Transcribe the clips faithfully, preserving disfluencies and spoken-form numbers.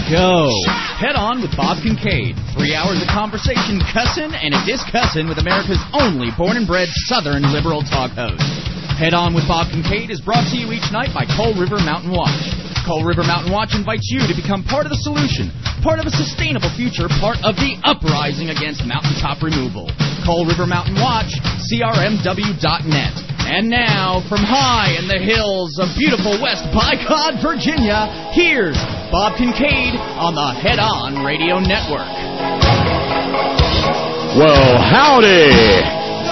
go. Head On with Bob Kincaid. Three hours of conversation, cussin' and a discussin' with America's only born and bred Southern liberal talk host. Head On with Bob Kincaid is brought to you each night by Coal River Mountain Watch. Coal River Mountain Watch invites you to become part of the solution, part of a sustainable future, part of the uprising against mountaintop removal. Coal River Mountain Watch, C R M W dot net. And now, from high in the hills of beautiful West Bicod, Virginia, here's Bob Kincaid on the Head On Radio Network. Well, howdy!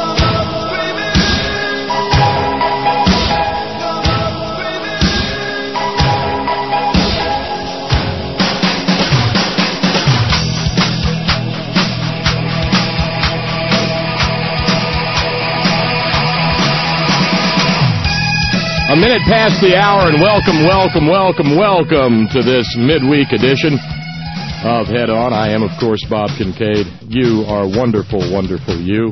A minute past the hour, and welcome, welcome, welcome, welcome to this midweek edition of Head On. I am, of course, Bob Kincaid. You are wonderful, wonderful you.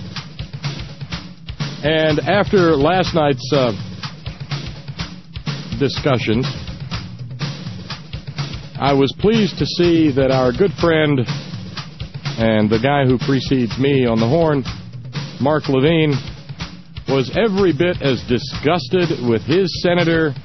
And after last night's uh, discussions, I was pleased to see that our good friend and the guy who precedes me on the horn, Mark Levine, was every bit as disgusted with his senator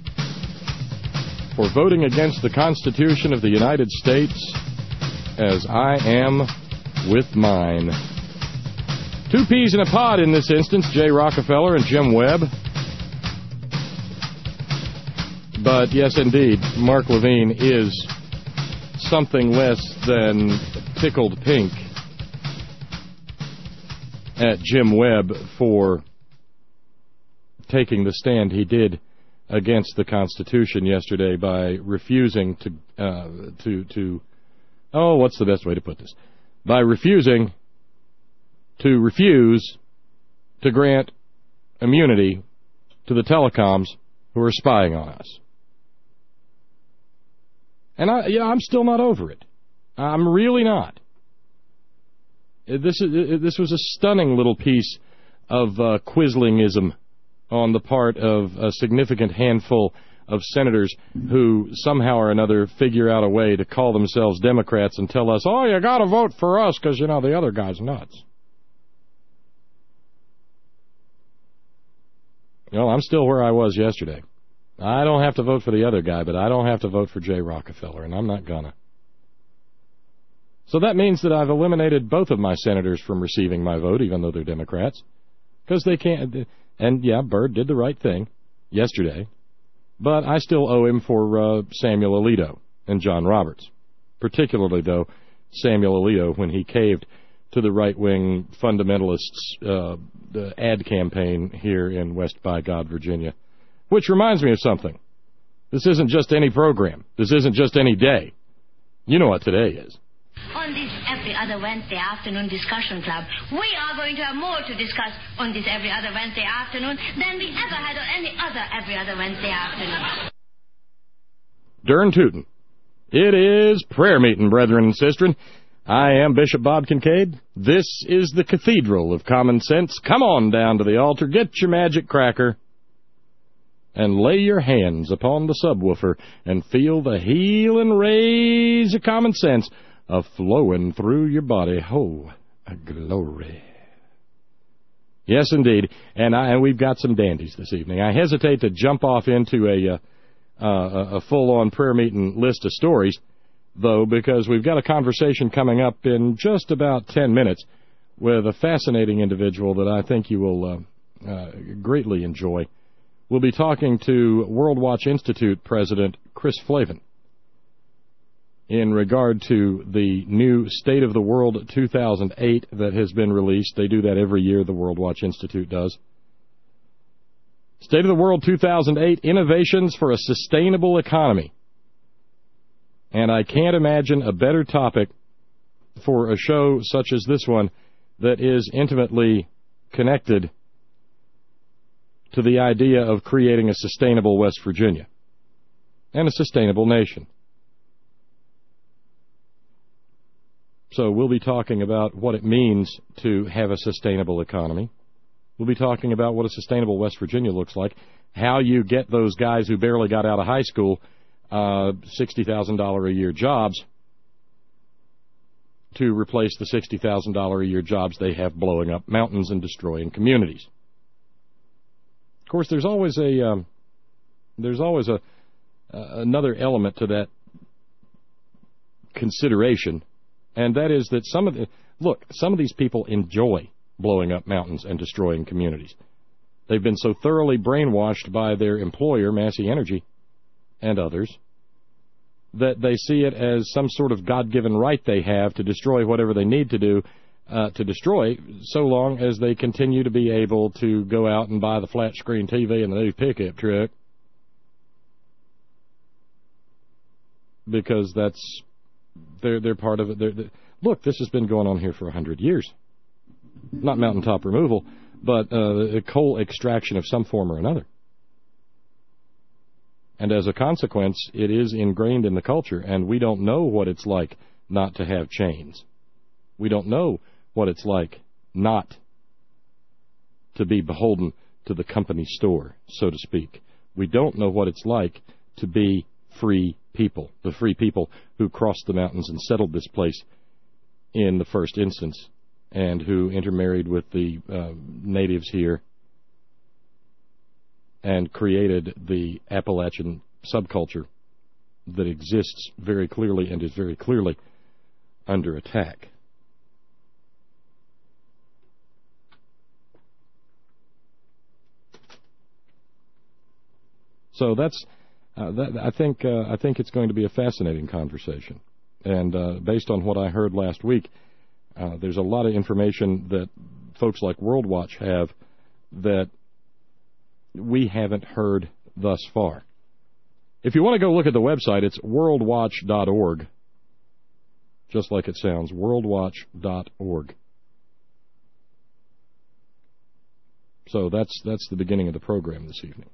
for voting against the Constitution of the United States as I am with mine. Two peas in a pod in this instance, Jay Rockefeller and Jim Webb. But yes, indeed, Mark Levine is something less than tickled pink at Jim Webb for taking the stand he did against the Constitution yesterday by refusing to, uh, to, to, oh, what's the best way to put this? By refusing to refuse to grant immunity to the telecoms who are spying on us. And I, you know, I'm still not over it. I'm really not. This is, this was a stunning little piece of uh, Quislingism on the part of a significant handful of senators who somehow or another figure out a way to call themselves Democrats and tell us, oh, you got to vote for us because, you know, the other guy's nuts. Well, I'm still where I was yesterday. I don't have to vote for the other guy, but I don't have to vote for Jay Rockefeller, and I'm not gonna. So that means that I've eliminated both of my senators from receiving my vote, even though they're Democrats, because they can't. And, yeah, Byrd did the right thing yesterday, but I still owe him for uh, Samuel Alito and John Roberts, particularly, though, Samuel Alito when he caved to the right-wing fundamentalists' uh, the ad campaign here in West Bicod, Virginia, which reminds me of something. This isn't just any program. This isn't just any day. You know what today is. On this Every Other Wednesday Afternoon Discussion Club, we are going to have more to discuss on this Every Other Wednesday Afternoon than we ever had on any other Every Other Wednesday Afternoon. Dern tootin'. It is prayer meeting, brethren and sistren. I am Bishop Bob Kincaid. This is the Cathedral of Common Sense. Come on down to the altar, get your magic cracker, and lay your hands upon the subwoofer and feel the healing rays of common sense a flowing through your body. Oh, glory. Yes, indeed. And I and we've got some dandies this evening. I hesitate to jump off into a, uh, uh, a full-on prayer meeting list of stories, though, because we've got a conversation coming up in just about ten minutes with a fascinating individual that I think you will uh, uh, greatly enjoy. We'll be talking to World Watch Institute President Chris Flavin in regard to the new State of the World two thousand eight that has been released. They do that every year, the World Watch Institute does. State of the World two thousand eight, Innovations for a Sustainable Economy. And I can't imagine a better topic for a show such as this one that is intimately connected to the idea of creating a sustainable West Virginia and a sustainable nation. So we'll be talking about what it means to have a sustainable economy. We'll be talking about what a sustainable West Virginia looks like, how you get those guys who barely got out of high school uh, sixty thousand dollars a year jobs to replace the sixty thousand dollars a year jobs they have blowing up mountains and destroying communities. Of course, there's always a um, there's always a uh, another element to that consideration, and that is that some of the look, some of these people enjoy blowing up mountains and destroying communities. They've been so thoroughly brainwashed by their employer, Massey Energy, and others, that they see it as some sort of God-given right they have to destroy whatever they need to do uh, to destroy, so long as they continue to be able to go out and buy the flat-screen T V and the new pickup truck, because that's they're they're part of it. They're, they're, look, this has been going on here for a hundred years. Not mountaintop removal, but uh, coal extraction of some form or another. And as a consequence, it is ingrained in the culture, and we don't know what it's like not to have chains. We don't know what it's like not to be beholden to the company store, so to speak. We don't know what it's like to be free people, the free people who crossed the mountains and settled this place in the first instance, and who intermarried with the uh, natives here and created the Appalachian subculture that exists very clearly and is very clearly under attack. So that's, uh, that, I think, uh, I think it's going to be a fascinating conversation. And uh, based on what I heard last week, uh, there's a lot of information that folks like World Watch have that we haven't heard thus far. If you want to go look at the website, it's world watch dot org. Just like it sounds, world watch dot org. So that's that's the beginning of the program this evening.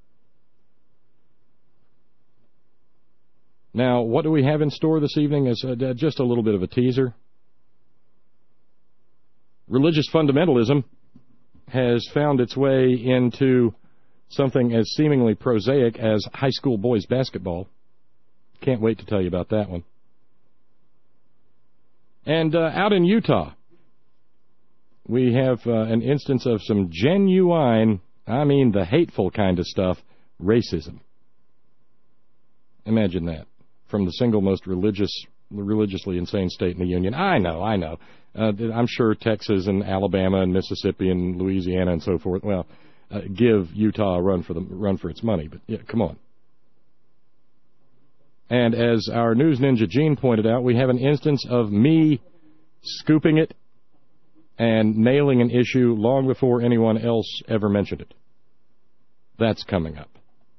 Now, what do we have in store this evening is uh, just a little bit of a teaser. Religious fundamentalism has found its way into something as seemingly prosaic as high school boys basketball. Can't wait to tell you about that one. And uh, out in Utah, we have uh, an instance of some genuine, I mean the hateful kind of stuff, racism. Imagine that. From the single most religious, religiously insane state in the Union. I know, I know. Uh, I'm sure Texas and Alabama and Mississippi and Louisiana and so forth, well, uh, give Utah a run for the run for its money. But yeah, come on. And as our news ninja Gene pointed out, we have an instance of me scooping it and nailing an issue long before anyone else ever mentioned it. That's coming up.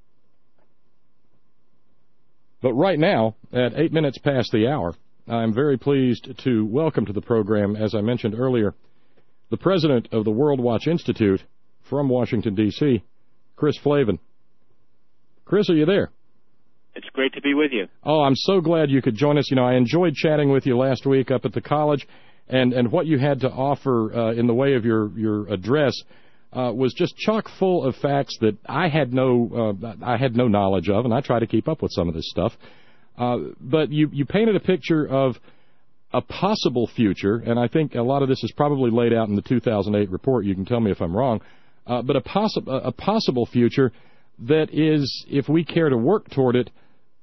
But right now, at eight minutes past the hour, I'm very pleased to welcome to the program, as I mentioned earlier, the president of the World Watch Institute from Washington, D C, Chris Flavin. Chris, are you there? It's great to be with you. Oh, I'm so glad you could join us. You know, I enjoyed chatting with you last week up at the college, and, and what you had to offer uh, in the way of your, your address uh, was just chock full of facts that I had no uh, I had no knowledge of, and I try to keep up with some of this stuff. Uh, but you, you painted a picture of a possible future, and I think a lot of this is probably laid out in the two thousand eight report. You can tell me if I'm wrong. Uh, but a, possi- a possible future that is, if we care to work toward it,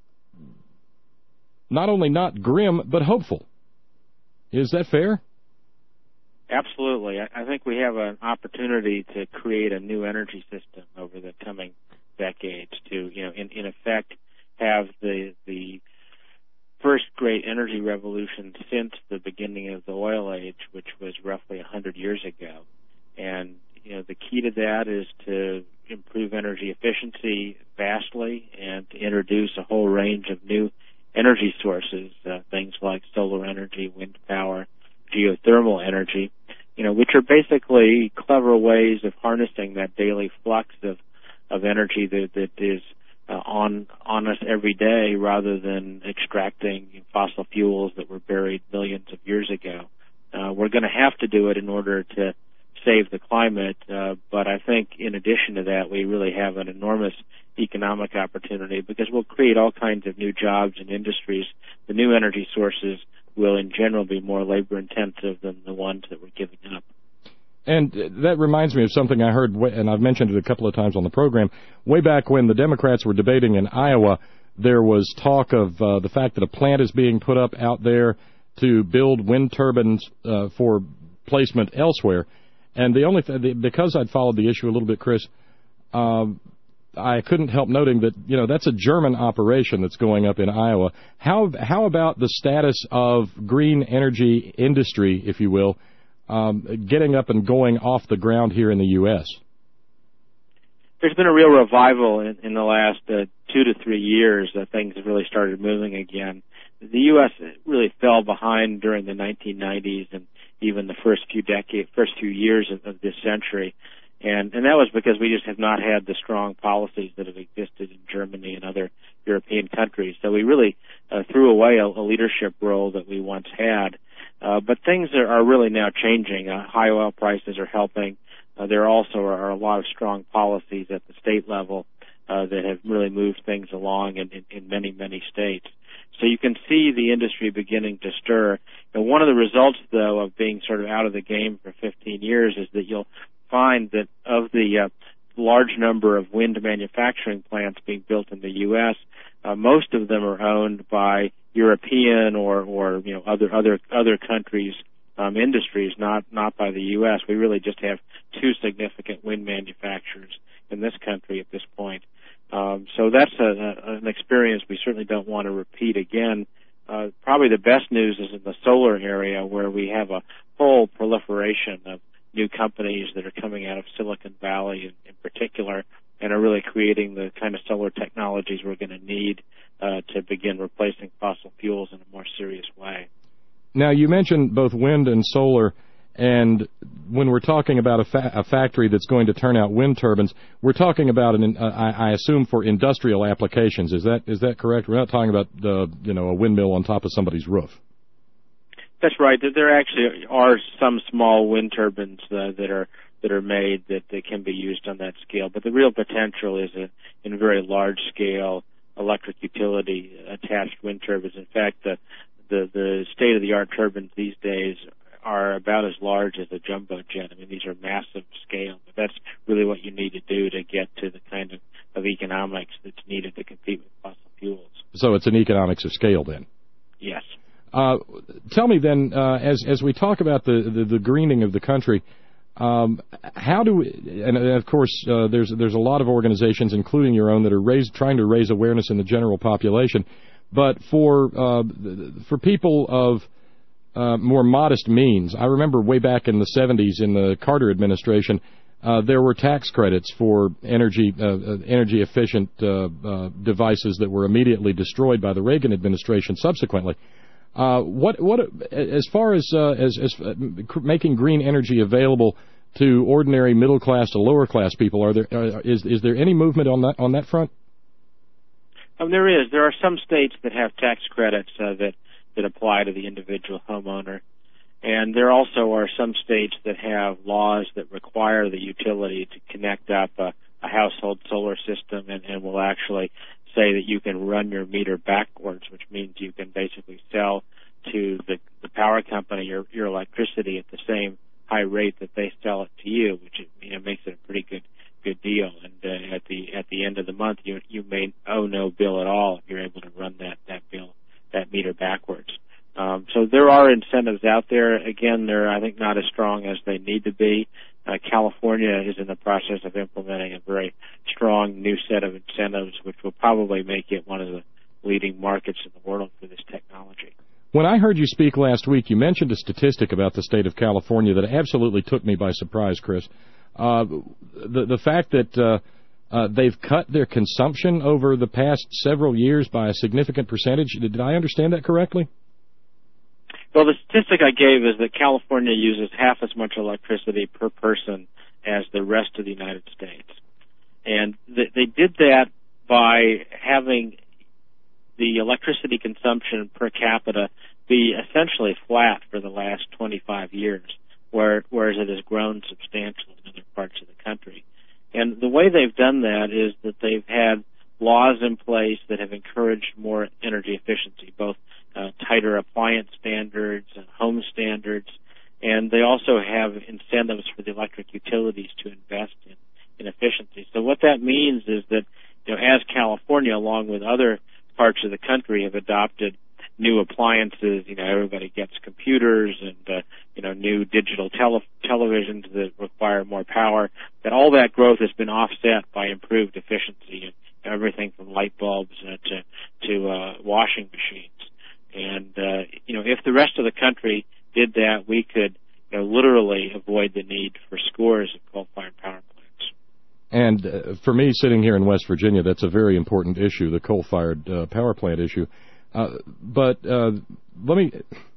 not only not grim, but hopeful. Is that fair? Absolutely. I think we have an opportunity to create a new energy system over the coming decades to, you know, in, in effect, have the the first great energy revolution since the beginning of the oil age, which was roughly one hundred years ago. And, you know, the key to that is to improve energy efficiency vastly and to introduce a whole range of new energy sources, uh, things like solar energy, wind power, geothermal energy, you know, which are basically clever ways of harnessing that daily flux of, of energy that, that is uh, on on us every day rather than extracting fossil fuels that were buried millions of years ago. Uh, we're going to have to do it in order to save the climate, uh, but I think in addition to that, we really have an enormous economic opportunity because we'll create all kinds of new jobs and industries. The new energy sources will in general be more labor intensive than the ones that we're giving up. And that reminds me of something I heard, and I've mentioned it a couple of times on the program. Way back when the Democrats were debating in Iowa, there was talk of uh, the fact that a plant is being put up out there to build wind turbines uh, for placement elsewhere. And the only th- because I'd followed the issue a little bit, Chris, um, I couldn't help noting that, you know, that's a German operation that's going up in Iowa. How how about the status of green energy industry, if you will, um, getting up and going off the ground here in the U S? There's been a real revival in, in the last uh, two to three years that things have really started moving again. The U S really fell behind during the nineteen nineties and even the first few decades, first few years of, of this century. And, and that was because we just have not had the strong policies that have existed in Germany and other European countries. So we really uh, threw away a, a leadership role that we once had. Uh, but things are, are really now changing. Uh, high oil prices are helping. Uh, there also are, are a lot of strong policies at the state level uh, that have really moved things along in, in, in many, many states. So you can see the industry beginning to stir. And one of the results, though, of being sort of out of the game for fifteen years is that you'll find that of the uh, large number of wind manufacturing plants being built in the U S, uh, most of them are owned by European or, or you know other other other countries' um, industries, not not by the U S. We really just have two significant wind manufacturers in this country at this point. Um, so that's a, a, an experience we certainly don't want to repeat again. Uh, probably the best news is in the solar area, where we have a whole proliferation of new companies that are coming out of Silicon Valley in, in particular, and are really creating the kind of solar technologies we're going to need uh, to begin replacing fossil fuels in a more serious way. Now, you mentioned both wind and solar, and when we're talking about a, fa- a factory that's going to turn out wind turbines, we're talking about, an, uh, I, I assume, for industrial applications. Is that is that correct? We're not talking about the you know a windmill on top of somebody's roof. That's right. There actually are some small wind turbines uh, that are that are made that, that can be used on that scale, but the real potential is a, in very large scale electric utility attached wind turbines. In fact, the the, the state of the art turbines these days are about as large as a jumbo jet. I mean, these are massive scale, but that's really what you need to do to get to the kind of, of economics that's needed to compete with fossil fuels. So it's an economics of scale then? Yes. Uh, tell me then, uh, as as we talk about the, the, the greening of the country, um, how do we, and of course uh, there's there's a lot of organizations, including your own, that are raise, trying to raise awareness in the general population, but for uh, for people of uh, more modest means, I remember way back in the seventies in the Carter administration, uh, there were tax credits for energy uh, energy efficient uh, uh, devices that were immediately destroyed by the Reagan administration subsequently. Uh, what what as far as uh, as, as uh, making green energy available to ordinary middle class to lower class people, are there uh, is is there any movement on that on that front? Um, there is. There are some states that have tax credits uh, that that apply to the individual homeowner, and there also are some states that have laws that require the utility to connect up a, a household solar system, and, and will actually say that you can run your meter backwards, which means you can basically sell to the, the power company your, your electricity at the same high rate that they sell it to you, which you know, makes it a pretty good good deal. And uh, at the at the end of the month, you you may owe no bill at all if you're able to run that that bill that meter backwards. Um, so there are incentives out there. Again, they're I think not as strong as they need to be. Uh, California is in the process of implementing a very strong new set of incentives, which will probably make it one of the leading markets in the world for this technology. When I heard you speak last week, you mentioned a statistic about the state of California that absolutely took me by surprise, Chris. Uh, the, the fact that uh, uh, they've cut their consumption over the past several years by a significant percentage. Did I understand that correctly? Well, the statistic I gave is that California uses half as much electricity per person as the rest of the United States. And th- they did that by having the electricity consumption per capita be essentially flat for the last twenty-five years. where, whereas it has grown substantially in other parts of the country. And the way they've done that is that they've had laws in place that have encouraged more energy efficiency, both uh, tighter appliance standards and home standards, and they also have incentives for the electric utilities to invest in, in efficiency. So what that means is that, you know, as California, along with other parts of the country, have adopted new appliances, you know, everybody gets computers and, uh, you know, new digital tele- televisions that require more power, that all that growth has been offset by improved efficiency, and everything from light bulbs uh, to, to uh, washing machines. And, uh, you know, if the rest of the country did that, we could, you know, literally avoid the need for scores of coal-fired power plants. And uh, for me, sitting here in West Virginia, that's a very important issue, the coal-fired uh, power plant issue. Uh, but uh, let me,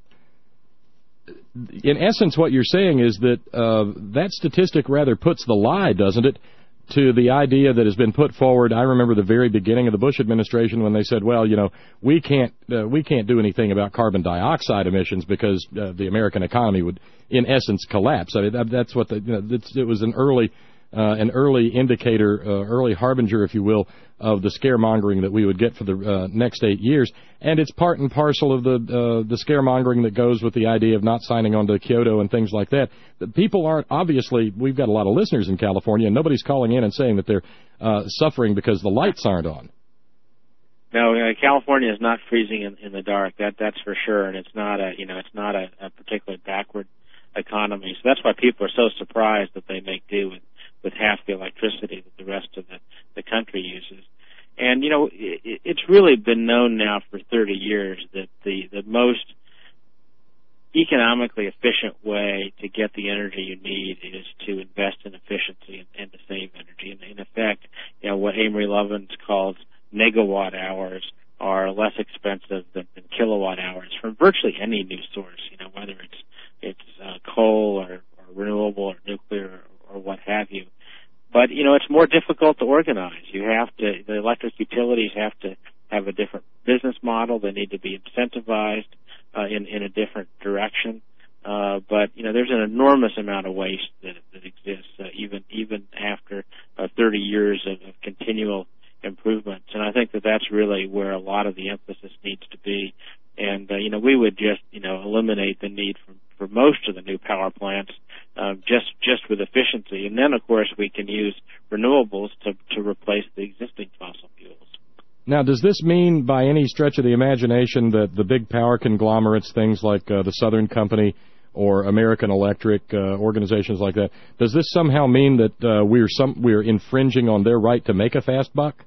in essence, what you're saying is that uh, that statistic rather puts the lie, doesn't it, to the idea that has been put forward. I remember the very beginning of the Bush administration when they said, well, you know, we can't uh, we can't do anything about carbon dioxide emissions because uh, the American economy would, in essence, collapse. I mean, that, that's what the, you know, it's, it was an early uh, an early indicator, uh, early harbinger, if you will, of the scaremongering that we would get for the uh, next eight years. And it's part and parcel of the uh, the scaremongering that goes with the idea of not signing on to Kyoto and things like that. The people aren't, obviously, we've got a lot of listeners in California, and nobody's calling in and saying that they're uh, suffering because the lights aren't on. No, uh, California is not freezing in, in the dark. That that's for sure, and it's not a you know it's not a, a particularly backward economy. So that's why people are so surprised that they make do with, with half the electricity that the rest of the, the country uses. And, you know, it, it's really been known now for thirty years that the, the most economically efficient way to get the energy you need is to invest in efficiency and, and to save energy. And in effect, you know, what Amory Lovins calls negawatt hours are less expensive than, than kilowatt hours from virtually any new source, you know, whether it's it's uh, coal or, or renewable or nuclear or, or what have you. But, you know, it's more difficult to organize. You have to, the electric utilities have to have a different business model. They need to be incentivized uh, in, in a different direction. Uh, but, you know, there's an enormous amount of waste that, that exists, uh, even even after uh, thirty years of, of continual improvements. And I think that that's really where a lot of the emphasis needs to be. And, uh, you know, we would just, you know, eliminate the need for, for most of the new power plants um, just just with efficiency. And then, of course, we can use renewables to, to replace the existing fossil fuels. Now, does this mean by any stretch of the imagination that the big power conglomerates, things like uh, the Southern Company or American Electric, uh, organizations like that, does this somehow mean that uh, we're some we're infringing on their right to make a fast buck?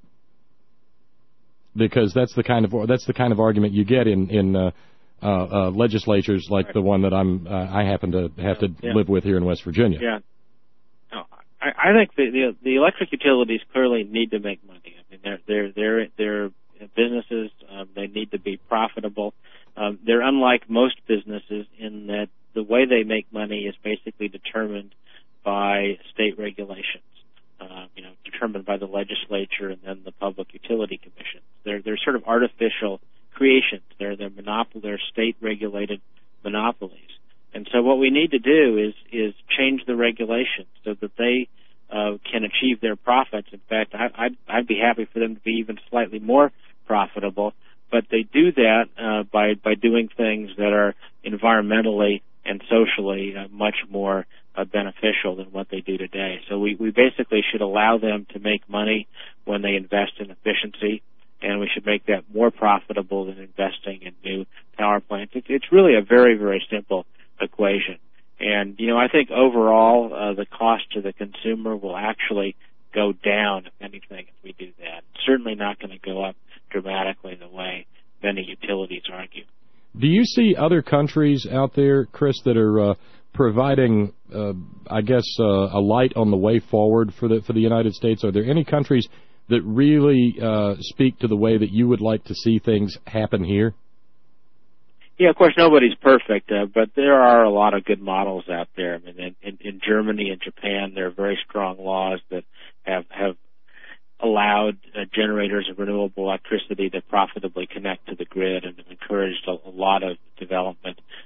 Because that's the kind of that's the kind of argument you get in in uh, uh, uh, legislatures like right. the one that I'm uh, I happen to have to yeah. live with here in West Virginia. Yeah, no, I, I think the, the the electric utilities clearly need to make money. I mean, they're they're they're they're businesses. Um, they need to be profitable. Um, they're unlike most businesses in that the way they make money is basically determined by state regulations. Uh, you know, determined by the legislature and then the Public Utility Commission. They're they're sort of artificial creations. They're they're monopol they're state-regulated monopolies. And so what we need to do is is change the regulations so that they uh, can achieve their profits. In fact, I, I'd I'd be happy for them to be even slightly more profitable. But they do that uh, by by doing things that are environmentally and socially uh, much more Uh, beneficial than what they do today. So we, we basically should allow them to make money when they invest in efficiency, and we should make that more profitable than investing in new power plants. It, it's really a very, very simple equation. And, you know, I think overall uh, the cost to the consumer will actually go down, if anything, if we do that. It's certainly not going to go up dramatically the way many utilities argue. Do you see other countries out there, Chris, that are uh, providing, uh, I guess, uh, a light on the way forward for the for the United States? Are there any countries that really uh, speak to the way that you would like to see things happen here? Yeah, of course, nobody's perfect, uh, but there are a lot of good models out there. I mean, in, in, in Germany and Japan, there are very strong laws that have have allowed uh, generators of renewable electricity to profitably connect to the grid and have encouraged a, a lot of development. Uh,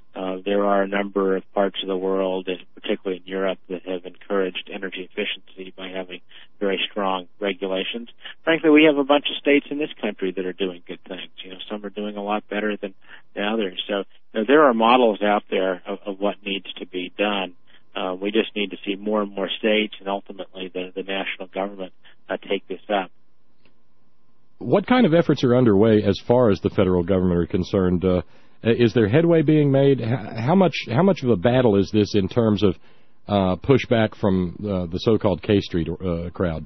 there are a number of parts of the world, particularly in Europe, that have encouraged energy efficiency by having very strong regulations. Frankly, we have a bunch of states in this country that are doing good things. You know, some are doing a lot better than the others. So, you know, there are models out there of, of what needs to be done. Uh, we just need to see more and more states and ultimately the, the national government uh, take this up. What kind of efforts are underway as far as the federal government are concerned? Uh, is there headway being made? How much how much of a battle is this in terms of uh, pushback from uh, the so-called K Street uh, crowd?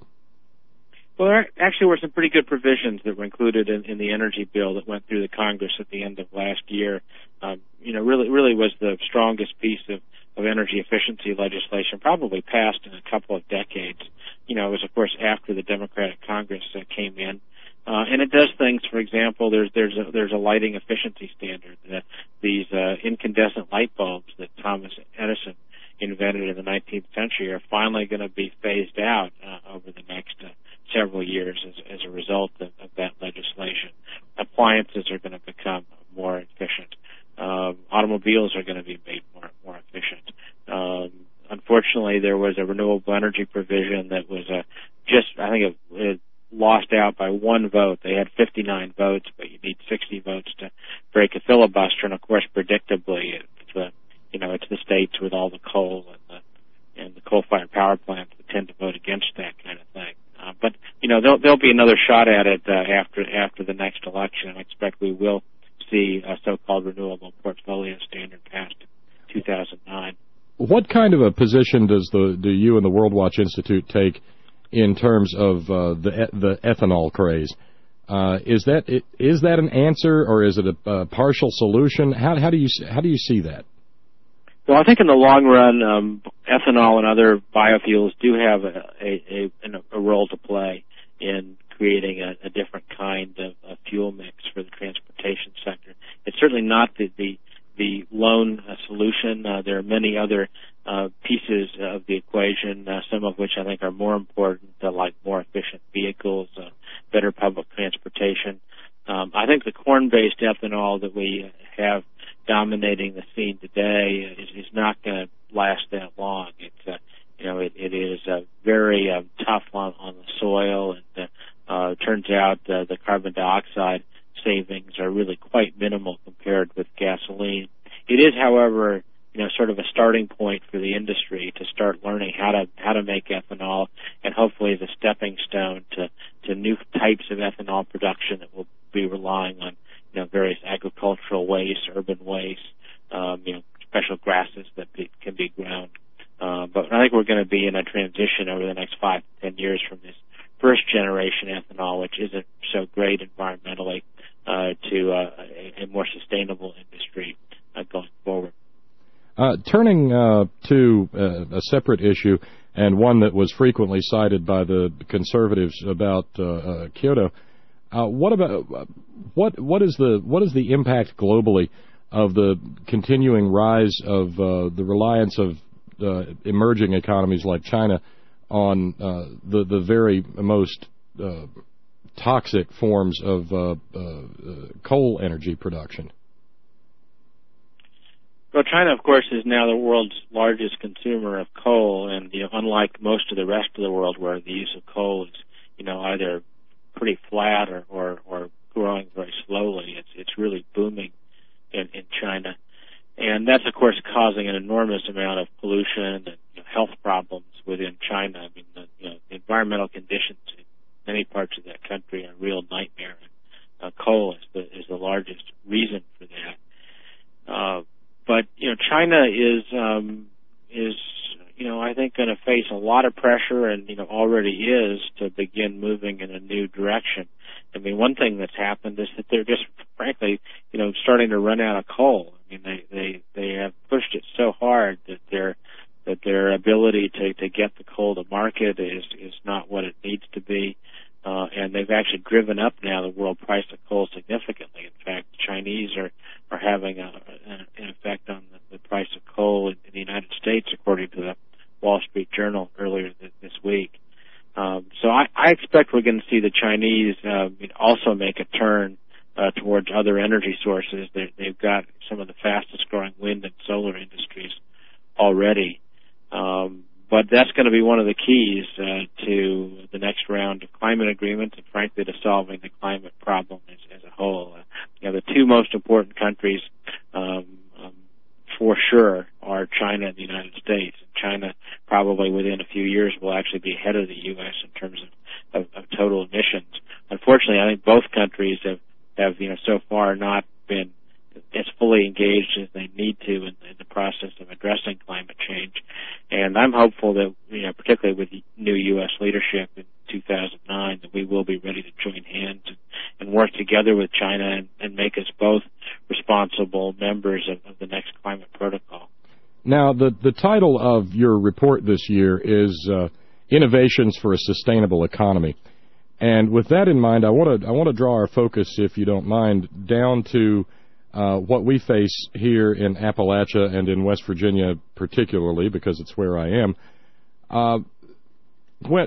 Well, there actually were some pretty good provisions that were included in, in the energy bill that went through the Congress at the end of last year. Um, you know, really, really was the strongest piece of, of energy efficiency legislation probably passed in a couple of decades. You know, it was, of course, after the Democratic Congress uh, came in. Uh, and it does things, for example, there's there's a, there's a lighting efficiency standard. Uh, these uh, incandescent light bulbs that Thomas Edison invented in the nineteenth century are finally going to be phased out uh, over the next uh, several years as, as a result of, of that legislation. Appliances are going to become more efficient. Um, automobiles are going to be made more more efficient. Um, unfortunately, there was a renewable energy provision that was uh, just, I think, it, it lost out by one vote. They had fifty-nine votes, but you need sixty votes to break a filibuster. And of course, predictably, it's the you know it's the states with all the coal and the and the coal-fired power plants that tend to vote against that kind of thing. Uh, but you know there'll, there'll be another shot at it uh, after after the next election. I expect we will see a so-called renewable portfolio standard passed in two thousand nine. What kind of a position does the do you and the World Watch Institute take in terms of uh, the the ethanol craze? Uh, is that is that an answer, or is it a, a partial solution? How how do you how do you see that? Well, I think in the long run, um, ethanol and other biofuels do have a a, a, a role to play in creating a, a different kind of a fuel mix for the transportation sector. It's certainly not the the, the lone uh, solution. Uh, there are many other uh, pieces of the equation, uh, some of which I think are more important, uh, like more efficient vehicles, uh, better public transportation. Um, I think the corn-based ethanol that we have dominating the scene today is, is not going to last that long. It's uh, you know it, it is uh, very uh, tough on, on the soil, and uh, uh, it turns out uh, the carbon dioxide savings are really quite minimal compared with gasoline. It is, however, you know, sort of a starting point for the industry to start learning how to how to make ethanol, and hopefully as a stepping stone to to new types of ethanol production that will be relying on, you know, various agricultural waste, urban waste, um, you know, special grasses that be, can be ground. Uh, but I think we're going to be in a transition over the next five to ten years from this first generation ethanol, which isn't so great environmentally, uh, to uh, a, a more sustainable industry uh, going forward. Uh, turning uh, to uh, a separate issue, and one that was frequently cited by the conservatives about uh, uh, Kyoto. Uh, what about what what is the what is the impact globally of the continuing rise of uh, the reliance of uh, emerging economies like China on uh, the the very most uh, toxic forms of uh, uh, coal energy production? Well, China, of course, is now the world's largest consumer of coal, and you know, unlike most of the rest of the world, where the use of coal is, you know, either pretty flat or, or, or growing very slowly, it's it's really booming in, in China, and that's of course causing an enormous amount of pollution and you know, health problems within China. I mean, the, you know, the environmental conditions in many parts of that country are a real nightmare, and uh, coal is the is the largest reason for that. Uh, But, you know, China is, um, is, you know, I think going to face a lot of pressure, and, you know, already is, to begin moving in a new direction. I mean, one thing that's happened is that they're just, frankly, you know, starting to run out of coal. I mean, they, they, they have pushed it so hard that their, that their ability to, to get the coal to market is, is not what it needs to be. Uh, and they've actually driven up now the world price of coal significantly. In fact, the Chinese are, are having a, an effect on the, the price of coal in, in the United States, according to the Wall Street Journal earlier this, this week. Um, so I, I expect we're going to see the Chinese uh, also make a turn uh, uh, towards other energy sources. They, they've got some of the fastest growing wind and solar industries already. Um, but that's going to be one of the keys uh, to the next round of climate agreements and, frankly, to solving the climate problem as, as a whole. Uh, you know, the two most important countries um, um, for sure are China and the United States. And China probably within a few years will actually be ahead of the U S in terms of, of, of total emissions. Unfortunately, I think both countries have, have you know, so far not been as fully engaged as they need to in, in the process of addressing climate change. And I'm hopeful that, you know, particularly with new U S leadership in two thousand nine, that we will be ready to join hands and, and work together with China and, and make us both responsible members of, of the next climate protocol. Now, the, the title of your report this year is uh, Innovations for a Sustainable Economy. And with that in mind, I want to I want to draw our focus, if you don't mind, down to uh, what we face here in Appalachia and in West Virginia particularly, because it's where I am. Uh, when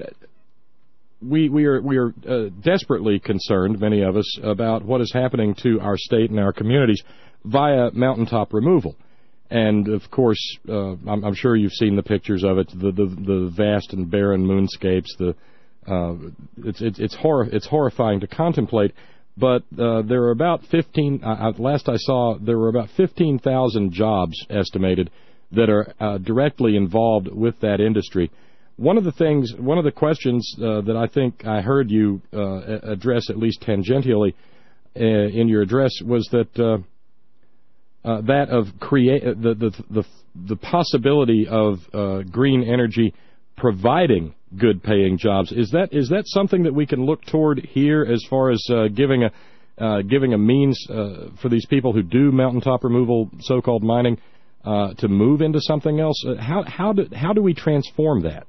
we we are we are uh, desperately concerned, many of us, about what is happening to our state and our communities via mountaintop removal. And, of course, uh, I'm, I'm sure you've seen the pictures of it, the, the, the vast and barren moonscapes. The, uh, it's, it's, it's, hor- it's horrifying to contemplate, but uh, there are about fifteen, uh, last I saw, there were about fifteen thousand jobs estimated that are uh, directly involved with that industry. One of the things, one of the questions uh, that I think I heard you uh, address, at least tangentially, uh, in your address was that... Uh, Uh, that of create the, the the the possibility of uh, green energy providing good-paying jobs. Is that is that something that we can look toward here as far as uh, giving a uh, giving a means uh, for these people who do mountaintop removal, so-called mining, uh, to move into something else? Uh, how how do how do we transform that?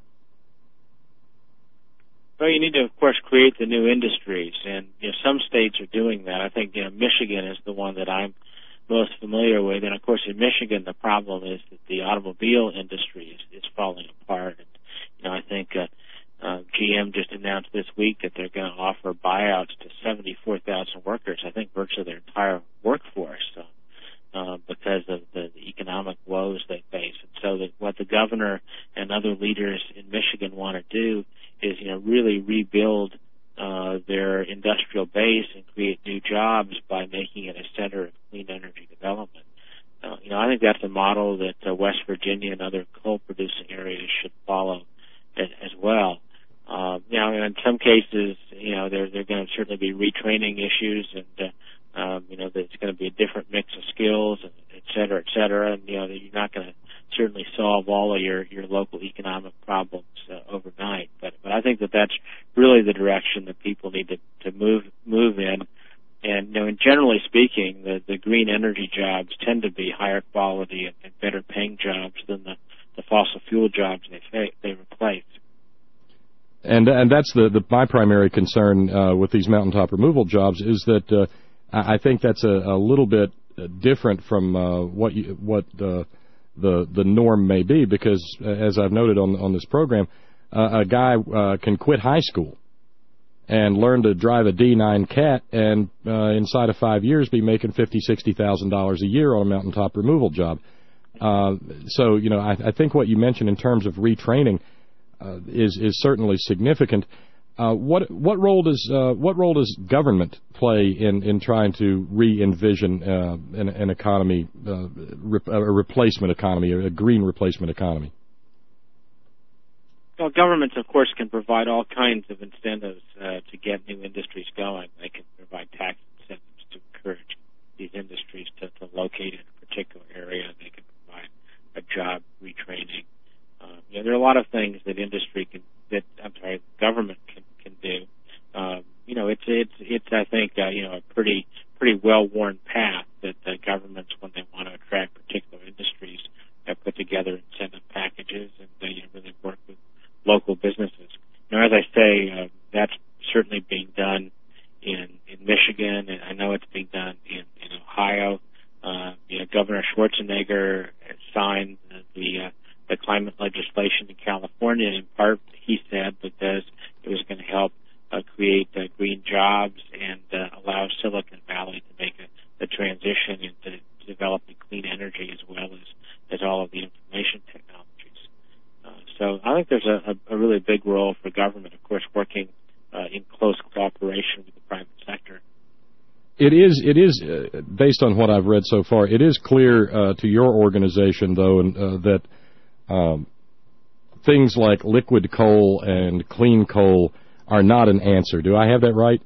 Well, you need to, of course, create the new industries, and you know, some states are doing that. I think you know Michigan is the one that I'm most familiar with. And, of course, in Michigan, the problem is that the automobile industry is, is falling apart. And, you know, I think uh, uh, G M just announced this week that they're going to offer buyouts to seventy-four thousand workers, I think virtually their entire workforce, so, uh, because of the, the economic woes they face. And so that what the governor and other leaders in Michigan want to do is, you know, really rebuild Uh, their industrial base and create new jobs by making it a center of clean energy development. Uh, you know, I think that's a model that uh, West Virginia and other coal-producing areas should follow as, as well. Uh, you know, in some cases, you know, there there are going to certainly be retraining issues, and uh, um, you know, there's going to be a different mix of skills, and et cetera, et cetera. And you know, you're not going to certainly solve all of your, your local economic problems uh, overnight. But, but I think that that's really the direction that people need to, to move move in. And, you know, and generally speaking, the, the green energy jobs tend to be higher quality and, and better paying jobs than the, the fossil fuel jobs they they replace. And and that's the, the my primary concern uh, with these mountaintop removal jobs is that uh, I think that's a, a little bit different from uh, what you, what uh, the the norm may be, because as I've noted on on this program, uh, a guy uh, can quit high school and learn to drive a D nine Cat, and uh, inside of five years be making fifty, sixty thousand dollars a year on a mountaintop removal job. Uh, so you know, I, I think what you mentioned in terms of retraining uh, is is certainly significant. Uh, what what role does uh, what role does government play in, in trying to re-envision uh, an, an economy, uh, re- a replacement economy, a green replacement economy? Well, governments, of course, can provide all kinds of incentives uh, to get new industries going. They can provide tax incentives to encourage these industries to, to locate in a particular area. They can provide a job retraining. Uh, you know, there are a lot of things that industry can, that I'm sorry, government can can do. Um, you know, it's it's it's I think uh, you know a pretty pretty well-worn path that uh, governments, when they want to attract particular industries, have put together incentive packages and uh, you know, really work with local businesses. Now, as I say, uh, that's certainly being done in in Michigan, and I know it's being done in in Ohio. Uh, you know, Governor Schwarzenegger signed the, the uh, the climate legislation in California, in part, he said, because it was going to help uh, create uh, green jobs and uh, allow Silicon Valley to make a, the transition into developing clean energy as well as, as all of the information technologies. Uh, so I think there's a, a, a really big role for government, of course, working uh, in close cooperation with the private sector. It is, it is uh, based on what I've read so far, it is clear uh, to your organization, though, and, uh, that um, things like liquid coal and clean coal are not an answer. Do I have that right?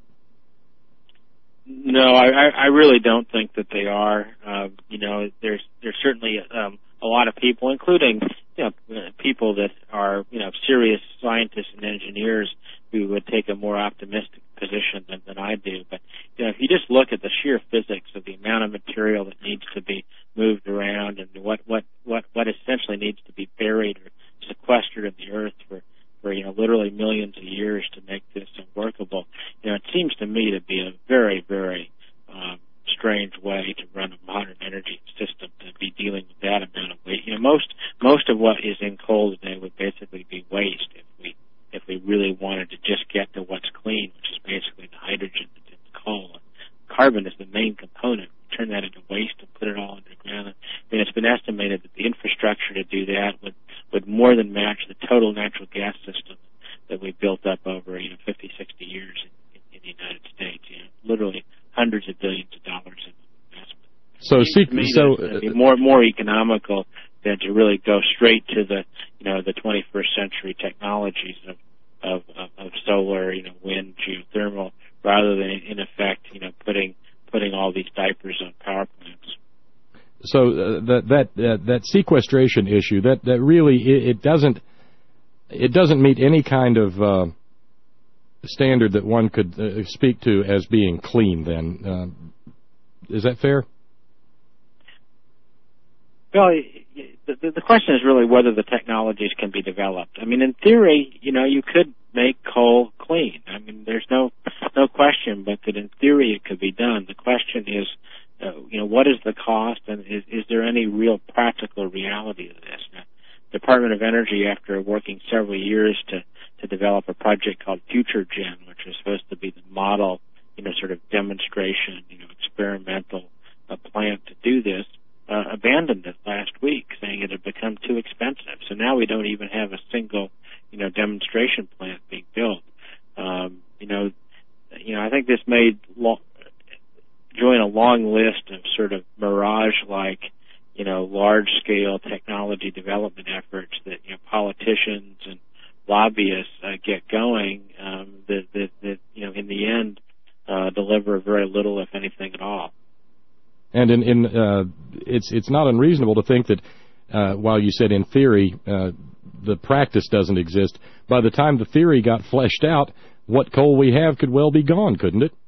No, I, I really don't think that they are. Uh, you know, there's there's certainly um, a lot of people, including you know people that are you know serious scientists and engineers, who would take a more optimistic position than, than I do. But you know, if you just look at the sheer physics of the amount of material that needs to be moved around and what what what what essentially needs to be buried or sequestered in the earth for for you know literally millions of years to make this workable, you know, it seems to me to be a very very um, strange way to run a modern energy system, to be dealing with that amount of waste. You know, most most of what is in coal today would basically be waste if we if we really wanted to just get to what's clean, which is basically the hydrogen that's in the coal. Carbon is the main component. We turn that into waste and put it all underground. I mean, it's been estimated that the infrastructure to do that would, would more than match the total natural gas system that we built up over, you know, fifty, sixty years in, in, in the United States. You know, literally hundreds of billions of dollars in investment. So, see, so it'd be more more economical than to really go straight to the, you know, the twenty-first century technologies of of, of, of solar, you know, wind, geothermal, rather than in effect, you know, putting putting all these diapers on power plants. So uh, that that uh, that sequestration issue, that that really it, it doesn't it doesn't meet any kind of uh, standard that one could uh, speak to as being clean. Then, uh, is that fair? Well, the, the question is really whether the technologies can be developed. I mean, in theory, you know, you could make coal clean. I mean, there's no no question, but that in theory it could be done. The question is, uh, you know, what is the cost, and is, is there any real practical reality to this? Now, the Department of Energy, after working several years to to develop a project called FutureGen, which was supposed to be the model, you know, sort of demonstration, you know, experimental uh, plant to do this, Uh, abandoned it last week, saying it had become too expensive. So now we don't even have a single, you know, demonstration plant being built. Um, you know, you know, I think this may lo- join a long list of sort of mirage-like, you know, large-scale technology development efforts that you know politicians and lobbyists uh, get going. Um, that, that, that you know, in the end, uh, deliver very little, if anything, at all. And in, in uh, it's it's not unreasonable to think that uh, while you said in theory uh, the practice doesn't exist, by the time the theory got fleshed out, what coal we have could well be gone, couldn't it?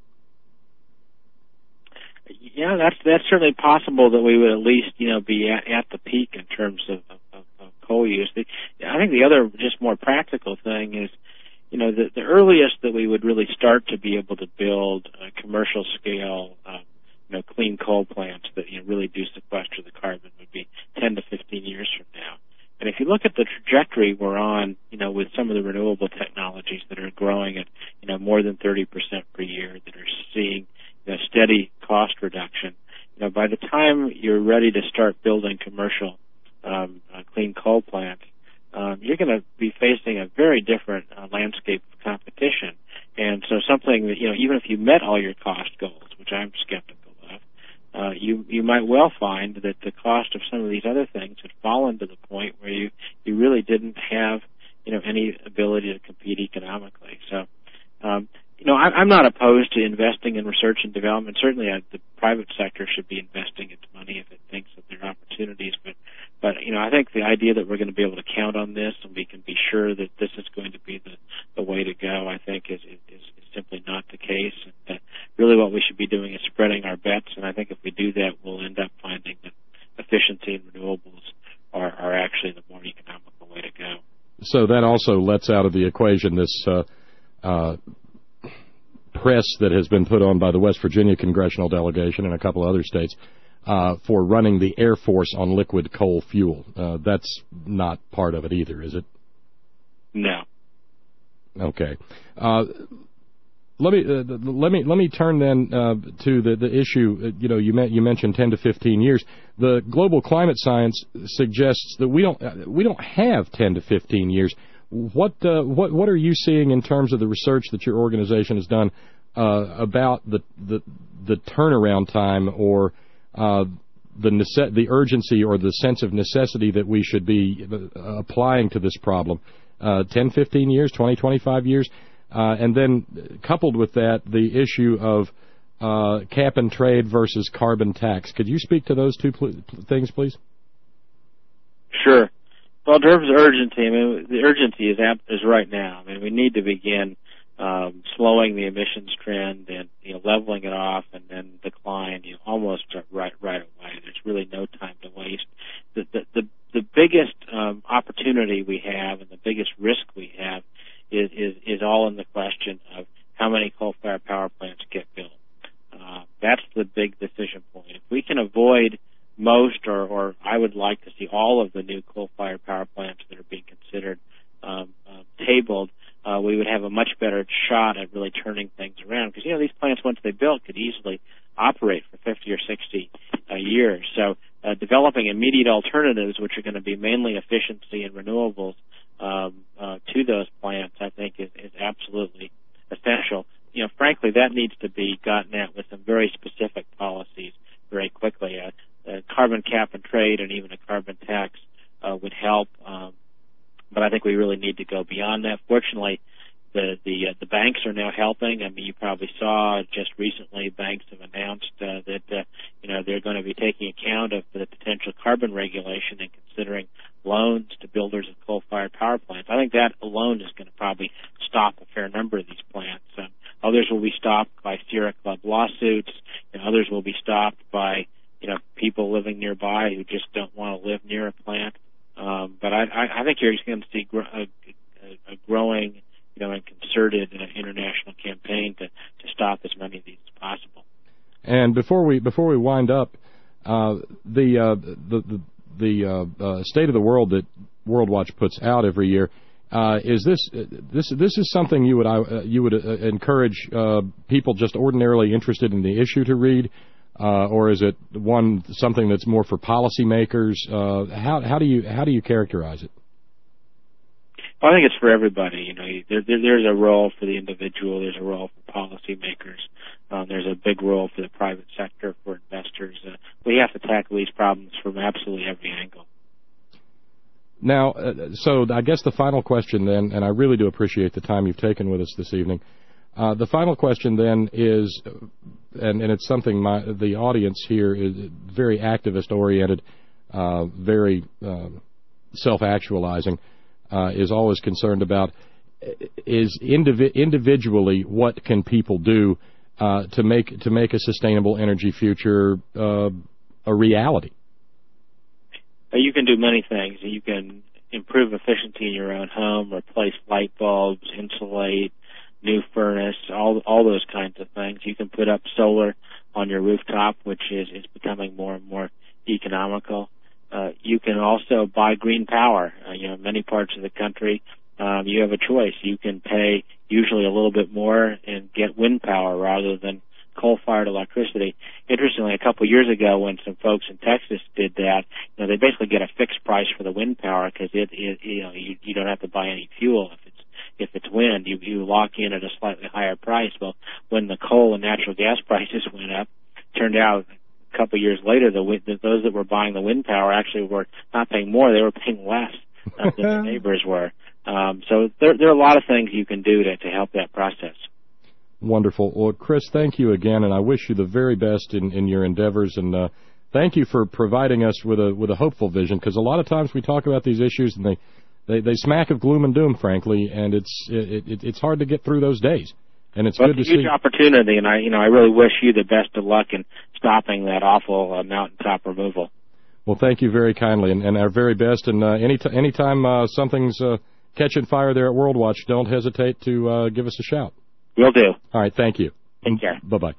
Yeah, that's that's certainly possible that we would at least you know be at, at the peak in terms of, of, of coal use. The, I think the other just more practical thing is, you know, the, the earliest that we would really start to be able to build a commercial scale Uh, you know, clean coal plants that you know, really do sequester the carbon would be ten to fifteen years from now. And if you look at the trajectory we're on, you know, with some of the renewable technologies that are growing at, you know, more than thirty percent per year, that are seeing, you know, steady cost reduction, you know, by the time you're ready to start building commercial um, uh, clean coal plants, um, you're going to be facing a very different uh, landscape of competition. And so something that, you know, even if you met all your cost goals, which I'm skeptical, Uh, you you might well find that the cost of some of these other things had fallen to the point where you, you really didn't have, you know, any ability to compete economically. So, um, you know, I, I'm not opposed to investing in research and development. Certainly uh, the private sector should be investing its money if it thinks that there are opportunities. But, but you know, I think the idea that we're going to be able to count on this and we can be sure that this is going to be the, the way to go, I think is, is, is simply not the case. And uh, really what we should be doing is spreading our bets, and I think if we do that, we'll end up finding that efficiency and renewables are, are actually the more economical way to go. So that also lets out of the equation this uh, uh, press that has been put on by the West Virginia congressional delegation and a couple other states uh, for running the Air Force on liquid coal fuel. Uh, that's not part of it either, is it? No. Okay. Uh, Let me uh, let me let me turn then uh, to the the issue. Uh, you know, you met, you mentioned ten to fifteen years. The global climate science suggests that we don't uh, we don't have ten to fifteen years. What uh, what what are you seeing in terms of the research that your organization has done uh, about the the the turnaround time or uh, the nece- the urgency or the sense of necessity that we should be uh, applying to this problem? Uh, ten, fifteen years, twenty, twenty-five years. Uh, and then coupled with that, the issue of uh, cap and trade versus carbon tax. Could you speak to those two pl- things, please? Sure. Well, in terms of urgency, I mean, the urgency is ap- is right now. I mean, we need to begin um, slowing the emissions trend and you know leveling it off, and then decline you know, almost right right away. There's really no time to waste. The the the, the biggest um, opportunity we have and the biggest risk we have Is, is is all in the question of how many coal-fired power plants get built. Uh, that's the big decision point. If we can avoid most, or, or I would like to see all of the new coal-fired power plants that are being considered um, uh, tabled, uh, we would have a much better shot at really turning things around. Because, you know, these plants, once they built, could easily operate for fifty or sixty uh, years. So uh, developing immediate alternatives, which are going to be mainly efficiency and renewables, Um, uh, to those plants, I think is, is absolutely essential. You know, frankly, that needs to be gotten at with some very specific policies very quickly. A, a carbon cap and trade and even a carbon tax uh, would help, um, but I think we really need to go beyond that. Fortunately, the the uh, the banks are now helping. I mean, you probably saw just recently banks have announced uh, that uh, you know they're going to be taking account of the potential carbon regulation and considering loans to builders of coal-fired power plants. I think that alone is going to probably stop a fair number of these plants. Um, others will be stopped by Sierra Club lawsuits, and others will be stopped by you know people living nearby who just don't want to live near a plant. Um, but I, I, I think you're going to see gr- a, a, a growing, you know, and concerted uh, international campaign to, to stop as many of these as possible. And before we before we wind up, uh, the, uh, the the the uh, uh, State of the World that World Watch puts out every year, uh, is this this this is something you would uh, you would uh, encourage uh, people just ordinarily interested in the issue to read, uh, or is it one something that's more for policymakers? Uh, how how do you how do you characterize it? Well, I think it's for everybody. You know, there, there, there's a role for the individual. There's a role for policymakers. Um, there's a big role for the private sector, for investors. Uh, we have to tackle these problems from absolutely every angle. Now, uh, so I guess the final question then, and I really do appreciate the time you've taken with us this evening. Uh, the final question then is, and, and it's something my, the audience here is very activist-oriented, uh, very uh, self-actualizing, uh, is always concerned about, is indivi- individually what can people do uh, to make to make a sustainable energy future uh, a reality? You can do many things. You can improve efficiency in your own home, replace light bulbs, insulate, new furnace, all all those kinds of things. You can put up solar on your rooftop, which is, is becoming more and more economical. Uh, you can also buy green power. Uh, you know, in many parts of the country, um, you have a choice. You can pay usually a little bit more and get wind power rather than coal-fired electricity. Interestingly, a couple of years ago, when some folks in Texas did that, you know, they basically get a fixed price for the wind power because it, it, you know, you, you don't have to buy any fuel if it's if it's wind. You you lock in at a slightly higher price. Well, when the coal and natural gas prices went up, it turned out a couple of years later, the, the those that were buying the wind power actually were not paying more; they were paying less uh, than their neighbors were. Um, so there there are a lot of things you can do to to help that process. Wonderful. Well, Chris, thank you again, and I wish you the very best in, in your endeavors. And uh, thank you for providing us with a with a hopeful vision, because a lot of times we talk about these issues and they, they, they smack of gloom and doom, frankly, and it's it, it, it's hard to get through those days. And it's well, good it's to a huge see. opportunity, and I you know I really wish you the best of luck in stopping that awful uh, mountaintop removal. Well, thank you very kindly, and, and our very best. And uh, any t- anytime uh, something's uh, catching fire there at World Watch, don't hesitate to uh, give us a shout. Will do. All right, thank you. Take care. Bye-bye.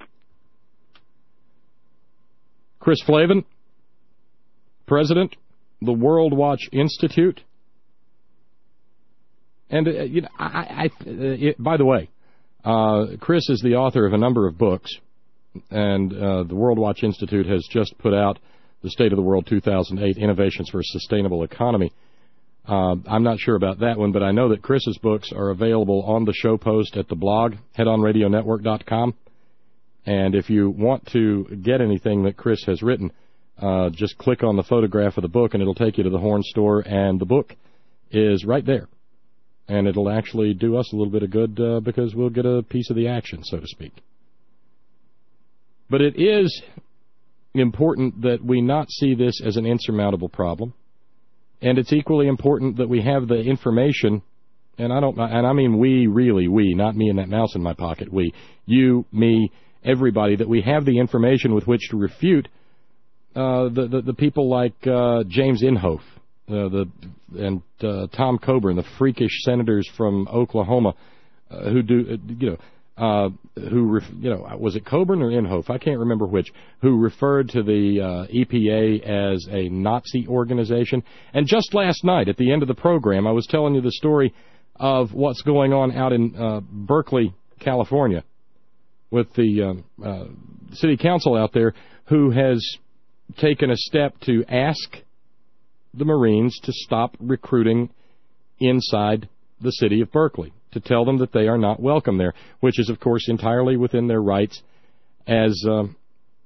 Chris Flavin, President, the World Watch Institute. And, uh, you know, I, I, uh, it, by the way, Uh, Chris is the author of a number of books, and uh, the World Watch Institute has just put out the State of the World two thousand eight Innovations for a Sustainable Economy. Uh, I'm not sure about that one, but I know that Chris's books are available on the show post at the blog, head on radio network dot com. And if you want to get anything that Chris has written, uh, just click on the photograph of the book, and it'll take you to the Horn store, and the book is right there. And it'll actually do us a little bit of good uh, because we'll get a piece of the action, so to speak. But it is important that we not see this as an insurmountable problem. And it's equally important that we have the information, and I don't, and I mean we, really, we, not me and that mouse in my pocket, we, you, me, everybody, that we have the information with which to refute uh, the, the the people like uh, James Inhofe, uh, the and uh, Tom Coburn, the freakish senators from Oklahoma, uh, who do, uh, you know. Uh, who, ref, you know, was it Coburn or Inhofe? I can't remember which, who referred to the uh, E P A as a Nazi organization. And just last night, at the end of the program, I was telling you the story of what's going on out in uh, Berkeley, California, with the uh, uh, city council out there, who has taken a step to ask the Marines to stop recruiting inside the city of Berkeley, to tell them that they are not welcome there, which is, of course, entirely within their rights as, um,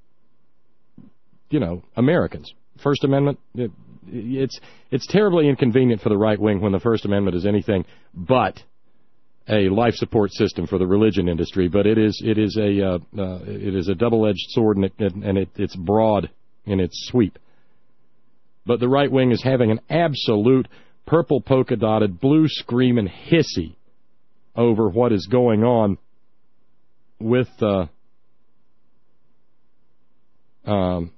you know, Americans. First Amendment, it, it's it's terribly inconvenient for the right wing when the First Amendment is anything but a life support system for the religion industry. But it is it is a uh, uh, it is a double-edged sword, and, it, and it, it's broad in its sweep. But the right wing is having an absolute purple polka-dotted, blue screaming hissy over what is going on with uh, um,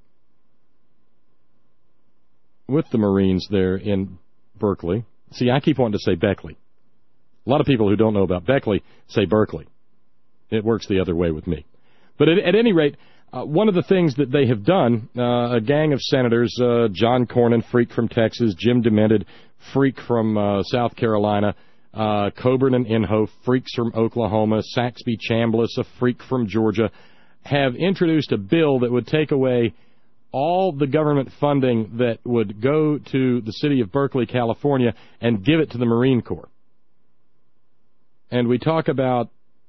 with the Marines there in Berkeley. See, I keep wanting to say Beckley. A lot of people who don't know about Beckley say Berkeley. It works the other way with me. But at, at any rate, uh, one of the things that they have done, uh, a gang of senators, uh, John Cornyn, freak from Texas, Jim Demented, freak from uh, South Carolina, Uh, Coburn and Inhofe, freaks from Oklahoma, Saxby Chambliss, a freak from Georgia, have introduced a bill that would take away all the government funding that would go to the city of Berkeley, California, and give it to the Marine Corps. And we talk about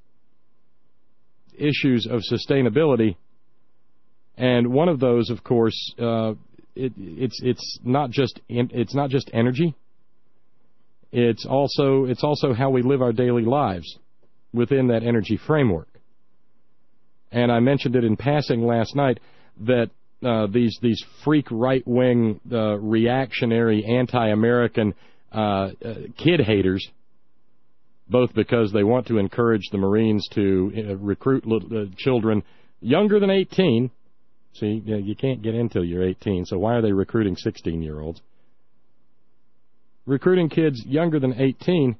issues of sustainability, and one of those, of course, uh, it, it's it's not just it's not just energy. It's also it's also how we live our daily lives within that energy framework. And I mentioned it in passing last night that uh, these these freak right-wing, uh, reactionary, anti-American uh, uh, kid haters, both because they want to encourage the Marines to uh, recruit little, uh, children younger than eighteen. See, you can't get in till you're eighteen, so why are they recruiting sixteen-year-olds? Recruiting kids younger than eighteen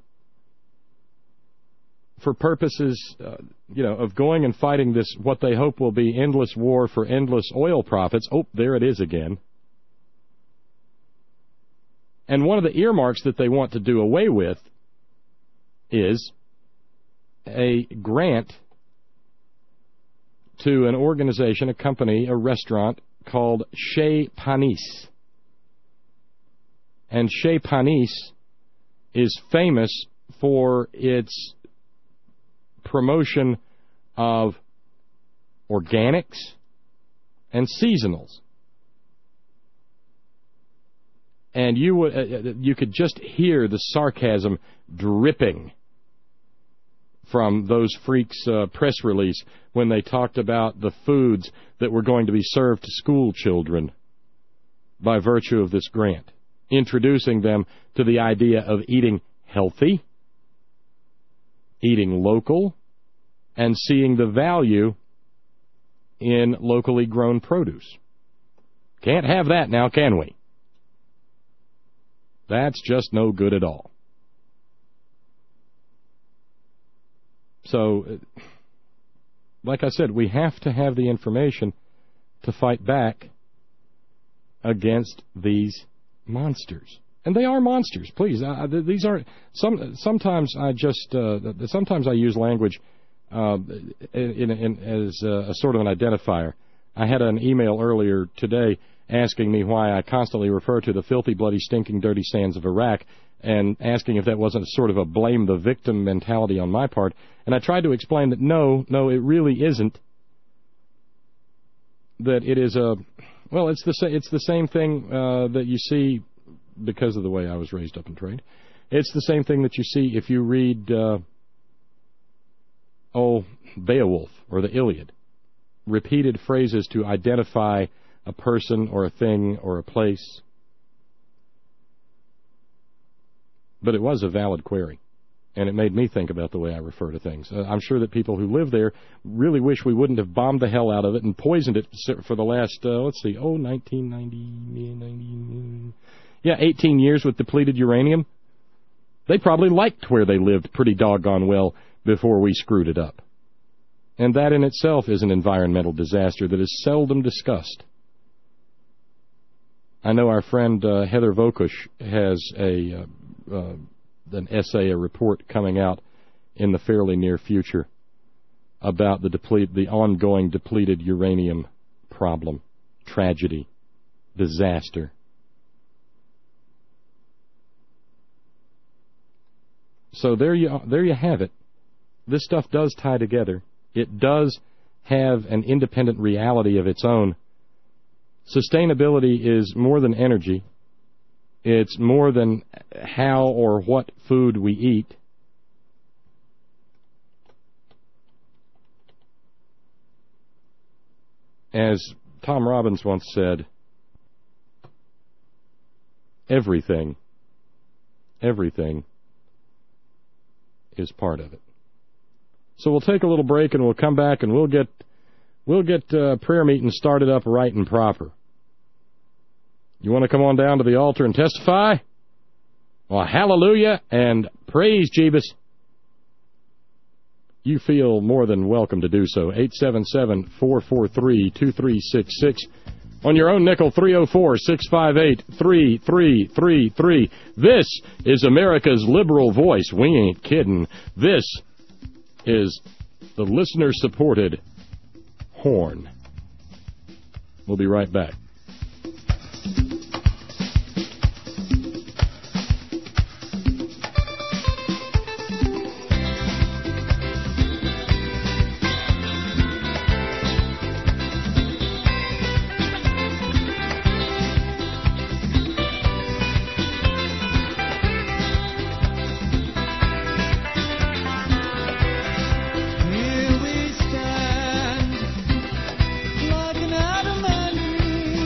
for purposes, uh, you know, of going and fighting this, what they hope will be endless war for endless oil profits. Oh, there it is again. And one of the earmarks that they want to do away with is a grant to an organization, a company, a restaurant called Chez Panisse. And Chez Panisse is famous for its promotion of organics and seasonals. And you would, uh, you could just hear the sarcasm dripping from those freaks' uh, press release when they talked about the foods that were going to be served to school children by virtue of this grant, introducing them to the idea of eating healthy, eating local, and seeing the value in locally grown produce. Can't have that now, can we? That's just no good at all. So, like I said, we have to have the information to fight back against these monsters. And they are monsters, please. Uh, these aren't. Some sometimes I just uh, sometimes I use language uh, in, in, as a, a sort of an identifier. I had an email earlier today asking me why I constantly refer to the filthy, bloody, stinking, dirty sands of Iraq, and asking if that wasn't sort of a blame the victim mentality on my part. And I tried to explain that no, no, it really isn't. That it is a, well, it's the it's the same thing uh, that you see because of the way I was raised up in trade. It's the same thing that you see if you read, uh, oh, Beowulf or the Iliad. Repeated phrases to identify a person or a thing or a place. But it was a valid query, and it made me think about the way I refer to things. Uh, I'm sure that people who live there really wish we wouldn't have bombed the hell out of it and poisoned it for the last, uh, let's see, oh, nineteen ninety, ninety, yeah, eighteen years with depleted uranium. They probably liked where they lived pretty doggone well before we screwed it up. And that in itself is an environmental disaster that is seldom discussed. I know our friend uh, Heather Vokush has a uh, uh, an essay, a report coming out in the fairly near future about the deplete, the ongoing depleted uranium problem, tragedy, disaster. So there you there you have it. This stuff does tie together. It does have an independent reality of its own. Sustainability is more than energy. It's more than how or what food we eat. As Tom Robbins once said, everything, everything is part of it. So we'll take a little break and we'll come back and we'll get we'll get uh, prayer meeting started up right and proper. You want to come on down to the altar and testify? Well, hallelujah and praise Jeebus. You feel more than welcome to do so. eight seven seven, four four three, two three six six. On your own nickel, three oh four, six five eight, three three three three. This is America's liberal voice. We ain't kidding. This is the listener-supported Horn. We'll be right back. Here we stand, like an adamant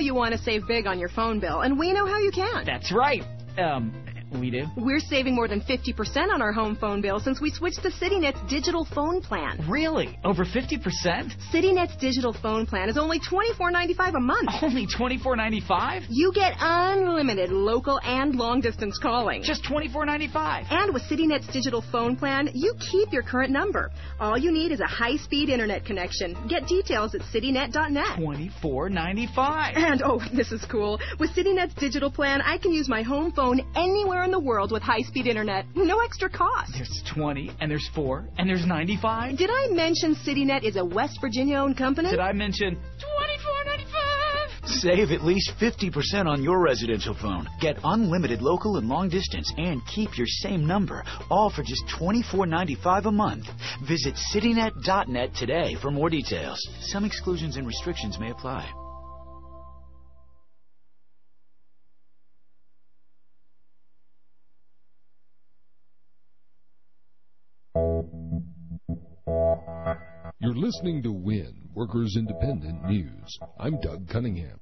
you want to save big on your phone bill, and we know how you can. That's right. Um, we do. We're saving more than fifty percent on our home phone bill since we switched to CityNet's digital phone plan. Really? Over fifty percent? CityNet's digital phone plan is only twenty-four ninety-five a month. Only twenty-four ninety-five? You get unlimited local and long-distance calling. Just twenty-four ninety-five. And with CityNet's digital phone plan, you keep your current number. All you need is a high-speed internet connection. Get details at citynet dot net. twenty-four ninety-five. And, oh, this is cool. With CityNet's digital plan, I can use my home phone anywhere in the world with high-speed internet. No extra cost. There's twenty, and there's four, and there's ninety-five. Did I mention CityNet is a West Virginia-owned company? Did I mention twenty-four ninety-five? Save at least fifty percent on your residential phone. Get unlimited local and long distance and keep your same number, all for just twenty-four ninety-five a month. Visit citynet dot net today for more details. Some exclusions and restrictions may apply. You're listening to WIN, Workers Independent News. I'm Doug Cunningham.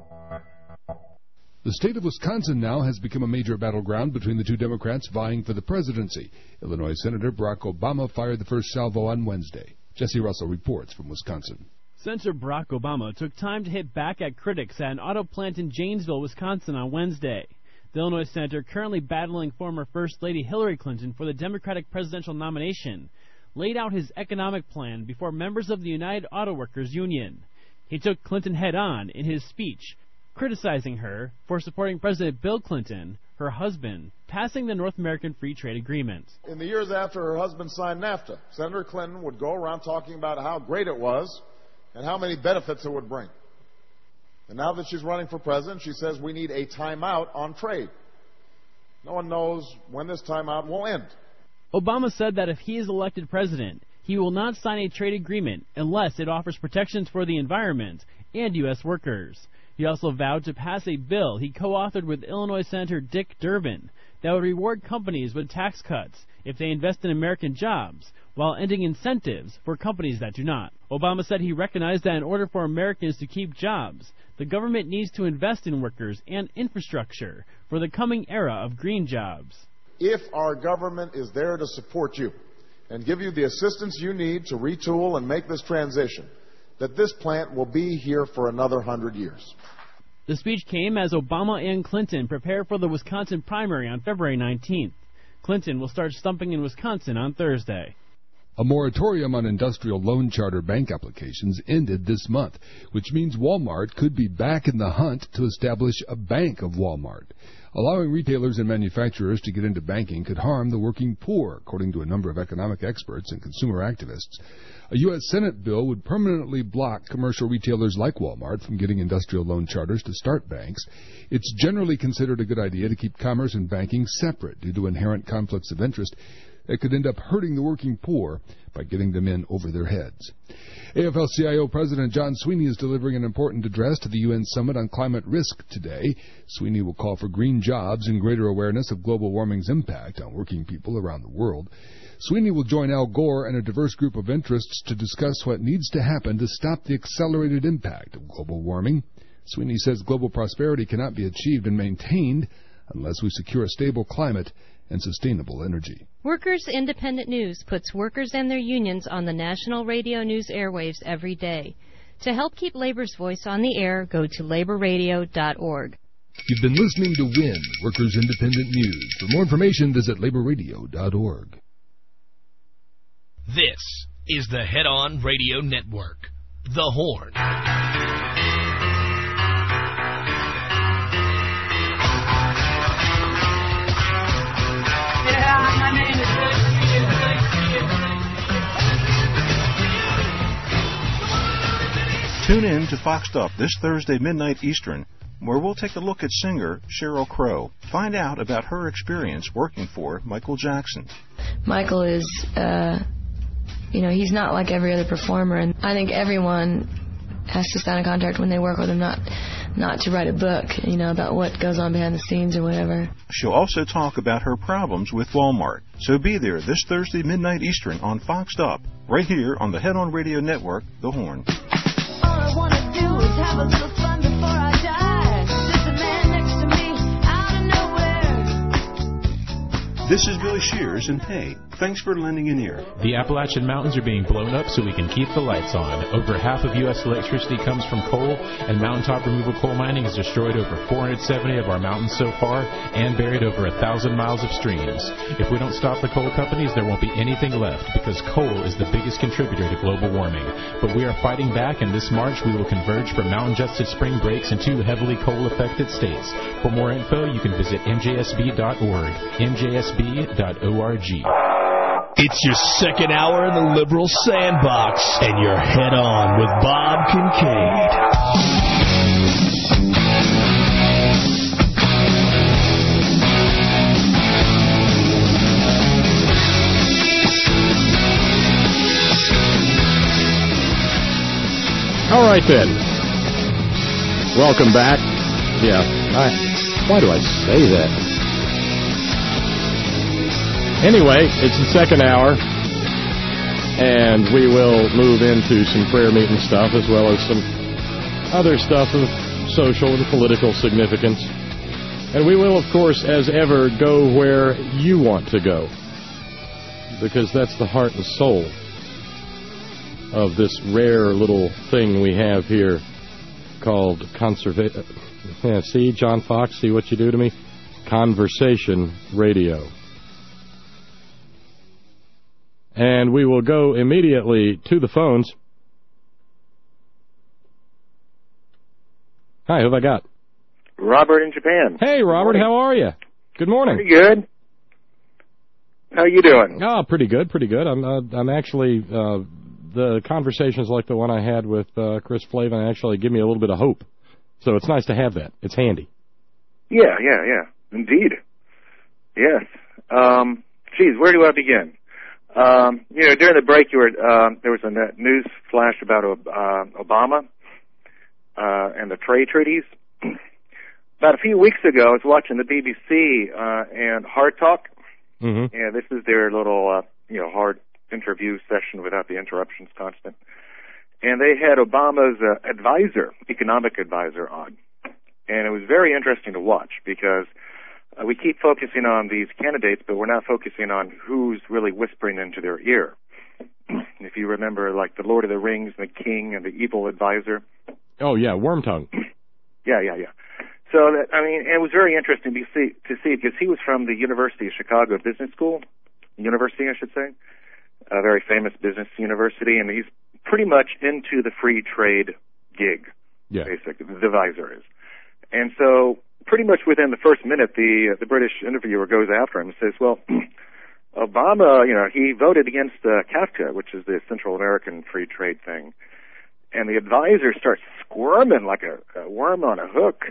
The state of Wisconsin now has become a major battleground between the two Democrats vying for the presidency. Illinois Senator Barack Obama fired the first salvo on Wednesday. Jesse Russell reports from Wisconsin. Senator Barack Obama took time to hit back at critics at an auto plant in Janesville, Wisconsin on Wednesday. The Illinois senator, currently battling former First Lady Hillary Clinton for the Democratic presidential nomination, laid out his economic plan before members of the United Auto Workers Union. He took Clinton head-on in his speech, criticizing her for supporting President Bill Clinton, her husband, passing the North American Free Trade Agreement. In the years after her husband signed NAFTA, Senator Clinton would go around talking about how great it was and how many benefits it would bring. And now that she's running for president, she says we need a timeout on trade. No one knows when this timeout will end. Obama said that if he is elected president, he will not sign a trade agreement unless it offers protections for the environment and U S workers. He also vowed to pass a bill he co-authored with Illinois Senator Dick Durbin that would reward companies with tax cuts if they invest in American jobs, while ending incentives for companies that do not. Obama said he recognized that in order for Americans to keep jobs, the government needs to invest in workers and infrastructure for the coming era of green jobs. If our government is there to support you and give you the assistance you need to retool and make this transition, that this plant will be here for another hundred years. The speech came as Obama and Clinton prepare for the Wisconsin primary on February nineteenth. Clinton will start stumping in Wisconsin on Thursday. A moratorium on industrial loan charter bank applications ended this month, which means Walmart could be back in the hunt to establish a bank of Walmart. Allowing retailers and manufacturers to get into banking could harm the working poor, according to a number of economic experts and consumer activists. A U S Senate bill would permanently block commercial retailers like Walmart from getting industrial loan charters to start banks. It's generally considered a good idea to keep commerce and banking separate due to inherent conflicts of interest that could end up hurting the working poor by getting them in over their heads. A F L C I O President John Sweeney is delivering an important address to the U N Summit on Climate Risk today. Sweeney will call for green jobs and greater awareness of global warming's impact on working people around the world. Sweeney will join Al Gore and a diverse group of interests to discuss what needs to happen to stop the accelerated impact of global warming. Sweeney says global prosperity cannot be achieved and maintained unless we secure a stable climate and sustainable energy. Workers Independent News puts workers and their unions on the national radio news airwaves every day. To help keep labor's voice on the air, go to labor radio dot org. You've been listening to WIN, Workers Independent News. For more information, visit labor radio dot org. This is the Head On Radio Network, The Horn. Tune in to Fox Up this Thursday, midnight Eastern, where we'll take a look at singer Sheryl Crow. Find out about her experience working for Michael Jackson. Michael is, uh, you know, he's not like every other performer, and I think everyone has to sign a contract when they work with him, not not to write a book, you know, about what goes on behind the scenes or whatever. She'll also talk about her problems with Walmart. So be there this Thursday, midnight Eastern on Foxed Up, right here on the Head On Radio Network, The Horn. All I want to do is have a little fun before I die. This is Billy Shears, and hey, thanks for lending an ear. The Appalachian Mountains are being blown up so we can keep the lights on. Over half of U S electricity comes from coal, and mountaintop removal coal mining has destroyed over four hundred seventy of our mountains so far and buried over one thousand miles of streams. If we don't stop the coal companies, there won't be anything left because coal is the biggest contributor to global warming. But we are fighting back, and this March we will converge for Mountain Justice spring breaks in two heavily coal-affected states. For more info, you can visit M J S B dot org. M J S B dot org. It's your second hour in the Liberal Sandbox, and you're head on with Bob Kincaid. All right, then. Welcome back. Yeah, I, why do I say that? Anyway, it's the second hour, and we will move into some prayer meeting stuff as well as some other stuff of social and political significance. And we will, of course, as ever, go where you want to go, because that's the heart and soul of this rare little thing we have here called conservation. Yeah, see, John Fox, see what you do to me? Conversation radio. And we will go immediately to the phones. Hi, who have I got? Robert in Japan. Hey, Robert, how are you? Good morning. Pretty good. How you doing? Oh, pretty good, pretty good. I'm uh, I'm actually, uh, the conversations like the one I had with uh, Chris Flavin actually give me a little bit of hope. So it's nice to have that. It's handy. Yeah, yeah, yeah. Indeed. Yes. Um, geez, where do I begin? Um, you know, during the break, you were, uh, there was a news flash about uh, Obama uh, and the trade treaties. About a few weeks ago, I was watching the B B C uh, and Hard Talk, mm-hmm. and this is their little, uh, you know, hard interview session without the interruptions constant. And they had Obama's uh, advisor, economic advisor, on, and it was very interesting to watch because Uh, we keep focusing on these candidates, but we're not focusing on who's really whispering into their ear. If you remember, like, the Lord of the Rings, the King, and the evil advisor. Oh, yeah, Wormtongue. yeah, yeah, yeah. So, that, I mean, it was very interesting to see, to see because he was from the University of Chicago Business School, university, I should say, a very famous business university, and he's pretty much into the free trade gig, yeah. basically, the advisor is. And so, pretty much within the first minute, the uh, the British interviewer goes after him and says, well, Obama, you know, he voted against uh, CAFTA, which is the Central American free trade thing. And the advisor starts squirming like a, a worm on a hook.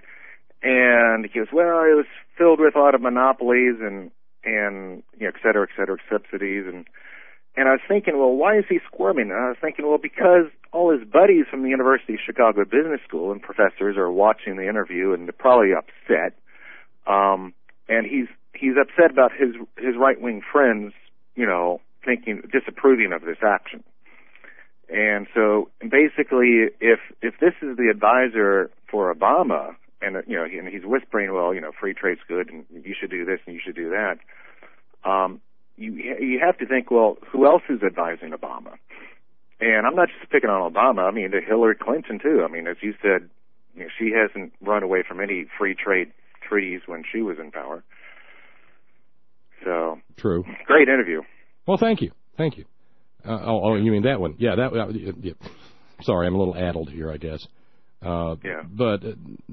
And he goes, well, it was filled with a lot of monopolies and, and you know, et cetera, et cetera, subsidies. And, and I was thinking, well, why is he squirming? And I was thinking, well, because all his buddies from the University of Chicago Business School and professors are watching the interview, and they're probably upset. Um, and he's he's upset about his his right wing friends, you know, thinking disapproving of this action. And so basically, if if this is the advisor for Obama, and you know, and he's whispering, well, you know, free trade's good, and you should do this and you should do that. Um, you you have to think, well, who else is advising Obama? And I'm not just picking on Obama. I mean, to Hillary Clinton, too. I mean, as you said, you know, she hasn't run away from any free trade treaties when she was in power. So, true. Great interview. Well, thank you. Thank you. Uh, oh, oh, you mean that one? Yeah, that. Uh, yeah. Sorry, I'm a little addled here, I guess. Uh, yeah. But uh,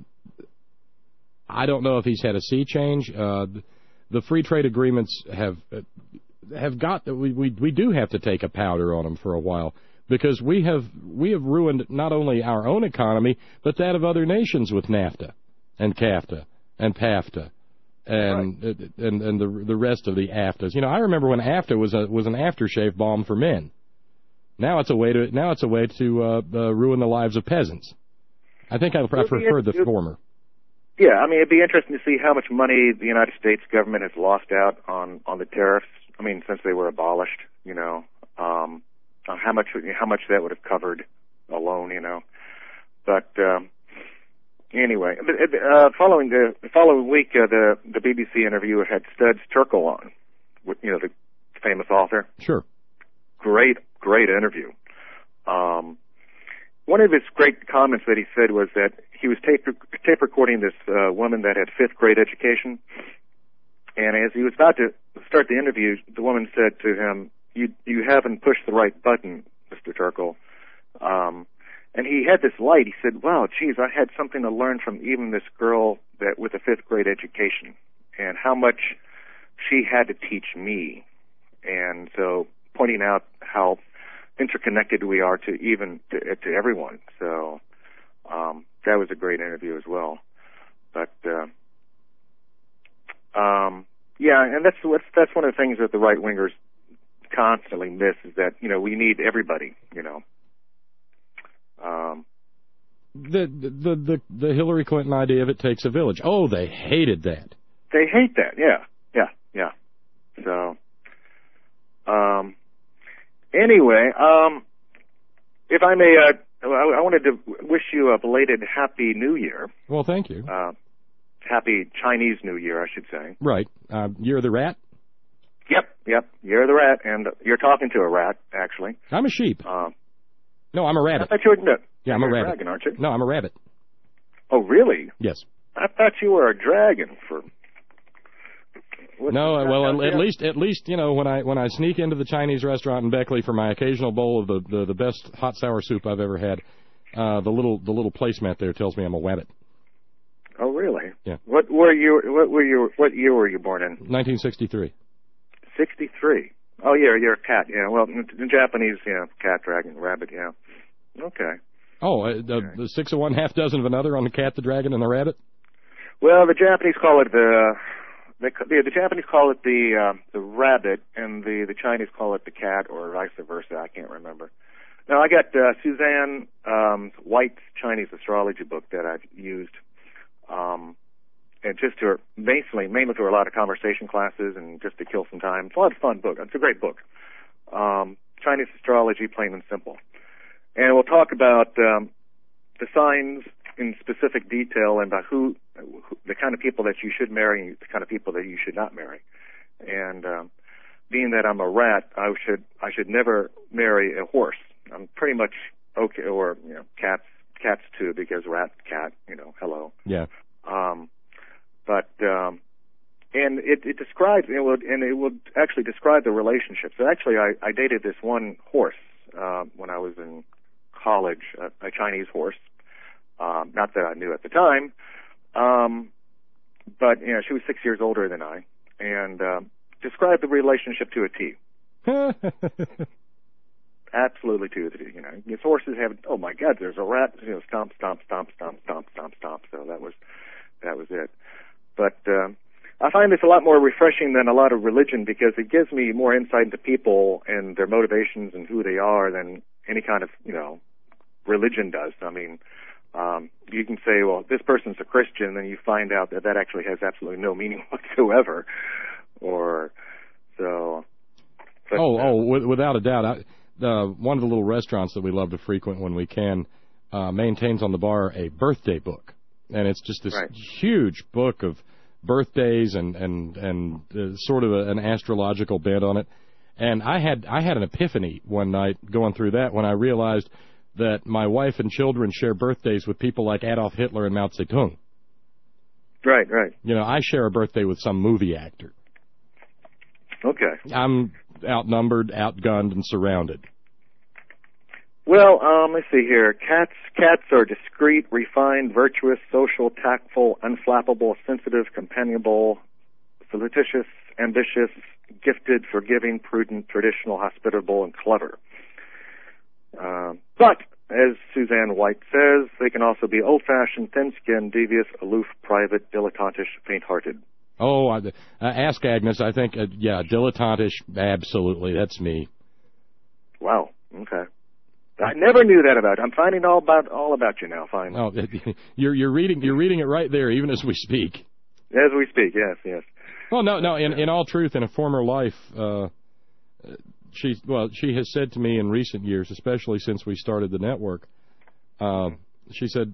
I don't know if he's had a sea change. Uh, the free trade agreements have uh, have got we, we we do have to take a powder on them for a while. Because we have we have ruined not only our own economy, but that of other nations with NAFTA and CAFTA and PAFTA and right. and and the the rest of the AFTAs. You know, I remember when AFTA was a was an aftershave balm for men. Now it's a way to now it's a way to uh, uh, ruin the lives of peasants. I think I, I prefer the former. Yeah, I mean, it'd be interesting to see how much money the United States government has lost out on on the tariffs. I mean, since they were abolished, you know. Um, Uh, how much how much that would have covered alone, you know. But um, anyway, uh, following the, the following week, uh, the the B B C interviewer had Studs Terkel on, you know, the famous author. Sure. Great, great interview. Um, one of his great comments that he said was that he was tape, tape recording this uh, woman that had fifth grade education, and as he was about to start the interview, the woman said to him, "You you haven't pushed the right button, Mister Turkle." Um, and he had this light. He said, "Wow, geez, I had something to learn from even this girl that with a fifth grade education, and how much she had to teach me." And so, pointing out how interconnected we are to even to, to everyone. So um, that was a great interview as well. But uh, um, yeah, and that's what's that's one of the things that the right wingers constantly miss is that you know we need everybody. You know. Um, the, the the the Hillary Clinton idea of it takes a village. Oh, they hated that. They hate that. Yeah, yeah, yeah. So. Um. Anyway, um, if I may, uh, I, I wanted to wish you a belated Happy New Year. Well, thank you. Uh, happy Chinese New Year, I should say. Right. Uh, Year of the Rat? Yep, yep. Year of the Rat, and you're talking to a rat, actually. I'm a sheep. Um, no, I'm a rabbit. I thought you were no, Yeah, I'm a you're rabbit. A dragon, aren't you? No, I'm a rabbit. Oh, really? Yes. I thought you were a dragon for... What's no, that well, out at, at there? least, at least, you know, when I when I sneak into the Chinese restaurant in Beckley for my occasional bowl of the, the, the best hot sour soup I've ever had, uh, the little the little placemat there tells me I'm a wabbit. Oh, really? Yeah. What were you? What were you? What year were you born in? nineteen sixty-three. Sixty-three. Oh, yeah, you're a cat. Yeah. Well, in, in Japanese, yeah, cat, dragon, rabbit. Yeah. Okay. Oh, uh, the, the six of one, half dozen of another on the cat, the dragon, and the rabbit. Well, the Japanese call it the. They, the, the Japanese call it the uh, the rabbit, and the, the Chinese call it the cat, or vice versa. I can't remember. Now, I got uh, Suzanne um, White's Chinese astrology book that I've used, um, and just to mainly mainly to a lot of conversation classes and just to kill some time. It's a lot of fun book. It's a great book. Um, Chinese astrology, plain and simple. And we'll talk about um, the signs in specific detail and about who, who, the kind of people that you should marry and the kind of people that you should not marry. And um, being that I'm a rat, I should I should never marry a horse. I'm pretty much okay, or you know, cats cats too, because rat, cat, you know, hello. Yeah. Um, but um, and it, it describes it would and it would actually describe the relationship. So actually, I, I dated this one horse uh, when I was in college, a, a Chinese horse. Um, not that I knew at the time, um, but you know, she was six years older than I, and uh, described the relationship to a T. Absolutely to a T. You know, these horses have. Oh my God, there's a rat. You know, stomp, stomp, stomp, stomp, stomp, stomp, stomp. So that was that was it. But um, I find this a lot more refreshing than a lot of religion because it gives me more insight into people and their motivations and who they are than any kind of you know religion does. I mean. Um, you can say, well, this person's a Christian, and then you find out that that actually has absolutely no meaning whatsoever. Or so. But, oh, uh, oh, w- without a doubt. I, uh, one of the little restaurants that we love to frequent when we can uh, maintains on the bar a birthday book, and it's just this right. huge book of birthdays and and and uh, sort of a, an astrological bent on it. And I had I had an epiphany one night going through that when I realized that my wife and children share birthdays with people like Adolf Hitler and Mao Zedong. Right, right. You know, I share a birthday with some movie actor. Okay. I'm outnumbered, outgunned, and surrounded. Well, um, let's see here. Cats cats are discreet, refined, virtuous, social, tactful, unflappable, sensitive, companionable, flirtatious, ambitious, gifted, forgiving, prudent, traditional, hospitable, and clever. Uh, but, as Suzanne White says, they can also be old-fashioned, thin-skinned, devious, aloof, private, dilettantish, faint-hearted. Oh, I, uh, ask Agnes. I think, uh, yeah, dilettantish, absolutely. That's me. Wow. Okay. I never knew that about you. I'm finding all about all about you now. Finally. Oh, you're you're reading you're reading it right there, even as we speak. As we speak, yes, yes. Well, no, no. In in all truth, in a former life, uh, she well, she has said to me in recent years, especially since we started the network, uh, she said,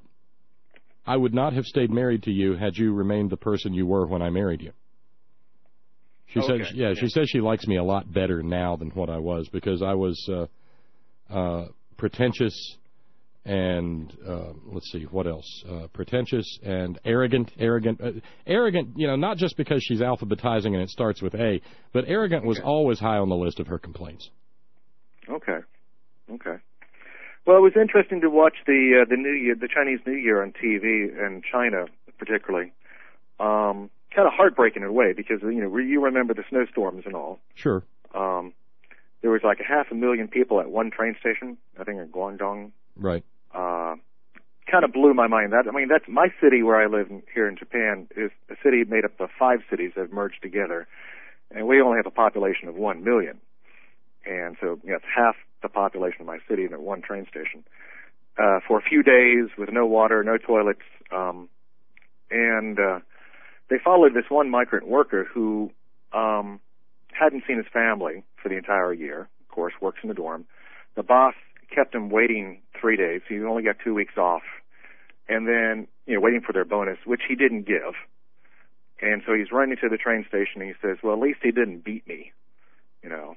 "I would not have stayed married to you had you remained the person you were when I married you." She Okay. says, yeah, she says she likes me a lot better now than what I was because I was uh, uh, pretentious and uh, let's see what else, uh, pretentious and arrogant, arrogant, uh, arrogant. You know, not just because she's alphabetizing and it starts with A, but arrogant was Okay. always high on the list of her complaints. Okay. Okay. Well, it was interesting to watch the uh, the New Year, the Chinese New Year on T V in China, particularly. Um, kind of heartbreaking in a way because you know you remember the snowstorms and all. Sure. Um, there was like a half a million people at one train station, I think in Guangdong. Right. Uh, kind of blew my mind. That I mean, that's my city where I live in, here in Japan is a city made up of five cities that have merged together, and we only have a population of one million. And so, you know, it's half the population of my city in at one train station. Uh, for a few days with no water, no toilets, um, and, uh, they followed this one migrant worker who, um, hadn't seen his family for the entire year, of course, works in the dorm. The boss kept him waiting three days. He only got two weeks off. And then, you know, waiting for their bonus, which he didn't give. And so he's running to the train station and he says, well, at least he didn't beat me, you know.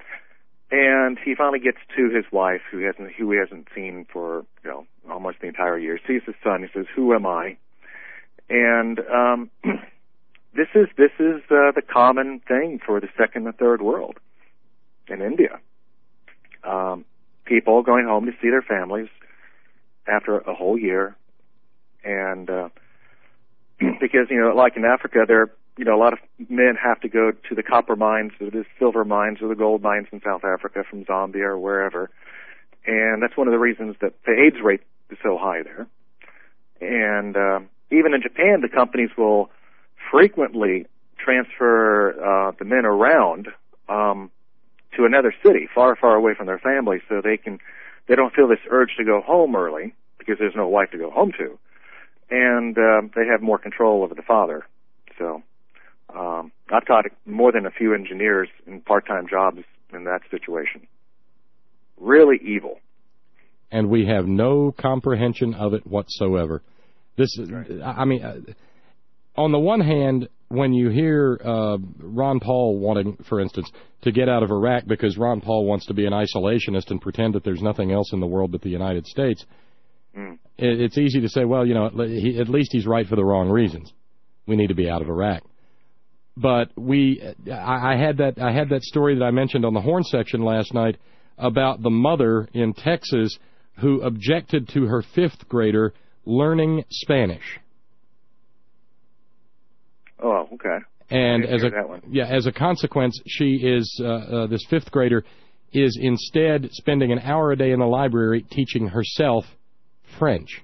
And he finally gets to his wife, who hasn't who he hasn't seen for you know almost the entire year. Sees his son. He says, "Who am I?" And um, this is this is uh, the common thing for the second and third world in India. Um, people going home to see their families after a whole year, and uh, because you know, like in Africa, there. You know, a lot of men have to go to the copper mines or the silver mines or the gold mines in South Africa from Zambia or wherever. And that's one of the reasons that the AIDS rate is so high there. And uh, even in Japan, the companies will frequently transfer uh, the men around um, to another city, far, far away from their families, so they can they don't feel this urge to go home early because there's no wife to go home to. And uh, they have more control over the father. So... Um, I've taught more than a few engineers in part-time jobs in that situation. Really evil. And we have no comprehension of it whatsoever. This, right. I mean, uh, on the one hand, when you hear uh, Ron Paul wanting, for instance, to get out of Iraq because Ron Paul wants to be an isolationist and pretend that there's nothing else in the world but the United States, mm. it, it's easy to say, well, you know, he, at least he's right for the wrong reasons. We need to be out of Iraq. But we, I, I had that, I had that story that I mentioned on the Horn section last night about the mother in Texas who objected to her fifth grader learning Spanish. Oh, okay. And as a yeah, as a consequence, she is uh, uh, this fifth grader is instead spending an hour a day in the library teaching herself French.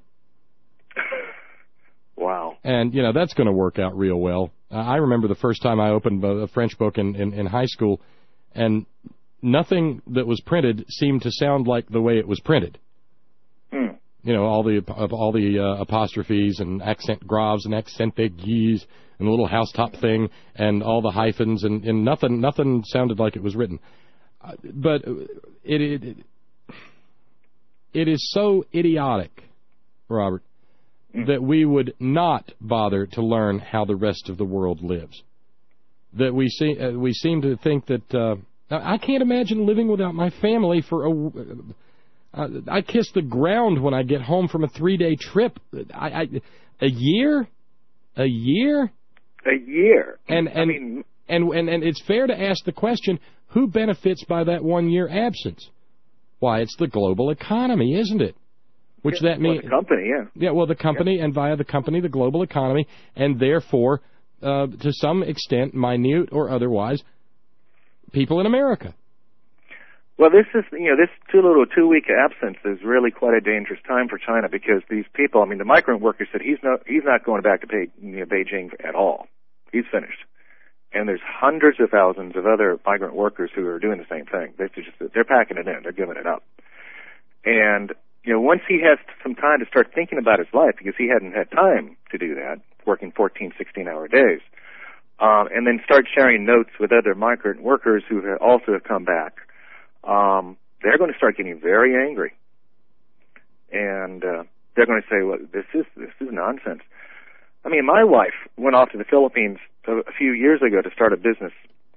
Wow. And, you know, that's going to work out real well. Uh, I remember the first time I opened a French book in, in, in high school, and nothing that was printed seemed to sound like the way it was printed. Hmm. You know, all the all the uh, apostrophes and accent graves and accent aigus and the little housetop thing and all the hyphens, and, and nothing nothing sounded like it was written. Uh, but it, it it is so idiotic, Robert, that we would not bother to learn how the rest of the world lives. That we see, uh, we seem to think that uh, I can't imagine living without my family for a. Uh, I kiss the ground when I get home from a three-day trip. I, I, a year, a year, a year. And and, I mean, and and and it's fair to ask the question: who benefits by that one-year absence? Why, it's the global economy, isn't it? Which yeah, that means well, the company, yeah. Yeah, well, the company, yeah. And via the company, the global economy, and therefore, uh, to some extent, minute or otherwise, people in America. Well, this is, you know, this two little two-week absence is really quite a dangerous time for China because these people, I mean, the migrant worker said he's not, he's not going back to Be- you know, Beijing at all. He's finished. And there's hundreds of thousands of other migrant workers who are doing the same thing. They're just, they're packing it in. They're giving it up. And, you know, once he has some time to start thinking about his life, because he hadn't had time to do that, working fourteen, sixteen-hour days, um, and then start sharing notes with other migrant workers who have also have come back, um, they're going to start getting very angry. And uh, they're going to say, well, this is this is nonsense. I mean, my wife went off to the Philippines a, a few years ago to start a business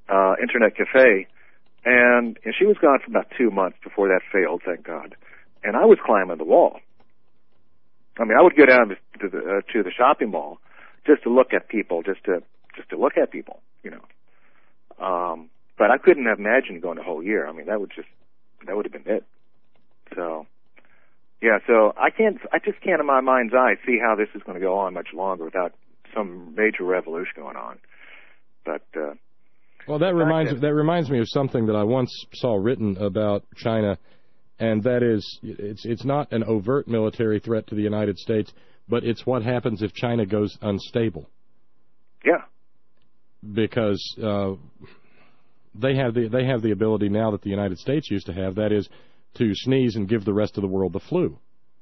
uh, internet cafe, and, and she was gone for about two months before that failed, thank God. And I was climbing the wall. I mean, I would go down to the, uh, to the shopping mall just to look at people, just to just to look at people, you know. Um, but I couldn't have imagined going a whole year. I mean, that would just that would have been it. So, yeah. So I can't, I just can't, in my mind's eye, see how this is going to go on much longer without some major revolution going on. But uh, well, that reminds that reminds me of something that I once saw written about China. And that is, it's it's not an overt military threat to the United States, but it's what happens if China goes unstable. Yeah. Because uh, they have the they have the ability now that the United States used to have, that is, to sneeze and give the rest of the world the flu.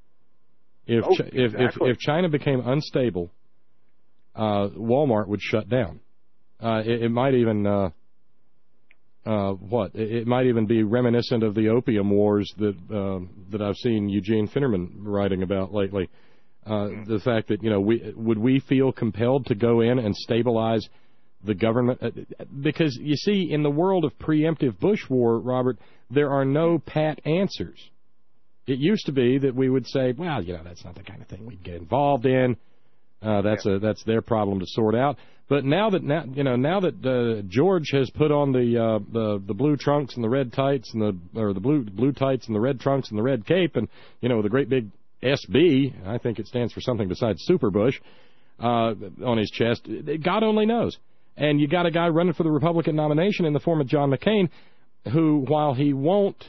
If oh, Ch- if, if if China became unstable, uh, Walmart would shut down. Uh, it, it might even. Uh, Uh, what? It might even be reminiscent of the opium wars that uh, that I've seen Eugene Finnerman writing about lately. Uh, the fact that, you know, we would we feel compelled to go in and stabilize the government? Uh, because, you see, in the world of preemptive Bush war, Robert, there are no pat answers. It used to be that we would say, well, you know, that's not the kind of thing we'd get involved in. Uh, that's a that's their problem to sort out. But now that now you know now that uh, George has put on the uh, the the blue trunks and the red tights and the or the blue blue tights and the red trunks and the red cape, and, you know, the great big S B, I think it stands for something besides Super Bush, uh, on his chest, God only knows. And you got a guy running for the Republican nomination in the form of John McCain, who, while he won't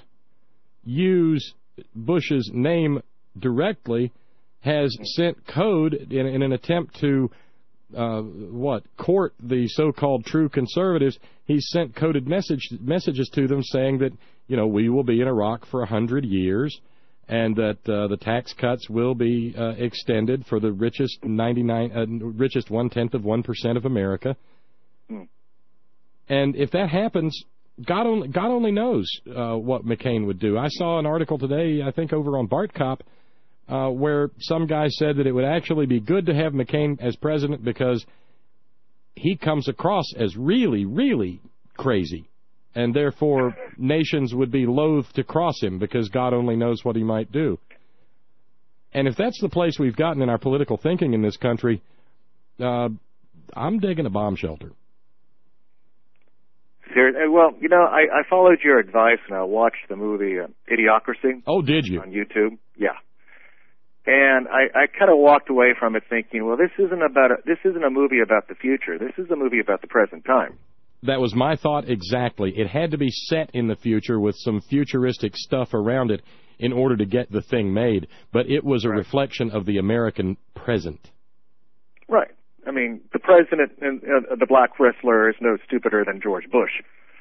use Bush's name directly, has sent code in, in an attempt to, uh, what, court the so-called true conservatives. He's sent coded message, messages to them saying that, you know, we will be in Iraq for a hundred years, and that uh, the tax cuts will be uh, extended for the richest ninety-nine, uh, richest one-tenth of one percent of America. Hmm. And if that happens, God only, God only knows uh, what McCain would do. I saw an article today, I think over on Bart Cop, Uh, where some guy said that it would actually be good to have McCain as president because he comes across as really, really crazy, and therefore nations would be loath to cross him because God only knows what he might do. And if that's the place we've gotten in our political thinking in this country, uh, I'm digging a bomb shelter. Well, you know, I, I followed your advice and I watched the movie uh, Idiocracy. Oh, did you? On YouTube, yeah. And I, I kind of walked away from it thinking, well, this isn't about a, this isn't a movie about the future. This is a movie about the present time. That was my thought exactly. It had to be set in the future with some futuristic stuff around it in order to get the thing made. But it was a right. reflection of the American present. Right. I mean, the president and uh, the black wrestler is no stupider than George Bush.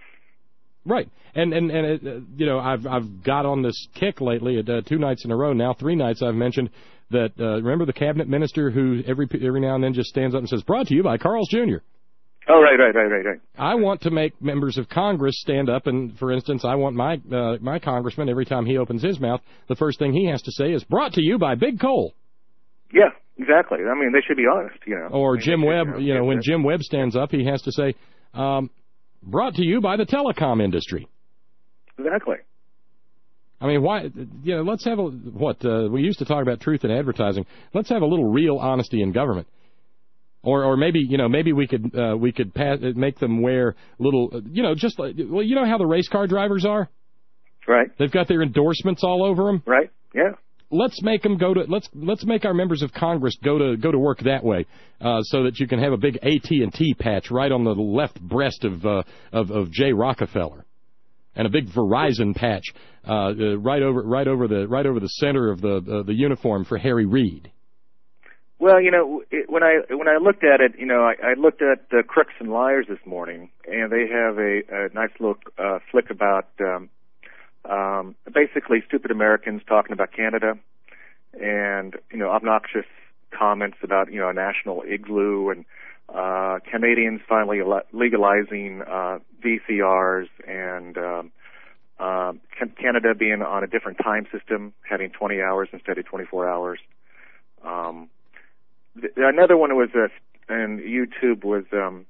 Right, and and and uh, you know, I've I've got on this kick lately. At, uh, two nights in a row now, three nights I've mentioned that. Uh, remember the cabinet minister who every every now and then just stands up and says, "Brought to you by Carl's Junior" Oh, right, right, right, right, right. I want to make members of Congress stand up, and for instance, I want my uh, my congressman every time he opens his mouth, the first thing he has to say is, "Brought to you by Big Coal." Yeah, exactly. I mean, they should be honest, you know. Or I mean, Jim Webb, you know, you know, when Jim Webb stands up, he has to say, um, "Brought to you by the telecom industry." Exactly. I mean, why? You know, let's have a what uh, we used to talk about truth in advertising. Let's have a little real honesty in government, or or maybe you know maybe we could uh, we could pass, make them wear little you know just like well you know how the race car drivers are, right? They've got their endorsements all over them, right? Yeah. Let's make them go to let's let's make our members of Congress go to go to work that way, uh, so that you can have a big A T and T patch right on the left breast of uh, of of Jay Rockefeller. And a big Verizon patch uh, uh, right over, right over the, right over the center of the uh, the uniform for Harry Reid. Well, you know, it, when I when I looked at it, you know, I, I looked at uh, Crooks and Liars this morning, and they have a, a nice little uh, flick about um, um, basically stupid Americans talking about Canada, and you know, obnoxious comments about you know a national igloo and. Uh, Canadians finally legalizing uh, V C Rs and um, uh, Canada being on a different time system, having twenty hours instead of twenty-four hours. Um, th- another one was, uh, and YouTube was um,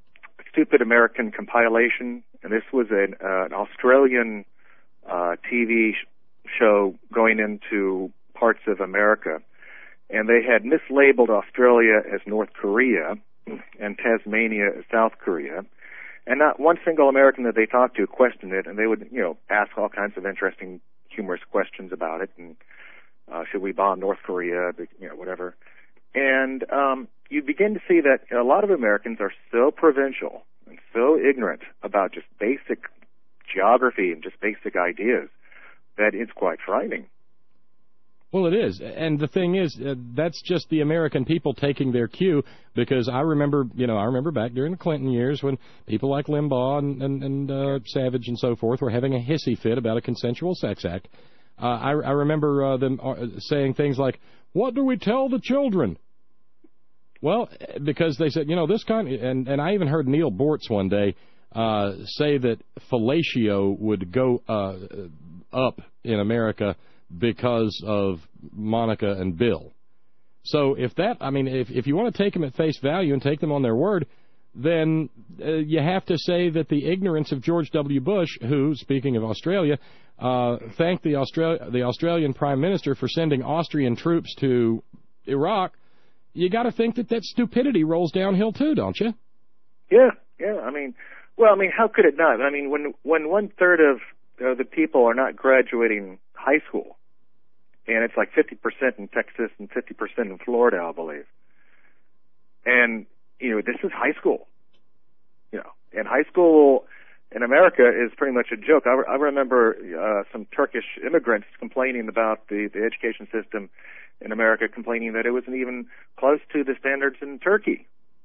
Stupid American Compilation, and this was an, uh, an Australian uh, T V sh- show going into parts of America, and they had mislabeled Australia as North Korea and Tasmania as South Korea, and not one single American that they talked to questioned it, and they would, you know, ask all kinds of interesting, humorous questions about it, and uh, should we bomb North Korea, you know, whatever. And um, you begin to see that a lot of Americans are so provincial and so ignorant about just basic geography and just basic ideas that it's quite frightening. Well, it is. And the thing is, uh, that's just the American people taking their cue, because I remember, you know, I remember back during the Clinton years when people like Limbaugh and, and, and uh, Savage and so forth were having a hissy fit about a consensual sex act. Uh, I, I remember uh, them uh, saying things like, what do we tell the children? Well, because they said, you know, this kind of, and, and I even heard Neil Bortz one day uh, say that fellatio would go uh, up in America because of Monica and Bill. So if that, I mean, if, if you want to take them at face value and take them on their word, then uh, you have to say that the ignorance of George W. Bush, who, speaking of Australia, uh, thanked the, Austra- the Australian Prime Minister for sending Austrian troops to Iraq, you got to think that that stupidity rolls downhill too, don't you? Yeah, yeah. I mean, well, I mean, how could it not? I mean, when when one third of uh, the people are not graduating high school, and it's like fifty percent in Texas and fifty percent in Florida, I believe. And, you know, this is high school. You know, and high school in America is pretty much a joke. I, re- I remember uh, some Turkish immigrants complaining about the, the education system in America, complaining that it wasn't even close to the standards in Turkey.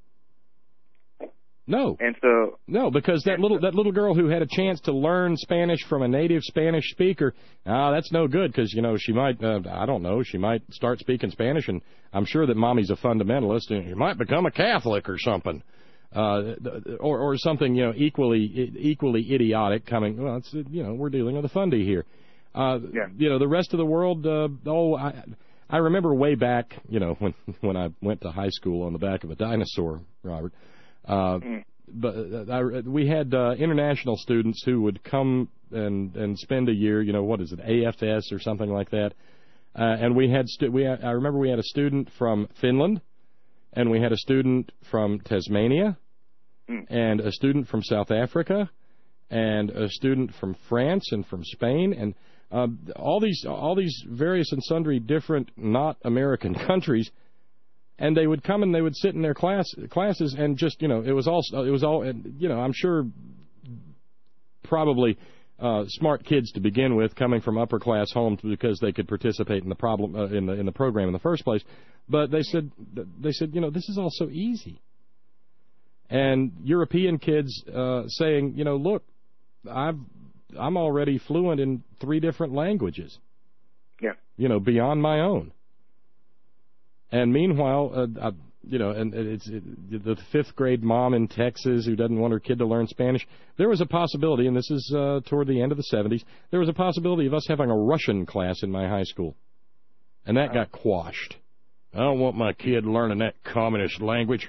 No. And so no, because that little that little girl who had a chance to learn Spanish from a native Spanish speaker, ah, that's no good, because, you know, she might, uh, I don't know, she might start speaking Spanish, and I'm sure that mommy's a fundamentalist, and she might become a Catholic or something, uh, or or something, you know, equally equally idiotic. Coming, well, it's, you know, we're dealing with a fundy here. Uh, yeah. You know, the rest of the world. Uh, oh, I. I remember way back, you know, when when I went to high school on the back of a dinosaur, Robert. Uh, mm. But uh, I, we had uh, international students who would come and and spend a year, you know, what is it, A F S or something like that. Uh, and we had stu- we had, I remember we had a student from Finland, and we had a student from Tasmania, mm. and a student from South Africa, and a student from France and from Spain, and Uh, all these, all these various and sundry different not American countries, and they would come and they would sit in their class classes and just, you know, it was all, it was all, you know, I'm sure probably uh, smart kids to begin with, coming from upper class homes because they could participate in the problem uh, in the in the program in the first place. But they said, they said, you know, this is all so easy. And European kids uh, saying, you know, look, I've I'm already fluent in three different languages. Yeah. You know, beyond my own. And meanwhile, uh, I, you know, and it's it, the fifth grade mom in Texas who doesn't want her kid to learn Spanish. There was a possibility, and this is uh, toward the end of the seventies, there was a possibility of us having a Russian class in my high school. And that got quashed. I don't want my kid learning that communist language.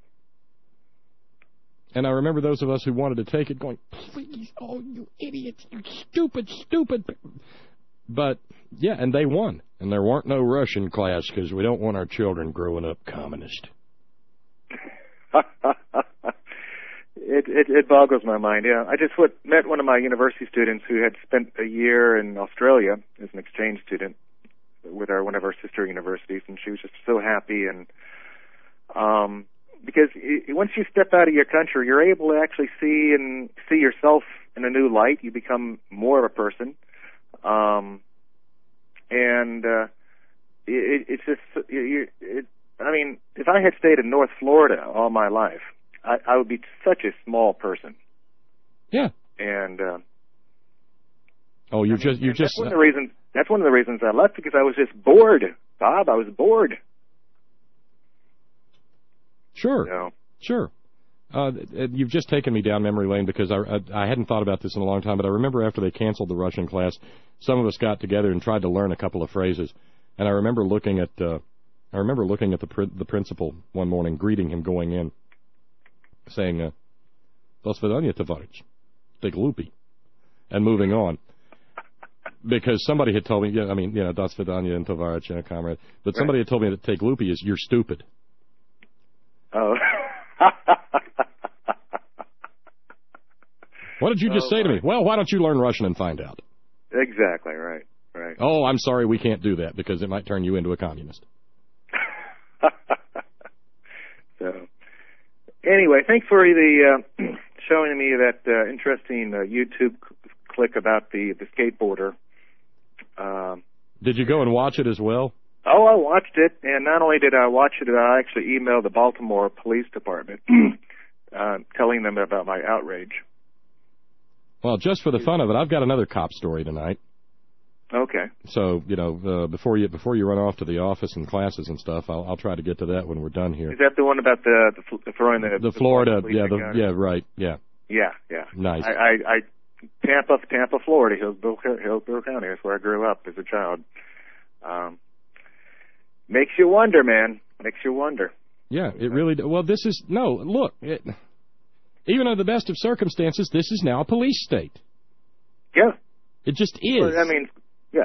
And I remember those of us who wanted to take it going, please, oh, you idiots, you stupid, stupid. But, yeah, and they won. And there weren't no Russian class because we don't want our children growing up communist. it, it it boggles my mind, yeah. I just what, met one of my university students who had spent a year in Australia as an exchange student with our one of our sister universities, and she was just so happy. And um because once you step out of your country, you're able to actually see and see yourself in a new light. You become more of a person. Um, and uh, it, it's just, you, it, I mean, if I had stayed in North Florida all my life, I, I would be such a small person. Yeah. And uh, oh, you I mean, just, you just. That's one of the reasons. That's one of the reasons I left, because I was just bored, Bob. I was bored. Sure, no. sure. Uh, you've just taken me down memory lane, because I, I, I hadn't thought about this in a long time, but I remember after they canceled the Russian class, some of us got together and tried to learn a couple of phrases. And I remember looking at uh, I remember looking at the pr- the principal one morning, greeting him going in, saying, uh, Das Vidanya, Tovarich. Take loopy. And moving on. Because somebody had told me, yeah, I mean, you know, Das Vidanya and Tovarich, you know, comrade. But somebody right. had told me that take loopy is you're stupid. Oh. What did you just oh, say to me? Well, why don't you learn Russian and find out? Exactly, right, right. Oh, I'm sorry, we can't do that because it might turn you into a communist. So, anyway, thanks for the uh, showing me that uh, interesting uh, YouTube clip about the, the skateboarder. Um, did you go and watch it as well? Oh, I watched it, and not only did I watch it, I actually emailed the Baltimore Police Department uh, telling them about my outrage. Well, just for the fun of it, I've got another cop story tonight. Okay. So, you know, uh, before you before you run off to the office and classes and stuff, I'll, I'll try to get to that when we're done here. Is that the one about the the, the throwing the, the, the Florida? Florida yeah, the, yeah, right, yeah. Yeah, yeah. Nice. I, I, I Tampa, Tampa, Florida, Hillsborough, Hillsborough County. That's where I grew up as a child. Um, makes you wonder, man. Makes you wonder. Yeah, it really. Well, this is no. Look, it, even under the best of circumstances, this is now a police state. Yeah. It just is. Well, I mean, yeah.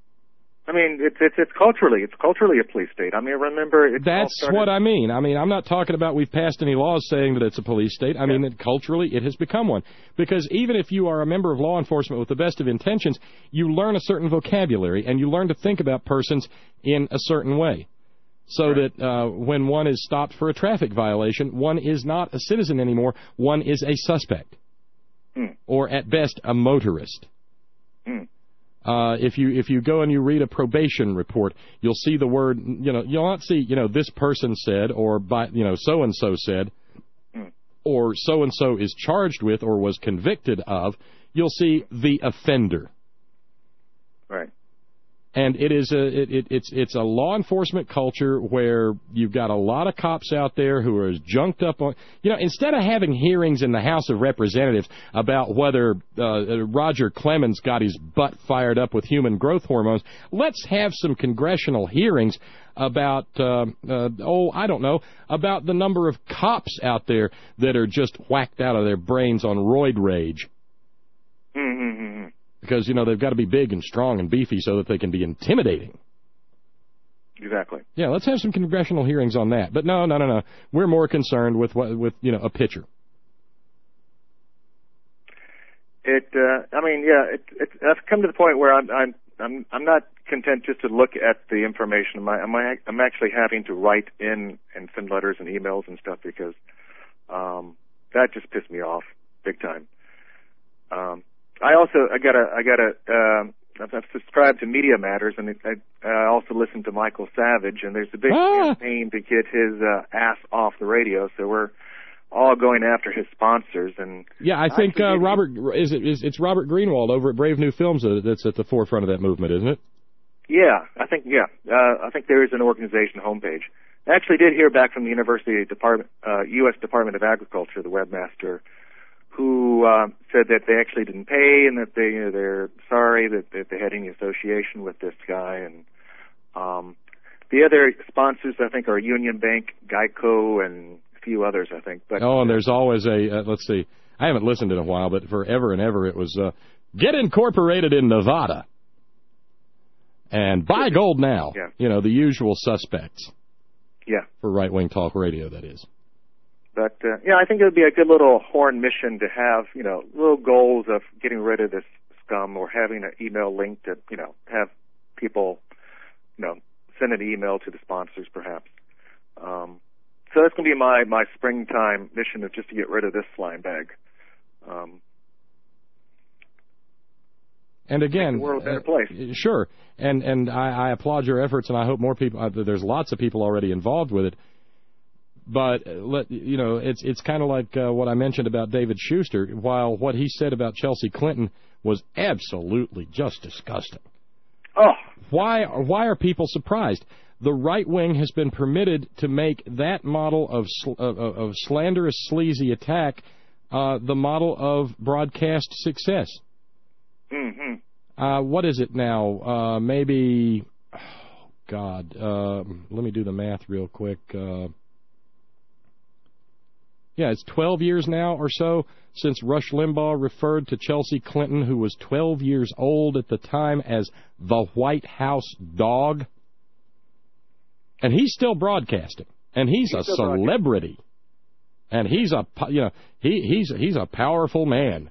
I mean, it's it's it's culturally, it's culturally a police state. I mean, remember, it's that's started... what I mean. I mean, I'm not talking about we've passed any laws saying that it's a police state. I yeah. mean, that culturally, it has become one. Because even if you are a member of law enforcement with the best of intentions, you learn a certain vocabulary and you learn to think about persons in a certain way. So right. that uh, when one is stopped for a traffic violation, one is not a citizen anymore. One is a suspect. Mm. Or at best, a motorist. Mm. Uh, if you if you go and you read a probation report, you'll see the word, you know, you'll not see, you know, this person said, or by, you know, so and so said, mm. or so and so is charged with or was convicted of. You'll see the offender. Right. And it is a it, it, it's it's a law enforcement culture where you've got a lot of cops out there who are as junked up on, you know, instead of having hearings in the House of Representatives about whether uh, Roger Clemens got his butt fired up with human growth hormones, let's have some congressional hearings about uh, uh, oh I don't know about the number of cops out there that are just whacked out of their brains on roid rage. Mm-hmm. Because, you know, they've got to be big and strong and beefy so that they can be intimidating. Exactly. Yeah, let's have some congressional hearings on that. But no, no, no, no. We're more concerned with, what, with you know, a pitcher. It, uh, I mean, yeah, it, it, I've come to the point where I'm, I'm, I'm, I'm not content just to look at the information. I'm, I'm actually having to write in and send letters and emails and stuff because um, that just pissed me off big time. Um, I also I got a I got a uh, I've subscribed to Media Matters, and I, I also listen to Michael Savage, and there's a big ah. campaign to get his uh, ass off the radio. So we're all going after his sponsors. And yeah, I think uh, Robert is it is it's Robert Greenwald over at Brave New Films that's at the forefront of that movement, isn't it? Yeah, I think yeah, uh, I think there is an organization homepage. I actually did hear back from the University Department, uh, U S Department of Agriculture, the webmaster, who uh, said that they actually didn't pay and that they, you know, they're sorry that, that they had any association with this guy. And um, the other sponsors, I think, are Union Bank, Geico, and a few others, I think. But oh, and there's always a, uh, let's see, I haven't listened in a while, but forever and ever it was, uh, get incorporated in Nevada. And buy gold now. Yeah. You know, the usual suspects. Yeah. For right-wing talk radio, that is. But, uh, yeah, I think it would be a good little horn mission to have, you know, little goals of getting rid of this scum or having an email link to, you know, have people, you know, send an email to the sponsors perhaps. Um, so that's going to be my, my springtime mission of just to get rid of this slime bag. Um, and again, make the world a better place. Uh, sure. And, and I, I applaud your efforts, and I hope more people, uh, there's lots of people already involved with it. But, let you know, it's it's kind of like uh, what I mentioned about David Schuster. While what he said about Chelsea Clinton was absolutely just disgusting. Oh. Why, why are people surprised? The right wing has been permitted to make that model of, sl- of, of slanderous, sleazy attack uh, the model of broadcast success. Mm-hmm. Uh, what is it now? Uh, maybe, oh, God, uh, let me do the math real quick. Uh, Yeah, it's twelve years now or so since Rush Limbaugh referred to Chelsea Clinton, who was twelve years old at the time, as the White House dog. And he's still broadcasting. And he's, he's a celebrity. And he's a, you know, he, he's, he's a powerful man.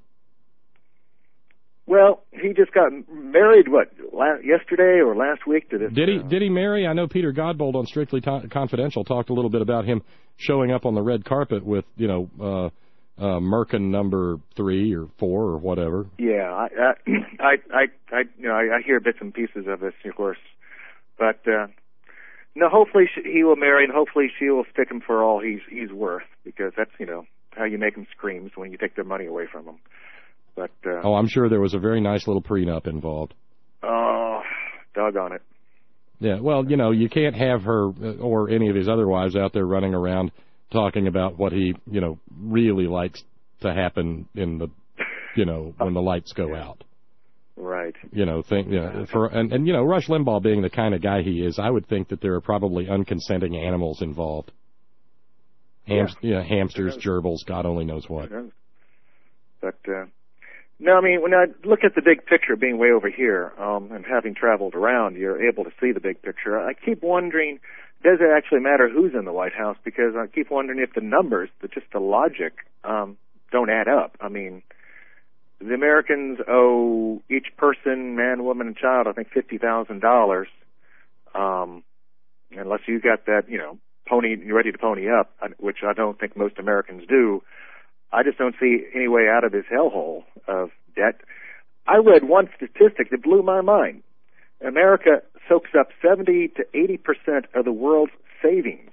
Well, he just got married, what, la- yesterday or last week to this? Did he uh, Did he marry? I know Peter Godbold on Strictly to- Confidential talked a little bit about him showing up on the red carpet with, you know, uh, uh, Merkin number three or four or whatever. Yeah, I, I, I, I, you know, I, I hear bits and pieces of this, of course. But, uh, no, hopefully she, he will marry, and hopefully she will stick him for all he's he's worth, because that's, you know, how you make him scream when you take their money away from him. But, uh, oh, I'm sure there was a very nice little prenup involved. Oh, doggone it. Yeah, well, you know, you can't have her or any of his other wives out there running around talking about what he, you know, really likes to happen in the, you know, when the lights go out. Right. You know, think, you know, for and, and you know, Rush Limbaugh being the kind of guy he is, I would think that there are probably unconsenting animals involved. Ham- yeah. You know, hamsters, gerbils, God only knows what. But, uh, no, I mean, when I look at the big picture being way over here, um, and having traveled around, you're able to see the big picture. I keep wondering, does it actually matter who's in the White House? Because I keep wondering if the numbers, the, just the logic, um, don't add up. I mean, the Americans owe each person, man, woman, and child, I think fifty thousand dollars, um, unless you got that, you know, pony, you're ready to pony up, which I don't think most Americans do. I just don't see any way out of this hellhole of debt. I read one statistic that blew my mind. America soaks up seventy to eighty percent of the world's savings.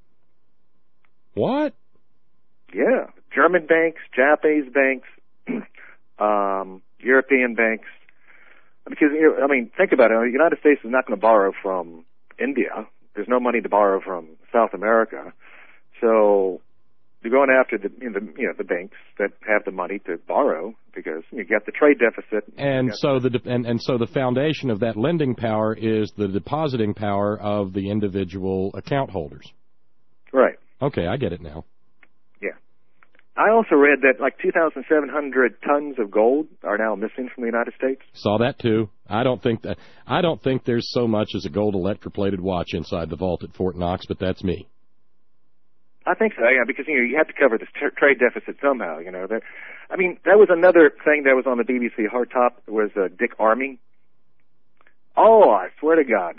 What? Yeah. German banks, Japanese banks, um, European banks. Because, you know, I mean, think about it. The United States is not going to borrow from India. There's no money to borrow from South America. So you're going after the, you know, the, you know, the banks that have the money to borrow, because you get the trade deficit. And so the de- and, and so the foundation of that lending power is the depositing power of the individual account holders. Right. Okay, I get it now. Yeah. I also read that like two thousand seven hundred tons of gold are now missing from the United States. Saw that too. I don't think that I don't think there's so much as a gold electroplated watch inside the vault at Fort Knox, but that's me. I think so, yeah, because, you know, you have to cover this t- trade deficit somehow, you know. That, I mean, that was another thing that was on the B B C Hardtop, was uh, Dick Armey. Oh, I swear to God.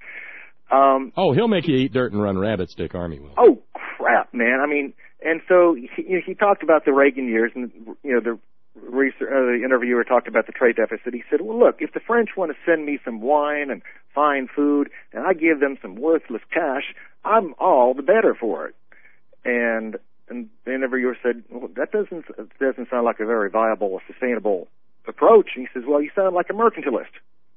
um, oh, he'll make you eat dirt and run rabbits, Dick Armey will. Oh, crap, man. I mean, and so he, you know, he talked about the Reagan years, and, you know, the, research, uh, the interviewer talked about the trade deficit. He said, well, look, if the French want to send me some wine and fine food, and I give them some worthless cash, I'm all the better for it. And, and the interviewer said, well, that doesn't doesn't sound like a very viable or sustainable approach. And he says, well, you sound like a mercantilist.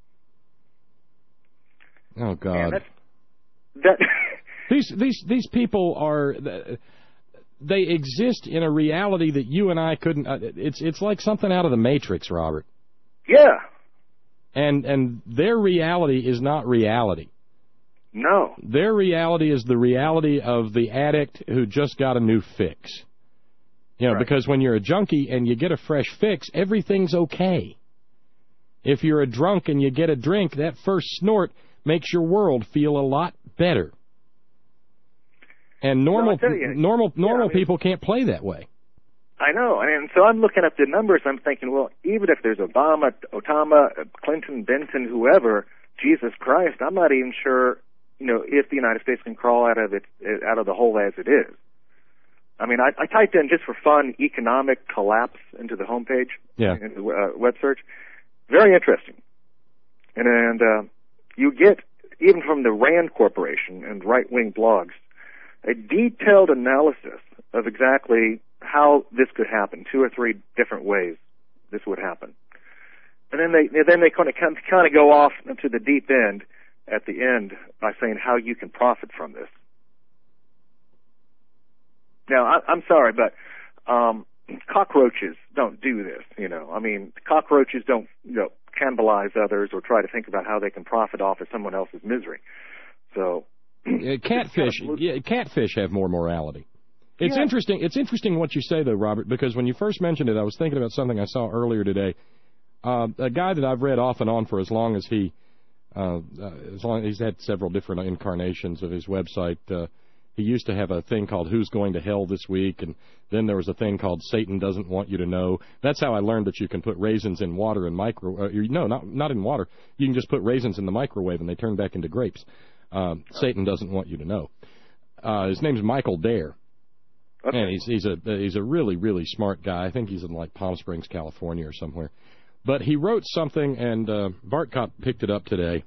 Oh, God. That's, that these these these people are, they exist in a reality that you and I couldn't, uh, it's it's like something out of the Matrix, Robert. Yeah. And and their reality is not reality. No. Their reality is the reality of the addict who just got a new fix. You know, right. Because when you're a junkie and you get a fresh fix, everything's okay. If you're a drunk and you get a drink, that first snort makes your world feel a lot better. And normal well, you, normal normal yeah, I mean, people can't play that way. I know. And so I'm looking at the numbers, I'm thinking, well, even if there's Obama, Otama, Clinton, Benton, whoever, Jesus Christ, I'm not even sure, you know, if the United States can crawl out of it, out of the hole as it is. I mean, I, I typed in just for fun economic collapse into the homepage, yeah, into the uh, web search. Very interesting. And, and uh, you get, even from the RAND Corporation and right-wing blogs, a detailed analysis of exactly how this could happen, two or three different ways this would happen. And then they then they kind of kind of go off into the deep end at the end by saying how you can profit from this. Now, I, I'm sorry, but um, cockroaches don't do this, you know. I mean, cockroaches don't, you know, cannibalize others or try to think about how they can profit off of someone else's misery. So, uh, catfish, yeah, catfish have more morality. It's yeah. interesting. It's interesting what you say, though, Robert, because when you first mentioned it, I was thinking about something I saw earlier today. Uh, a guy that I've read off and on for as long as he, uh, uh, as long he's had several different incarnations of his website. Uh, he used to have a thing called "Who's Going to Hell This Week," and then there was a thing called "Satan Doesn't Want You to Know." That's how I learned that you can put raisins in water and micro. Uh, no, not not in water. You can just put raisins in the microwave and they turn back into grapes. Um, oh. Satan doesn't want you to know. Uh, his name's Michael Dare. Okay. And he's he's a he's a really really smart guy. I think he's in like Palm Springs, California, or somewhere. But he wrote something, and uh, Bart Kopp picked it up today.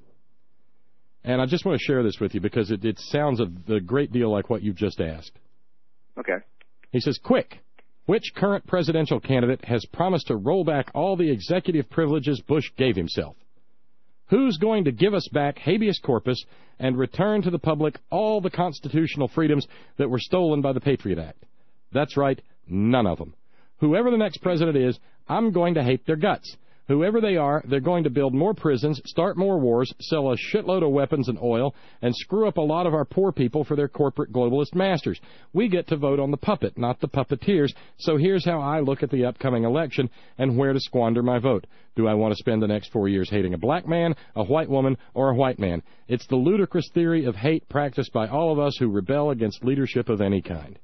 And I just want to share this with you because it, it sounds a, a great deal like what you've just asked. Okay. He says, "Quick, which current presidential candidate has promised to roll back all the executive privileges Bush gave himself? Who's going to give us back habeas corpus and return to the public all the constitutional freedoms that were stolen by the Patriot Act?" That's right, none of them. Whoever the next president is, I'm going to hate their guts. Whoever they are, they're going to build more prisons, start more wars, sell a shitload of weapons and oil, and screw up a lot of our poor people for their corporate globalist masters. We get to vote on the puppet, not the puppeteers, so here's how I look at the upcoming election and where to squander my vote. Do I want to spend the next four years hating a black man, a white woman, or a white man? It's the ludicrous theory of hate practiced by all of us who rebel against leadership of any kind.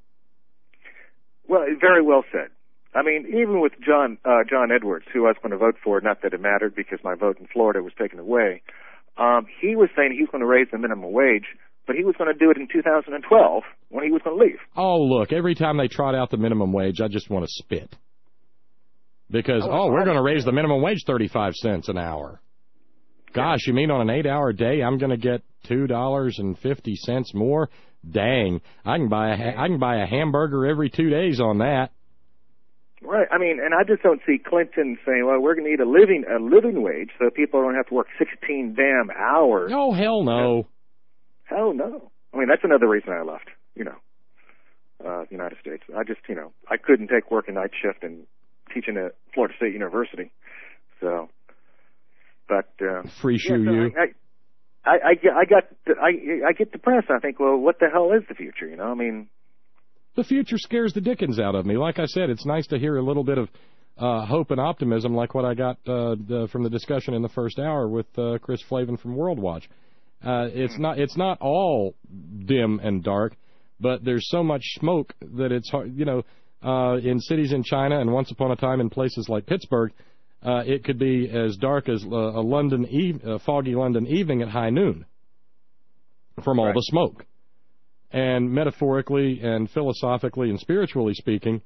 Well, very well said. I mean, even with John uh, John Edwards, who I was going to vote for, not that it mattered because my vote in Florida was taken away, um, he was saying he was going to raise the minimum wage, but he was going to do it in two thousand twelve when he was going to leave. Oh, look, every time they trot out the minimum wage, I just want to spit. Because, oh, oh we're going to raise the minimum wage thirty-five cents an hour. Gosh, you mean on an eight-hour day I'm going to get two dollars and fifty cents more? Dang, I can buy a ha- I can buy a hamburger every two days on that. Right. I mean, and I just don't see Clinton saying, "Well, we're going to need a living a living wage so people don't have to work sixteen damn hours." Oh, hell no. Hell no. I mean, that's another reason I left. You know, uh, the United States. I just, you know, I couldn't take work a night shift and teaching at Florida State University. So, but uh, free shoe yeah, so you. I, I, I, I got I I get depressed. I think, well, what the hell is the future? You know, I mean. The future scares the dickens out of me. Like I said, it's nice to hear a little bit of uh, hope and optimism like what I got uh, the, from the discussion in the first hour with uh, Chris Flavin from World Watch. Uh, it's not it's not all dim and dark, but there's so much smoke that it's hard. You know, uh, in cities in China and once upon a time in places like Pittsburgh, uh, it could be as dark as uh, a London eve- a foggy London evening at high noon from all right. the smoke. And metaphorically and philosophically and spiritually speaking,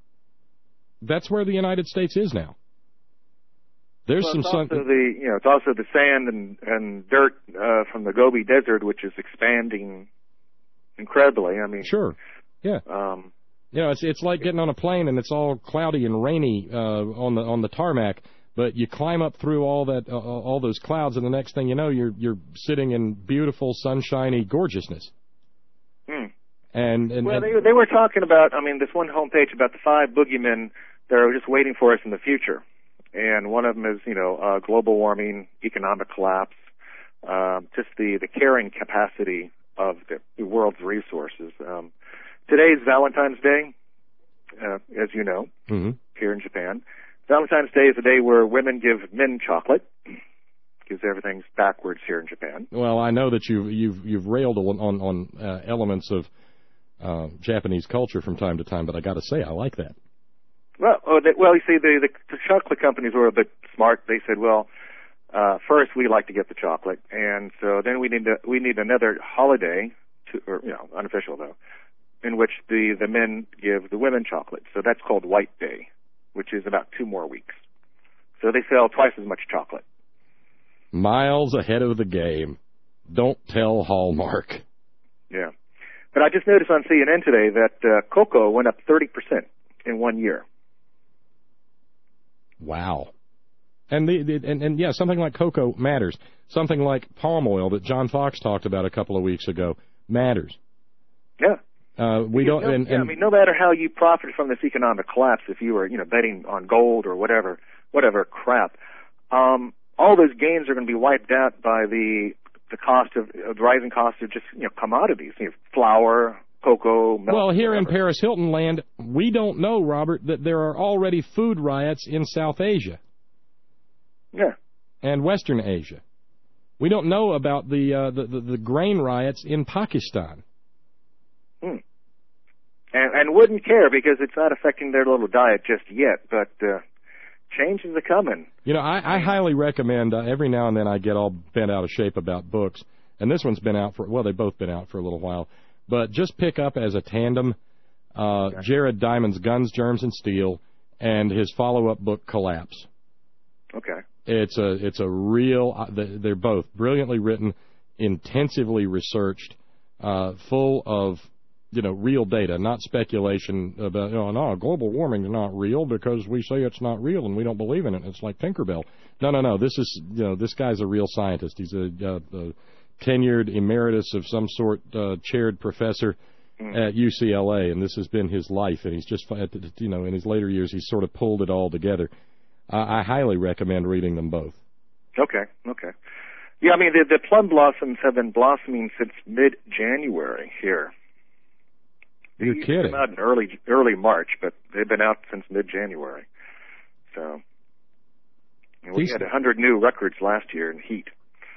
that's where the United States is now. There's well, some it's sun. Also the you know it's also the sand and and dirt uh, from the Gobi Desert, which is expanding incredibly. I mean, sure, yeah. Um, you know, it's it's like getting on a plane and it's all cloudy and rainy uh, on the on the tarmac. But you climb up through all that uh, all those clouds, and the next thing you know, you're you're sitting in beautiful, sunshiny gorgeousness. Hmm. And, and well, and, they they were talking about. I mean, this one homepage about the five boogeymen that are just waiting for us in the future, and one of them is you know uh, global warming, economic collapse, um, just the the carrying capacity of the, the world's resources. Um, today is Valentine's Day, uh, as you know, mm-hmm. here in Japan. Valentine's Day is a day where women give men chocolate. Because everything's backwards here in Japan. Well, I know that you've you've you've railed on on, on uh, elements of uh, Japanese culture from time to time, but I got to say I like that. Well, oh, they, well, you see, the, the the chocolate companies were a bit smart. They said, well, uh, first we like to get the chocolate, and so then we need to, we need another holiday, to, or you know, unofficial though, in which the the men give the women chocolate. So that's called White Day, which is about two more weeks. So they sell twice as much chocolate. Miles ahead of the game. Don't tell Hallmark. Yeah. But I just noticed on C N N today that uh, cocoa went up thirty percent in one year. Wow. And, the, the and, and yeah, something like cocoa matters. Something like palm oil that John Fox talked about a couple of weeks ago matters. Yeah. Uh, we don't. No, and, yeah, and, I mean, no matter how you profit from this economic collapse, if you were, you know, betting on gold or whatever, whatever crap, um, all those gains are going to be wiped out by the the cost of uh, the rising cost of just you know commodities, you know, flour, cocoa. Milk, well, here whatever. in Paris Hilton land, we don't know, Robert, that there are already food riots in South Asia. Yeah. And Western Asia. We don't know about the uh, the, the, the grain riots in Pakistan. Hmm. And, and wouldn't care because it's not affecting their little diet just yet, but uh, changes are coming. You know, I, I highly recommend, uh, every now and then I get all bent out of shape about books, and this one's been out for, well, they've both been out for a little while, but just pick up as a tandem uh, okay. Jared Diamond's Guns, Germs, and Steel and his follow-up book, Collapse. Okay. It's a, it's a real, uh, they're both brilliantly written, intensively researched, uh, full of, you know, real data, not speculation about, you know, no, global warming is not real because we say it's not real and we don't believe in it. It's like Tinkerbell. No, no, no. This is, you know, this guy's a real scientist. He's a, a, a tenured emeritus of some sort, uh, chaired professor mm. at U C L A, and this has been his life. And he's just, you know, in his later years, he's sort of pulled it all together. Uh, I highly recommend reading them both. Okay, okay. Yeah, I mean, the, the plum blossoms have been blossoming since mid-January here. You're They kidding. Came out in early early March, but they've been out since mid-January. So and we These, had one hundred new records last year in heat.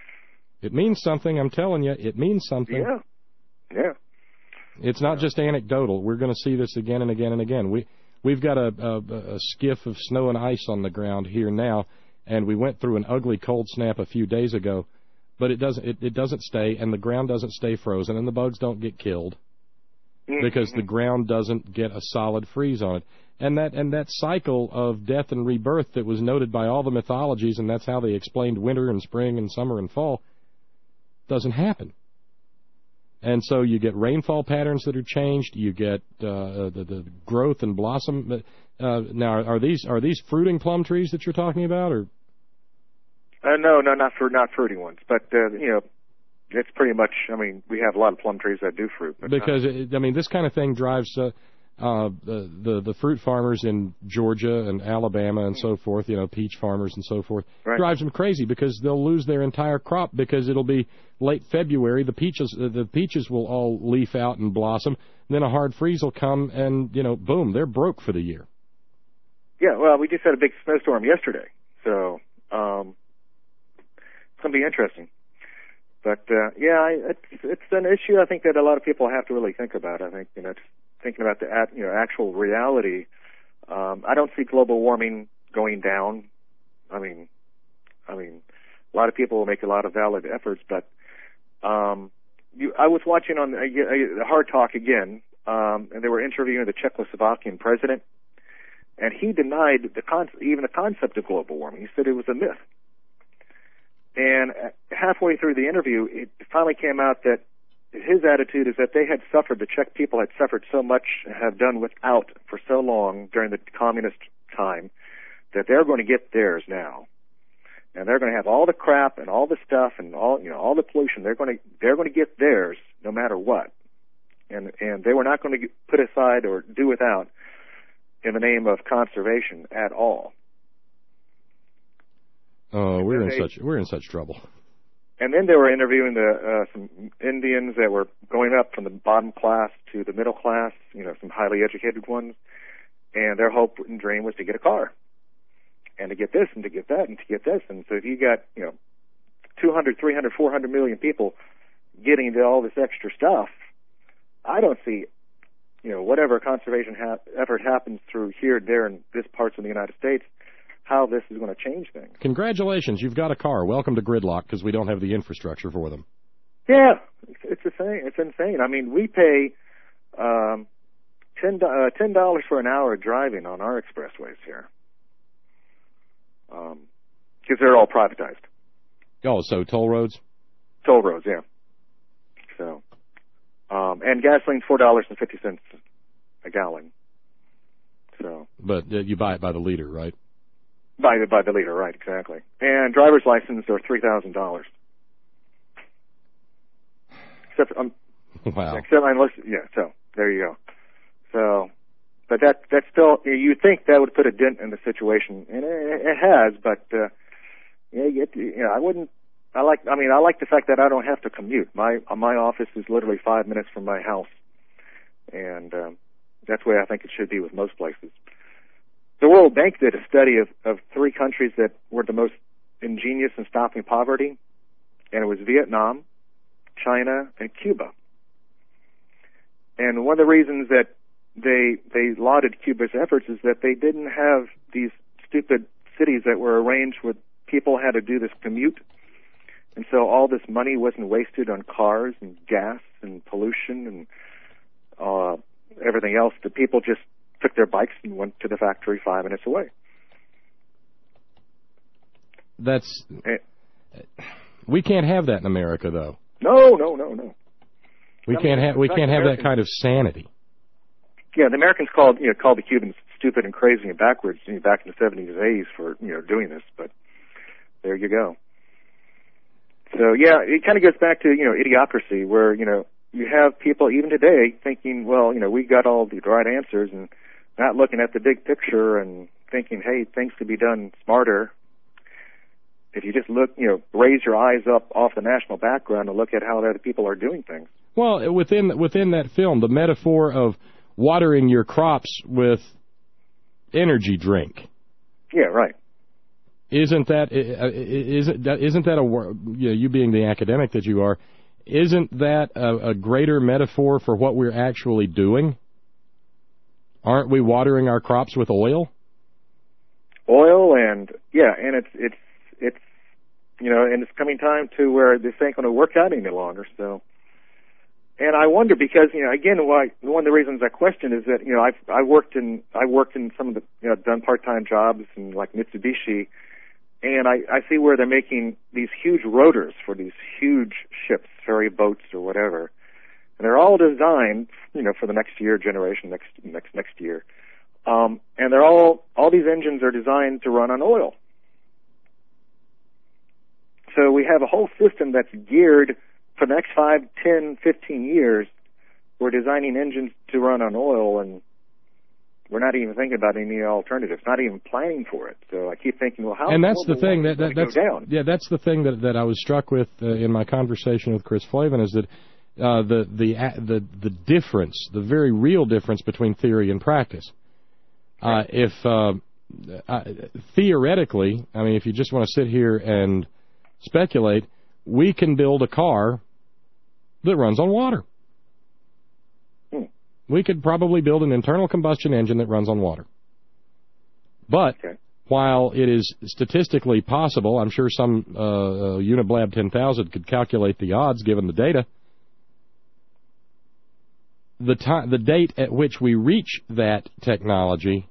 It means something. I'm telling you, it means something. Yeah, yeah. It's not just anecdotal. We're going to see this again and again and again. We we've got a, a, a skiff of snow and ice on the ground here now, and we went through an ugly cold snap a few days ago. But it doesn't it, it doesn't stay, and the ground doesn't stay frozen, and the bugs don't get killed. Because the ground doesn't get a solid freeze on it. And that and that cycle of death and rebirth that was noted by all the mythologies, and that's how they explained winter and spring and summer and fall, doesn't happen. And so you get rainfall patterns that are changed, you get uh, the, the growth and blossom. Uh, now, are these are these fruiting plum trees that you're talking about? or? Uh, no, no, not for not fruity ones, but, uh, you know, it's pretty much, I mean, we have a lot of plum trees that do fruit. But because, it, I mean, this kind of thing drives uh, uh, the, the the fruit farmers in Georgia and Alabama and so forth, you know, peach farmers and so forth, right. drives them crazy because they'll lose their entire crop because it'll be late February. The peaches uh, the peaches will all leaf out and blossom. And then a hard freeze will come and, you know, boom, they're broke for the year. Yeah, well, we just had a big snowstorm yesterday, so um, it's going to be interesting. But, uh, yeah, I, it's, it's an issue I think that a lot of people have to really think about. I think, you know, thinking about the you know, actual reality. Um, I don't see global warming going down. I mean, I mean, a lot of people will make a lot of valid efforts, but um, you, I was watching on uh, uh, Hard Talk again, um, and they were interviewing the Czechoslovakian president, and he denied the con- even the concept of global warming. He said it was a myth. And halfway through the interview, it finally came out that his attitude is that they had suffered, the Czech people had suffered so much, have done without for so long during the communist time, that they're going to get theirs now. And they're going to have all the crap and all the stuff and all, you know, all the pollution. They're going to, they're going to get theirs no matter what. And, and they were not going to get put aside or do without in the name of conservation at all. Oh, we're in they, such we're in such trouble. And then they were interviewing the uh, some Indians that were going up from the bottom class to the middle class, you know, some highly educated ones, and their hope and dream was to get a car, and to get this, and to get that, and to get this. And so if you got, you know, two hundred, three hundred, four hundred million people getting into all this extra stuff, I don't see, you know, whatever conservation ha- effort happens through here, there, and this parts of the United States, how this is going to change things. Congratulations, you've got a car. Welcome to Gridlock, because we don't have the infrastructure for them. Yeah, it's insane. It's insane. I mean, we pay um, ten uh, ten dollars for an hour driving on our expressways here, because um, they're all privatized. Oh, so toll roads? Toll roads, yeah. So, um, and gasoline's four dollars and fifty cents a gallon. So, but uh, you buy it by the liter, right? By the, by the liter, right, exactly. And driver's license are three thousand dollars. Except, um, wow. Except unless, yeah, so, there you go. So, but that, that's still, you'd think that would put a dent in the situation, and it, it has, but, uh, yeah, you, you know, I wouldn't, I like, I mean, I like the fact that I don't have to commute. My, my office is literally five minutes from my house. And um, that's the way I think it should be with most places. The World Bank did a study of, of three countries that were the most ingenious in stopping poverty, and it was Vietnam, China, and Cuba. And one of the reasons that they they lauded Cuba's efforts is that they didn't have these stupid cities that were arranged with people had to do this commute, and so all this money wasn't wasted on cars and gas and pollution and uh, everything else. The people just took their bikes and went to the factory five minutes away. That's we can't have that in America, though. No, no, no, no. We I can't mean, have we fact, can't have that Americans, kind of sanity. Yeah, the Americans called you know called the Cubans stupid and crazy and backwards you know, back in the seventies and eighties for you know doing this, but there you go. So yeah, it kind of goes back to you know idiocracy, where you know you have people even today thinking, well, you know we got all the right answers and not looking at the big picture and thinking, hey, things could be done smarter. If you just look, you know, raise your eyes up off the national background and look at how other people are doing things. Well, within within that film, the metaphor of watering your crops with energy drink. Yeah, right. Isn't that isn't that isn't that a you know, you being the academic that you are, isn't that a, a greater metaphor for what we're actually doing? Aren't we watering our crops with oil? Oil and yeah, and it's it's it's you know, and it's coming time to where this ain't going to work out any longer. So, and I wonder because you know, again, why one of the reasons I question is that you know I've I worked in I worked in some of the you know done part time jobs and like Mitsubishi, and I I see where they're making these huge rotors for these huge ships, ferry boats or whatever, and they're all designed you know for the next year generation next next next year, um, and they're all all these engines are designed to run on oil. So we have a whole system that's geared for the next five, ten, fifteen years. We're designing engines to run on oil, and we're not even thinking about any alternatives, not even planning for it. So I keep thinking, well, how and that's the thing that, that that's down? yeah, that's the thing that that I was struck with uh, in my conversation with Chris Flavin is that uh, the the the the difference, the very real difference between theory and practice. Uh, if uh, uh, theoretically, I mean, if you just want to sit here and speculate, we can build a car that runs on water. Hmm. We could probably build an internal combustion engine that runs on water. But okay. while it is statistically possible, I'm sure some uh, uh, Uniblab ten thousand could calculate the odds given the data, the time, the date at which we reach that technology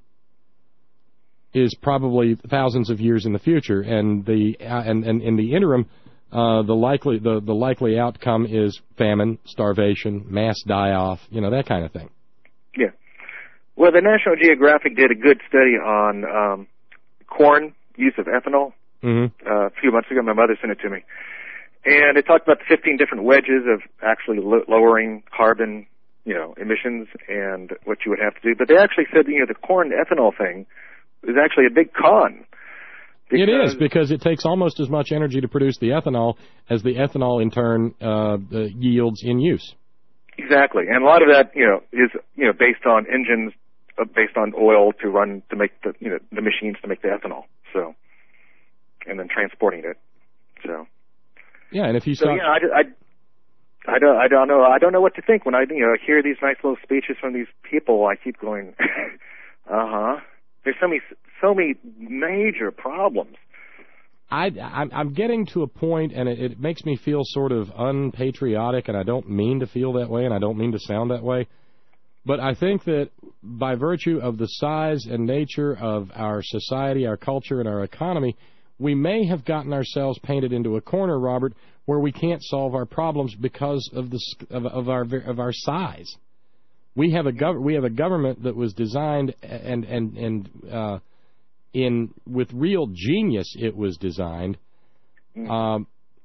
is probably thousands of years in the future, and the uh, and, and in the interim, uh, the likely the, the likely outcome is famine, starvation, mass die-off, you know, that kind of thing. Yeah. Well, the National Geographic did a good study on um, corn use of ethanol mm-hmm. uh, a few months ago. My mother sent it to me, and it talked about the fifteen different wedges of actually lo- lowering carbon, you know, emissions and what you would have to do. But they actually said, you know, the corn ethanol thing is actually a big con. It is, because it takes almost as much energy to produce the ethanol as the ethanol in turn uh, uh, yields in use. Exactly, and a lot of that, you know, is you know based on engines, uh, based on oil to run to make the you know the machines to make the ethanol. So, and then transporting it. So. Yeah, and if you so stop. yeah, I, I, I don't I don't know I don't know what to think when I you know hear these nice little speeches from these people. I keep going, uh huh. There's so many, so many major problems. I, I'm, I'm getting to a point, and it, it makes me feel sort of unpatriotic, and I don't mean to feel that way, and I don't mean to sound that way. But I think that by virtue of the size and nature of our society, our culture, and our economy, we may have gotten ourselves painted into a corner, Robert, where we can't solve our problems because of the of, of our of our size. We have a gov- we have a government that was designed and and and uh, in with real genius. It was designed um,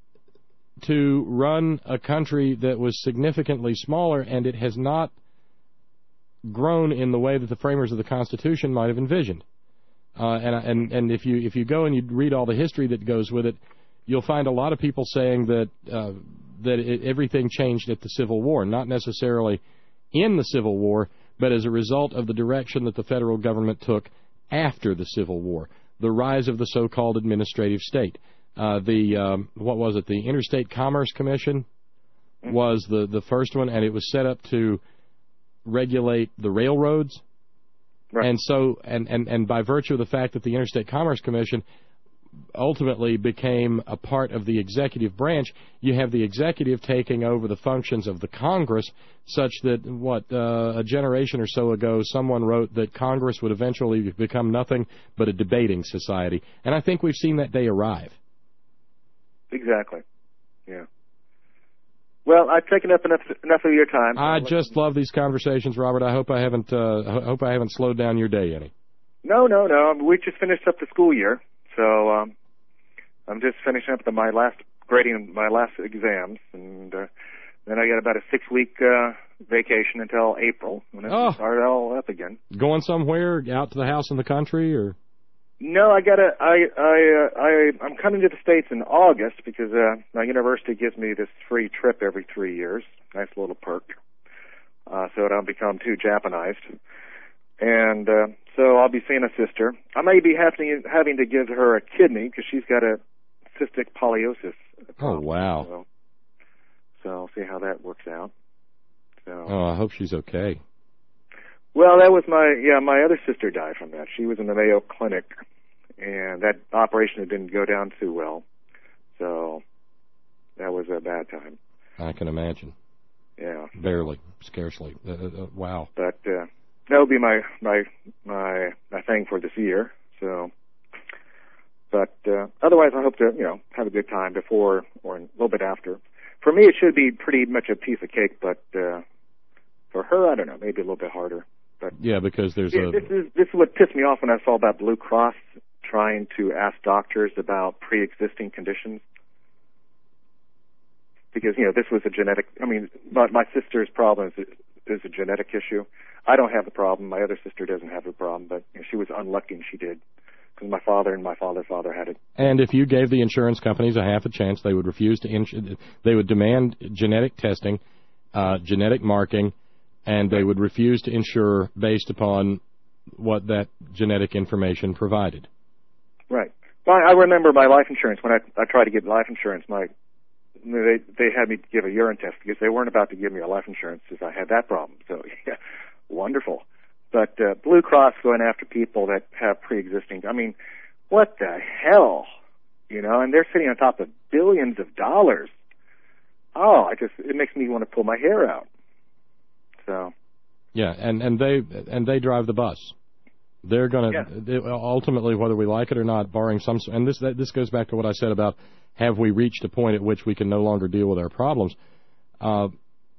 to run a country that was significantly smaller, and it has not grown in the way that the framers of the Constitution might have envisioned. Uh, and and and if you if you go and you read all the history that goes with it, you'll find a lot of people saying that uh, that it, everything changed at the Civil War, not necessarily in the Civil War, but as a result of the direction that the federal government took after the Civil War, the rise of the so-called administrative state. Uh, the, um, what was it, the Interstate Commerce Commission was the, the first one, and it was set up to regulate the railroads. Right. And so, and, and, and by virtue of the fact that the Interstate Commerce Commission ultimately became a part of the executive branch, you have the executive taking over the functions of the Congress, such that, what, uh, a generation or so ago, someone wrote that Congress would eventually become nothing but a debating society. And I think we've seen that day arrive. Exactly. Yeah. Well, I've taken up enough enough of your time. I just love these conversations, Robert. I hope I haven't uh, I hope I haven't slowed down your day any. No, no, no. We just finished up the school year, so um, I'm just finishing up the, my last grading my last exams, and uh, then I got about a six week uh, vacation until April, and then oh. start all up again. Going somewhere out to the house in the country, or? No, I got a. I I uh, I I'm coming to the States in August because uh, my university gives me this free trip every three years. Nice little perk, uh, so I don't become too Japanized. And uh, so I'll be seeing a sister. I may be having having to give her a kidney because she's got a cystic polyposis. Oh wow! So, so I'll see how that works out. So. Oh, I hope she's okay. Well, that was my, yeah, my other sister died from that. She was in the Mayo Clinic, and that operation didn't go down too well. So that was a bad time. I can imagine. Yeah. Barely, scarcely. Uh, uh, wow. But uh, that will be my, my, my, my thing for this year. So, but uh, otherwise I hope to, you know, have a good time before or a little bit after. For me, it should be pretty much a piece of cake, but uh, for her, I don't know, maybe a little bit harder. But yeah, because there's yeah, a... This is, this is what pissed me off when I saw about Blue Cross trying to ask doctors about pre-existing conditions. Because, you know, this was a genetic... I mean, my, my sister's problem is, is a genetic issue. I don't have the problem. My other sister doesn't have the problem, but you know, she was unlucky and she did. Because my father and my father's father had it. And if you gave the insurance companies a half a chance, they would refuse to... Ins- they would demand genetic testing, uh, genetic marking, and they would refuse to insure based upon what that genetic information provided. Right. Well, I remember my life insurance, when I, I tried to get life insurance, my they they had me give a urine test because they weren't about to give me a life insurance since I had that problem. So, yeah, wonderful. But uh, Blue Cross going after people that have pre-existing, I mean, what the hell? You know, and they're sitting on top of billions of dollars. Oh, I just, it makes me want to pull my hair out. So. Yeah, and, and they and they drive the bus. They're going to yeah. ultimately, whether we like it or not, barring some. And this that, this goes back to what I said about have we reached a point at which we can no longer deal with our problems. Uh,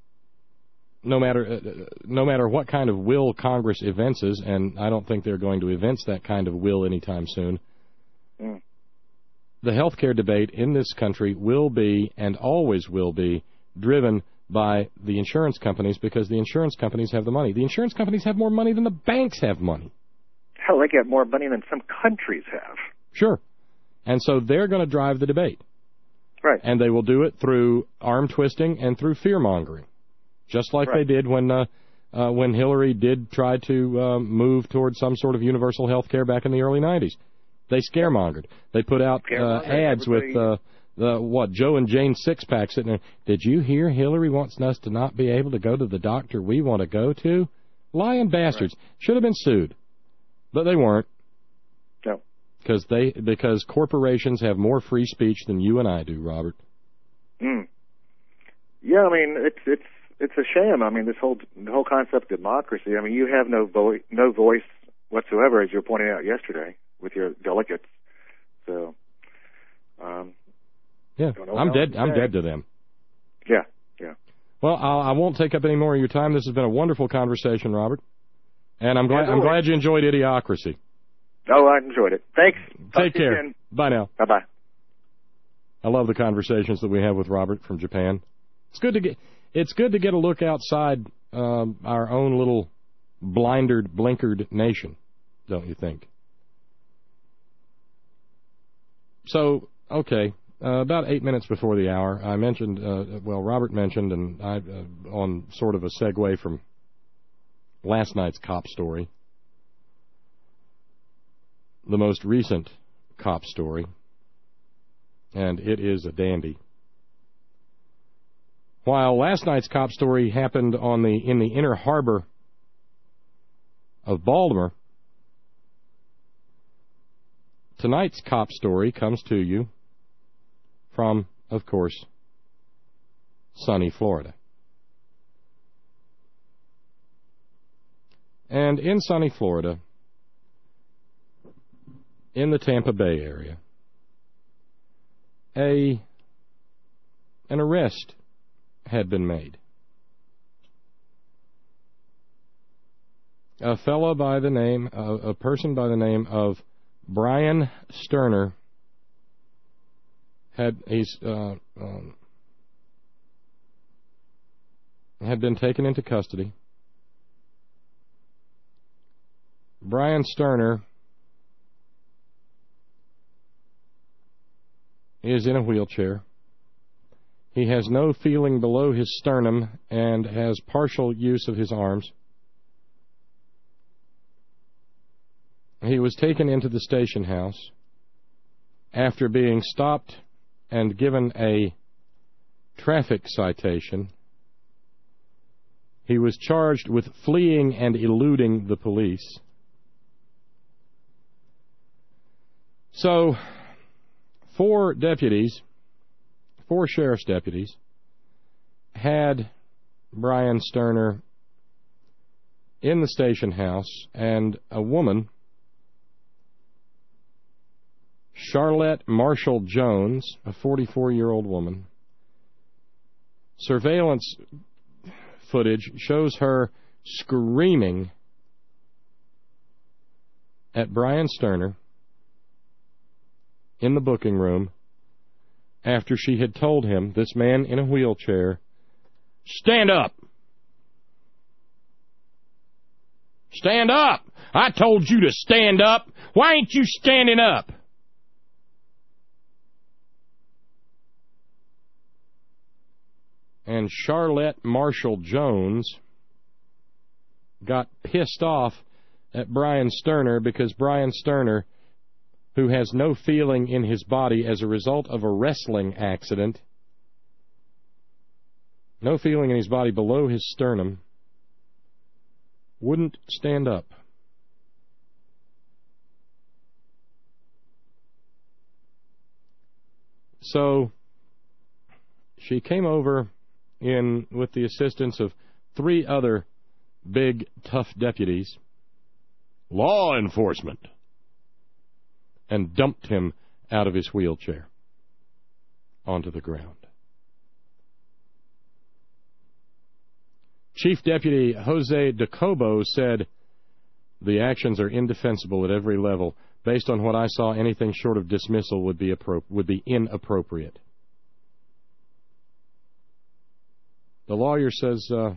no matter uh, no matter what kind of will Congress evinces, and I don't think they're going to evince that kind of will anytime soon. Mm. The health care debate in this country will be and always will be driven by the insurance companies because the insurance companies have the money. The insurance companies have more money than the banks have money. Hell, they get more money than some countries have. Sure. And so they're going to drive the debate. Right. And they will do it through arm twisting and through fear-mongering, just like right. they did when uh, uh, when Hillary did try to uh, move towards some sort of universal health care back in the early nineties. They scaremongered. They put out uh, ads with... Uh, The what Joe and Jane six-pack sitting there. Did you hear Hillary wants us to not be able to go to the doctor we want to go to? Lying bastards. Right. Should have been sued. But they weren't. No. Because they because corporations have more free speech than you and I do, Robert. Mm. Yeah, I mean it's it's it's a shame. I mean this whole the whole concept of democracy. I mean you have no vo- no voice whatsoever, as you were pointing out yesterday with your delegates. So um Yeah, I'm dead. I'm dead to them. Yeah, yeah. Well, I'll, I won't take up any more of your time. This has been a wonderful conversation, Robert, and I'm glad yeah, I'm glad you enjoyed Idiocracy. Oh, I enjoyed it. Thanks. Take care. Again. Bye now. Bye bye. I love the conversations that we have with Robert from Japan. It's good to get. It's good to get a look outside um, our own little blindered, blinkered nation, don't you think? So, okay. Uh, about eight minutes before the hour, I mentioned, uh, well, Robert mentioned, and I, uh, on sort of a segue from last night's cop story, the most recent cop story, and it is a dandy. While last night's cop story happened on the in the inner harbor of Baltimore, tonight's cop story comes to you from, of course, sunny Florida. And in sunny Florida, in the Tampa Bay area, a an arrest had been made. A fellow by the name, uh, a person by the name of Brian Sterner had he's uh, um, had been taken into custody. Brian Sterner is in a wheelchair. He has no feeling below his sternum and has partial use of his arms. He was taken into the station house after being stopped and given a traffic citation. He was charged with fleeing and eluding the police. So, four deputies, four sheriff's deputies, had Brian Sterner in the station house, and a woman, Charlotte Marshall Jones, a forty-four-year-old woman. Surveillance footage shows her screaming at Brian Sterner in the booking room after she had told him, this man in a wheelchair, "Stand up! Stand up! I told you to stand up! Why ain't you standing up?" And Charlotte Marshall Jones got pissed off at Brian Sterner because Brian Sterner, who has no feeling in his body as a result of a wrestling accident, no feeling in his body below his sternum, wouldn't stand up. So she came over in with the assistance of three other big, tough deputies, law enforcement, and dumped him out of his wheelchair onto the ground. Chief Deputy Jose DeCobo said, "The actions are indefensible at every level. Based on what I saw, anything short of dismissal would be appro- would be inappropriate." The lawyer says uh,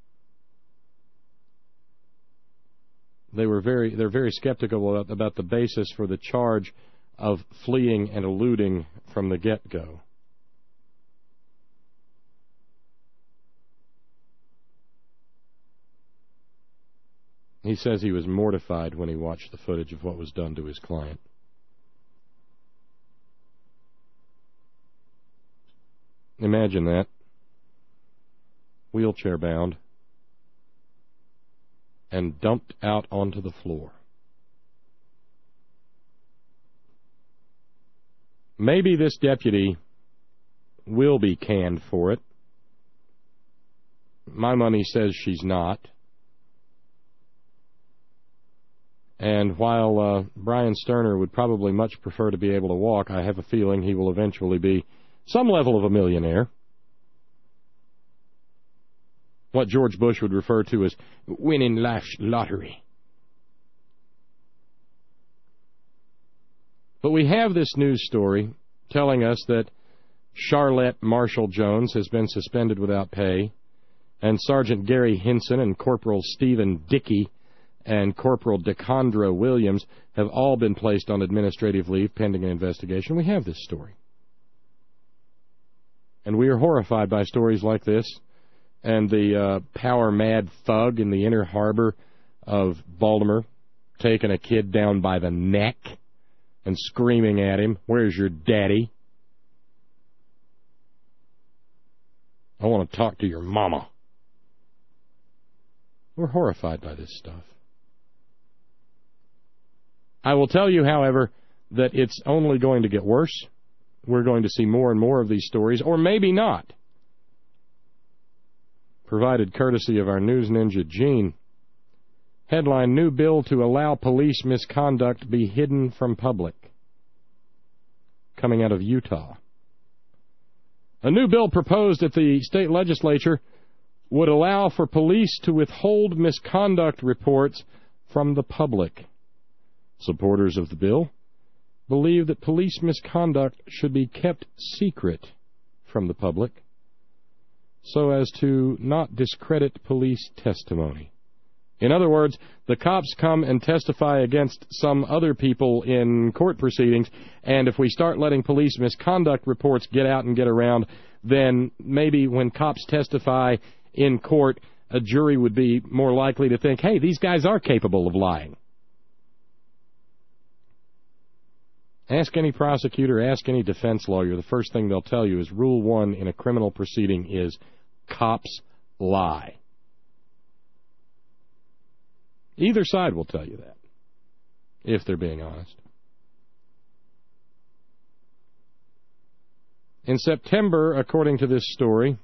they were very they're very skeptical about, about the basis for the charge of fleeing and eluding from the get-go. He says he was mortified when he watched the footage of what was done to his client. Imagine that. Wheelchair bound, and dumped out onto the floor. Maybe this deputy will be canned for it. My money says she's not. And while uh, Brian Sterner would probably much prefer to be able to walk, I have a feeling he will eventually be some level of a millionaire. What George Bush would refer to as winning life's lottery. But we have this news story telling us that Charlotte Marshall Jones has been suspended without pay, and Sergeant Gary Hinson and Corporal Stephen Dickey and Corporal DeCondra Williams have all been placed on administrative leave pending an investigation. We have this story. And we are horrified by stories like this, and the uh, power-mad thug in the Inner Harbor of Baltimore taking a kid down by the neck and screaming at him, "Where's your daddy? I want to talk to your mama." We're horrified by this stuff. I will tell you, however, that it's only going to get worse. We're going to see more and more of these stories, or maybe not. Provided courtesy of our news ninja, Gene. Headline, new bill to allow police misconduct be hidden from public. Coming out of Utah. A new bill proposed at the state legislature would allow for police to withhold misconduct reports from the public. Supporters of the bill believe that police misconduct should be kept secret from the public so as to not discredit police testimony. In other words, the cops come and testify against some other people in court proceedings, and if we start letting police misconduct reports get out and get around, then maybe when cops testify in court, a jury would be more likely to think, hey, these guys are capable of lying. Ask any prosecutor, ask any defense lawyer, the first thing they'll tell you is rule one in a criminal proceeding is cops lie. Either side will tell you that, if they're being honest. In September, according to this story,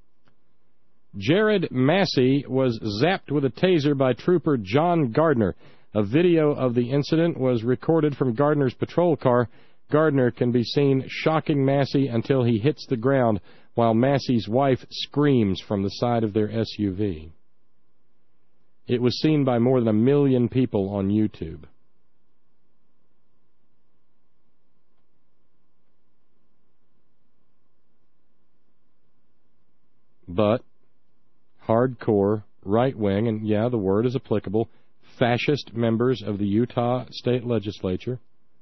Jared Massey was zapped with a taser by Trooper John Gardner. A video of the incident was recorded from Gardner's patrol car. Gardner can be seen shocking Massey until he hits the ground, while Massey's wife screams from the side of their S U V. It was seen by more than a million people on YouTube. But hardcore, right-wing, and yeah, the word is applicable, fascist members of the Utah state legislature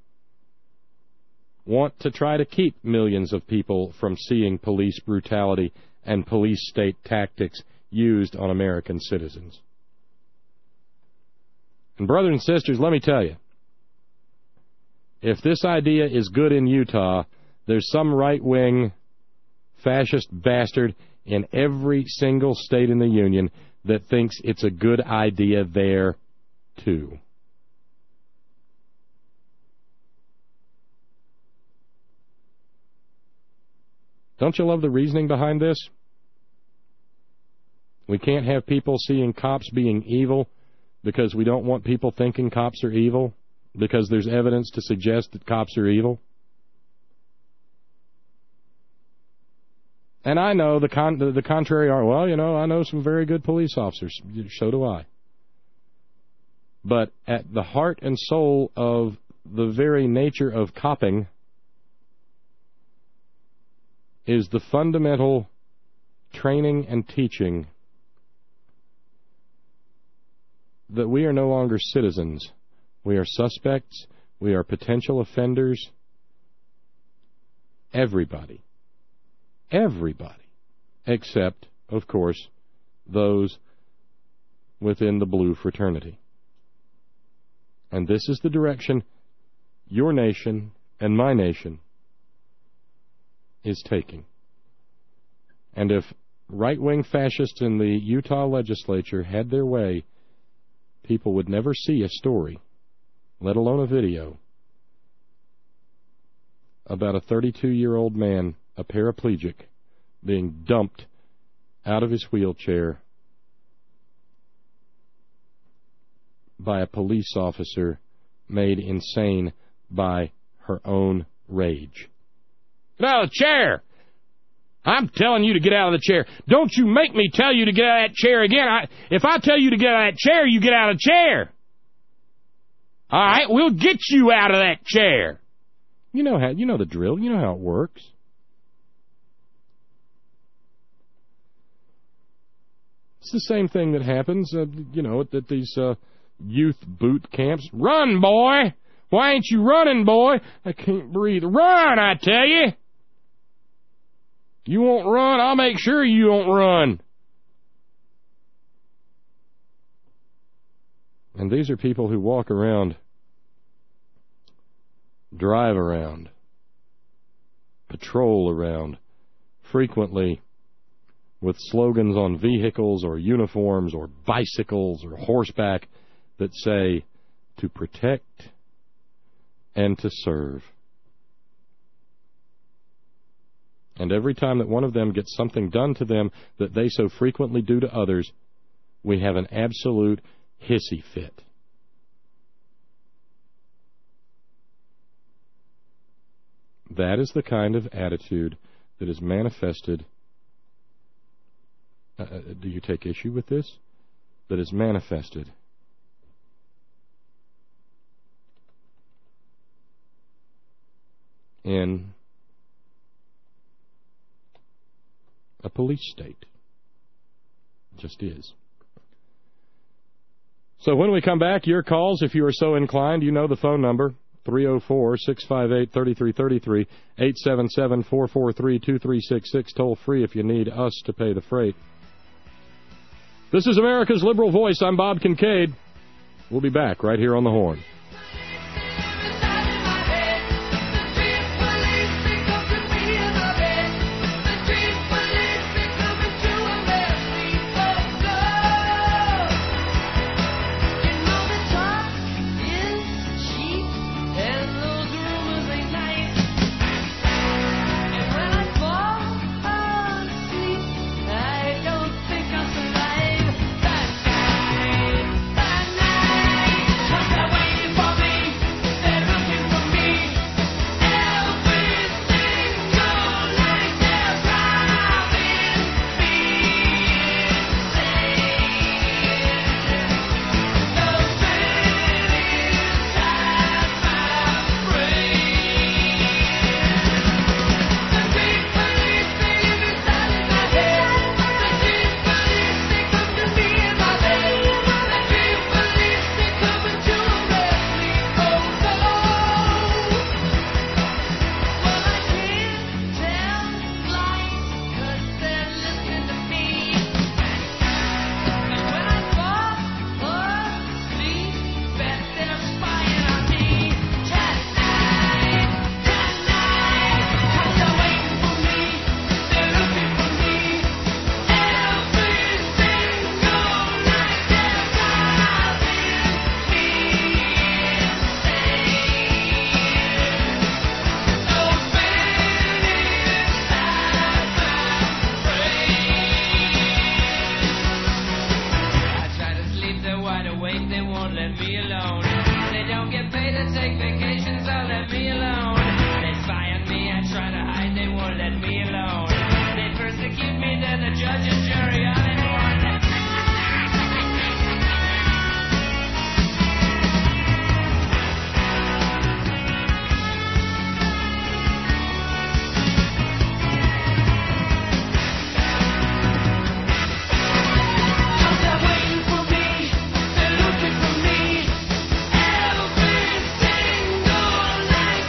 want to try to keep millions of people from seeing police brutality and police state tactics used on American citizens. And brothers and sisters, let me tell you, if this idea is good in Utah, there's some right-wing fascist bastard in every single state in the union that thinks it's a good idea there, too. Don't you love the reasoning behind this? We can't have people seeing cops being evil because we don't want people thinking cops are evil, because there's evidence to suggest that cops are evil. And I know the con the, the contrary are, well, you know, I know some very good police officers. So do I. But at the heart and soul of the very nature of copping is the fundamental training and teaching that we are no longer citizens. We are suspects. We are potential offenders. Everybody. Everybody. Except, of course, those within the blue fraternity. And this is the direction your nation and my nation is taking. And if right-wing fascists in the Utah legislature had their way, people would never see a story, let alone a video, about a thirty-two-year-old man, a paraplegic, being dumped out of his wheelchair by a police officer made insane by her own rage. Get out of the chair! I'm telling you to get out of the chair. Don't you make me tell you to get out of that chair again. I, if I tell you to get out of that chair, you get out of the chair. All right, we'll get you out of that chair. You know how, you know the drill. You know how it works. It's the same thing that happens, uh, you know, at, at these uh, youth boot camps. Run, boy! Why ain't you running, boy? I can't breathe. Run, I tell you! You won't run, I'll make sure you won't run. And these are people who walk around, drive around, patrol around, frequently with slogans on vehicles or uniforms or bicycles or horseback that say, to protect and to serve. And every time that one of them gets something done to them that they so frequently do to others, we have an absolute hissy fit. That is the kind of attitude that is manifested. Uh, do you take issue with this? That is manifested in a police state. It just is. So when we come back, your calls, if you are so inclined, you know the phone number, three oh four, six five eight, three three three three, eight seven seven, four four three, two three six six, toll free if you need us to pay the freight. This is America's Liberal Voice. I'm Bob Kincaid. We'll be back right here on the Horn. Every single night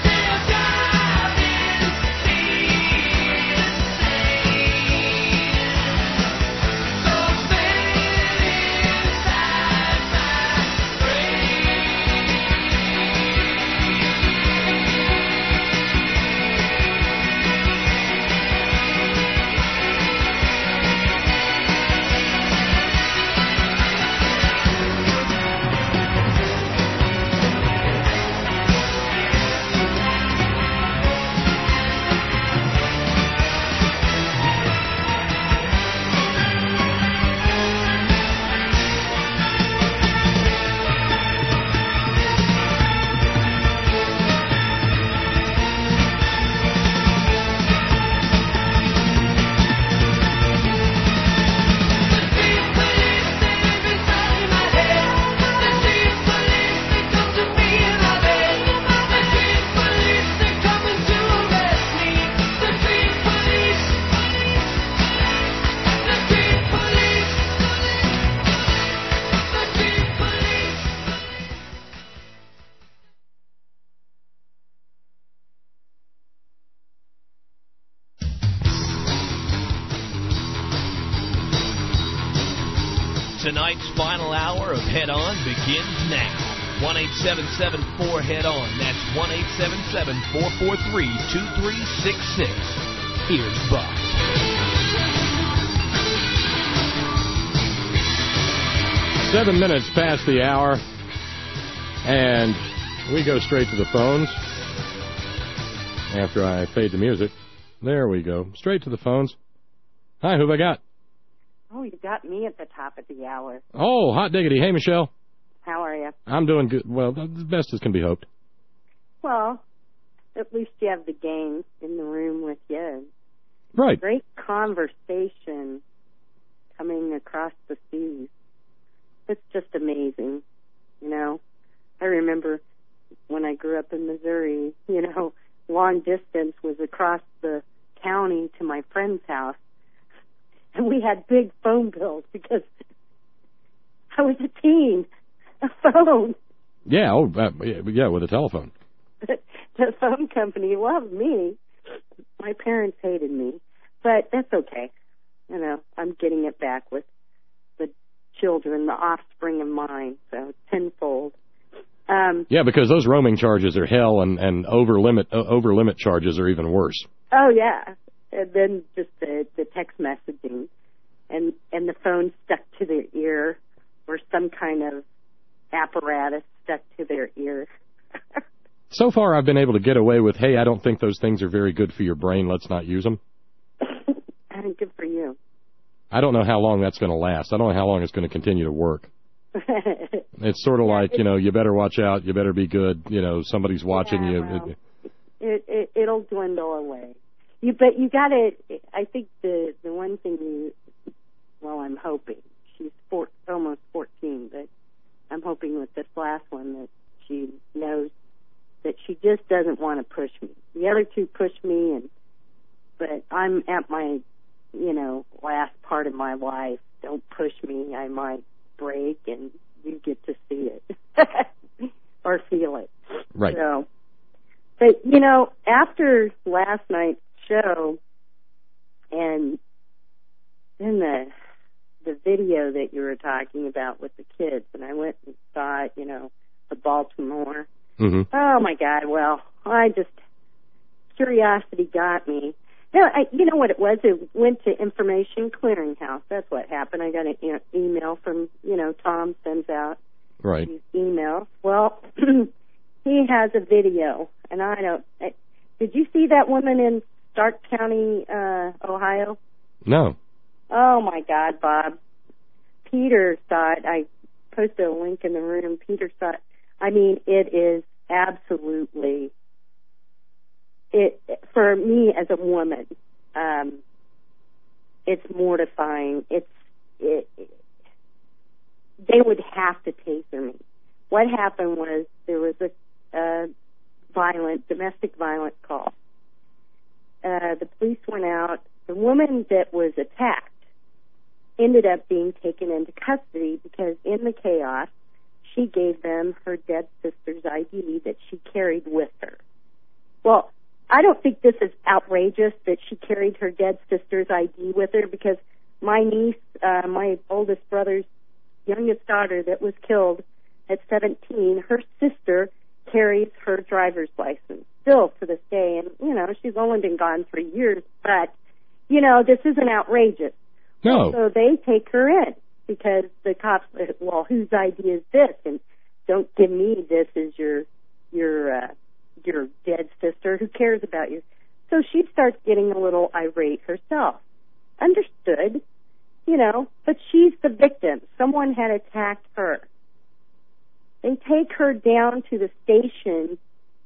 Tonight's final hour of Head On begins now. one eight seven seven four head on. That's one eight seven seven four four three two three six six. Here's Bob. Seven minutes past the hour, and we go straight to the phones. After I fade the music. There we go. Straight to the phones. Hi, who have I got? Oh, you got me at the top of the hour. Oh, hot diggity. Hey, Michelle. How are you? I'm doing good. Well, the best as can be hoped. Well, at least you have the gang in the room with you. Right. Great conversation coming across the seas. It's just amazing, you know. I remember when I grew up in Missouri, you know, long distance was across the county to my friend's house. And we had big phone bills because I was a teen. A phone. Yeah, oh, uh, yeah, with a telephone. The phone company loved me. My parents hated me. But that's okay. You know, I'm getting it back with the children, the offspring of mine, so tenfold. Um, yeah, because those roaming charges are hell, and, and over limit uh, over limit charges are even worse. Oh, yeah. And then just the, the text messaging and, and the phone stuck to their ear or some kind of apparatus stuck to their ear. So far, I've been able to get away with, hey, I don't think those things are very good for your brain. Let's not use them. Good for you. I don't know how long that's going to last. I don't know how long it's going to continue to work. It's sort of yeah, like, you know, you better watch out. You better be good. You know, somebody's watching yeah, you. Well, it, it, it'll dwindle away. You, but you got to, I think the, the one thing you, well, I'm hoping, she's four, almost fourteen, but I'm hoping with this last one that she knows that she just doesn't want to push me. The other two push me, and but I'm at my, you know, last part of my life. Don't push me. I might break, and you get to see it or feel it. Right. So, but, you know, after last night's show and then the the video that you were talking about with the kids, and I went and saw it, you know, the Baltimore. Mm-hmm. Oh, my God. Well, I just, curiosity got me. No, I, you know what it was? It went to Information Clearinghouse. That's what happened. I got an e- email from, you know, Tom sends out right. these emails. Well, he has a video, and I don't. I, did you see that woman in Stark County, uh, Ohio? No. Oh, my God, Bob. Peter saw it. I posted a link in the room. Peter saw it. I mean, it is absolutely, it for me as a woman, um, it's mortifying. It's, it, it, they would have to taser me. What happened was there was a, a violent, domestic violence call. Uh, the police went out. The woman that was attacked ended up being taken into custody because in the chaos, she gave them her dead sister's I D that she carried with her. Well, I don't think this is outrageous that she carried her dead sister's I D with her because my niece, uh, my oldest brother's youngest daughter that was killed at seventeen, her sister carries her driver's license still to this day. And, you know, she's only been gone for years, but, you know, this isn't outrageous. No. So they take her in because the cops, well, whose I D is this? And don't give me this as your, your, uh, your dead sister. Who cares about you? So she starts getting a little irate herself. Understood, you know, but she's the victim. Someone had attacked her. They take her down to the station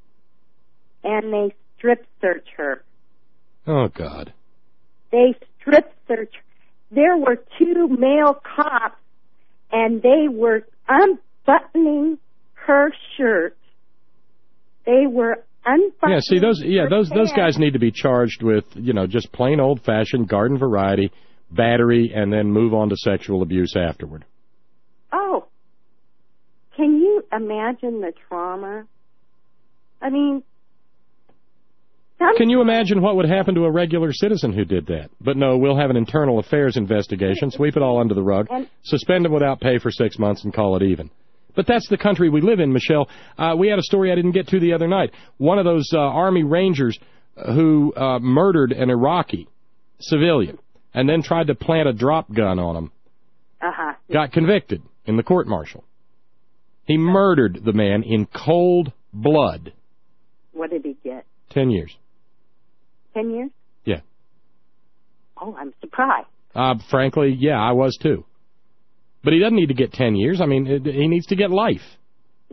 and they strip search her. Oh, God. They strip search her. There were two male cops, and they were unbuttoning her shirt. They were unbuttoning. Yeah, see those. Yeah, those pants. those guys need to be charged with, you know, just plain old fashioned garden variety battery, and then move on to sexual abuse afterward. Oh, can you imagine the trauma? I mean, Can you imagine what would happen to a regular citizen who did that? But no, we'll have an internal affairs investigation, sweep it all under the rug, suspend them without pay for six months, and call it even. But that's the country we live in, Michelle. Uh, we had a story I didn't get to the other night. One of those uh, Army Rangers who uh, murdered an Iraqi civilian and then tried to plant a drop gun on him uh-huh. got convicted in the court-martial. He murdered the man in cold blood. What did he get? Ten years. Ten years? Yeah. Oh, I'm surprised. Uh, frankly, yeah, I was too. But he doesn't need to get ten years. I mean, it, he needs to get life. Yeah.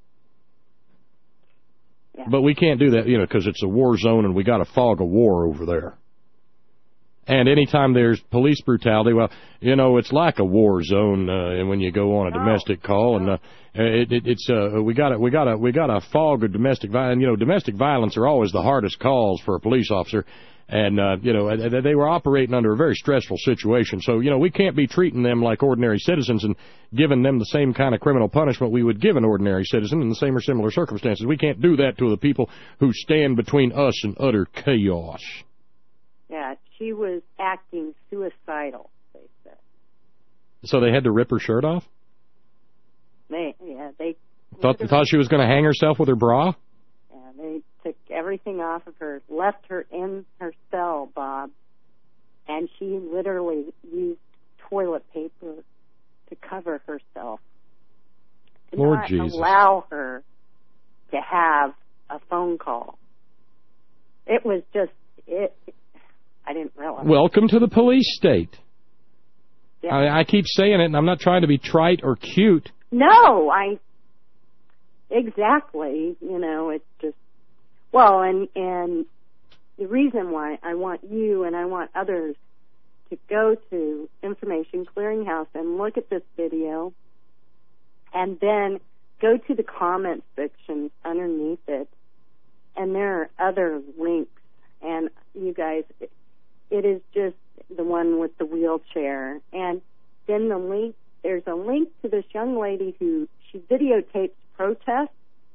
yeah. But we can't do that, you know, because it's a war zone and we got a fog of war over there. And anytime there's police brutality, well, you know, it's like a war zone uh, and when you go on a domestic call, and uh, it, it, it's uh, we got a, we got a we got a fog of domestic violence. You know, domestic violence are always the hardest calls for a police officer, and uh, you know they were operating under a very stressful situation. So you know we can't be treating them like ordinary citizens and giving them the same kind of criminal punishment we would give an ordinary citizen in the same or similar circumstances. We can't do that to the people who stand between us and utter chaos. Yeah, she was acting suicidal, they said. So they had to rip her shirt off? They, yeah, they... Thought, thought she was going to hang herself with her bra? Yeah, they took everything off of her, left her in her cell, Bob, and she literally used toilet paper to cover herself. To Lord not Jesus. allow her to have a phone call. It was just... it. I didn't realize. Welcome to the police state. Yeah. I, I keep saying it, and I'm not trying to be trite or cute. No, I... Exactly. You know, it's just... Well, and, and the reason why I want you and I want others to go to Information Clearinghouse and look at this video and then go to the comment section underneath it, and there are other links. And you guys... It is just the one with the wheelchair. And then the link, there's a link to this young lady who, she videotapes protests.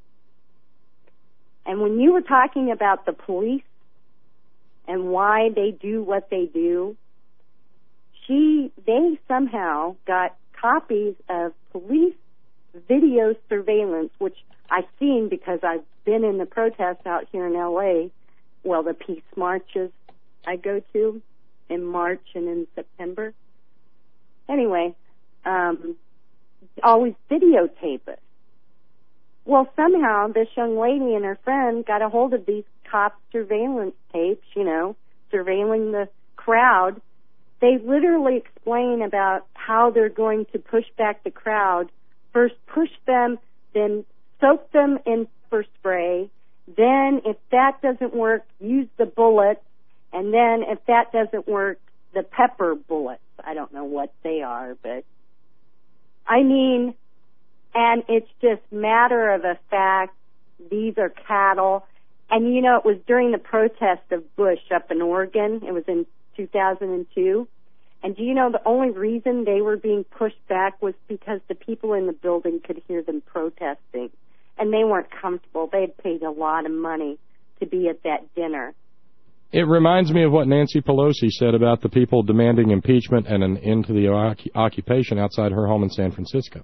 And when you were talking about the police and why they do what they do, she, they somehow got copies of police video surveillance, which I've seen because I've been in the protests out here in L A, well, the peace marches I go to in March and in September. Anyway, um, always videotape it. Well, somehow this young lady and her friend got a hold of these cop surveillance tapes, you know, surveilling the crowd. They literally explain about how they're going to push back the crowd. First push them, then soak them in pepper spray. Then, if that doesn't work, use the bullets. And then, if that doesn't work, the pepper bullets. I don't know what they are, but I mean, and it's just matter of a fact, these are cattle. And, you know, it was during the protest of Bush up in Oregon. It was in two thousand two. And do you know the only reason they were being pushed back was because the people in the building could hear them protesting. And they weren't comfortable. They had paid a lot of money to be at that dinner. It reminds me of what Nancy Pelosi said about the people demanding impeachment and an end to the occupation outside her home in San Francisco.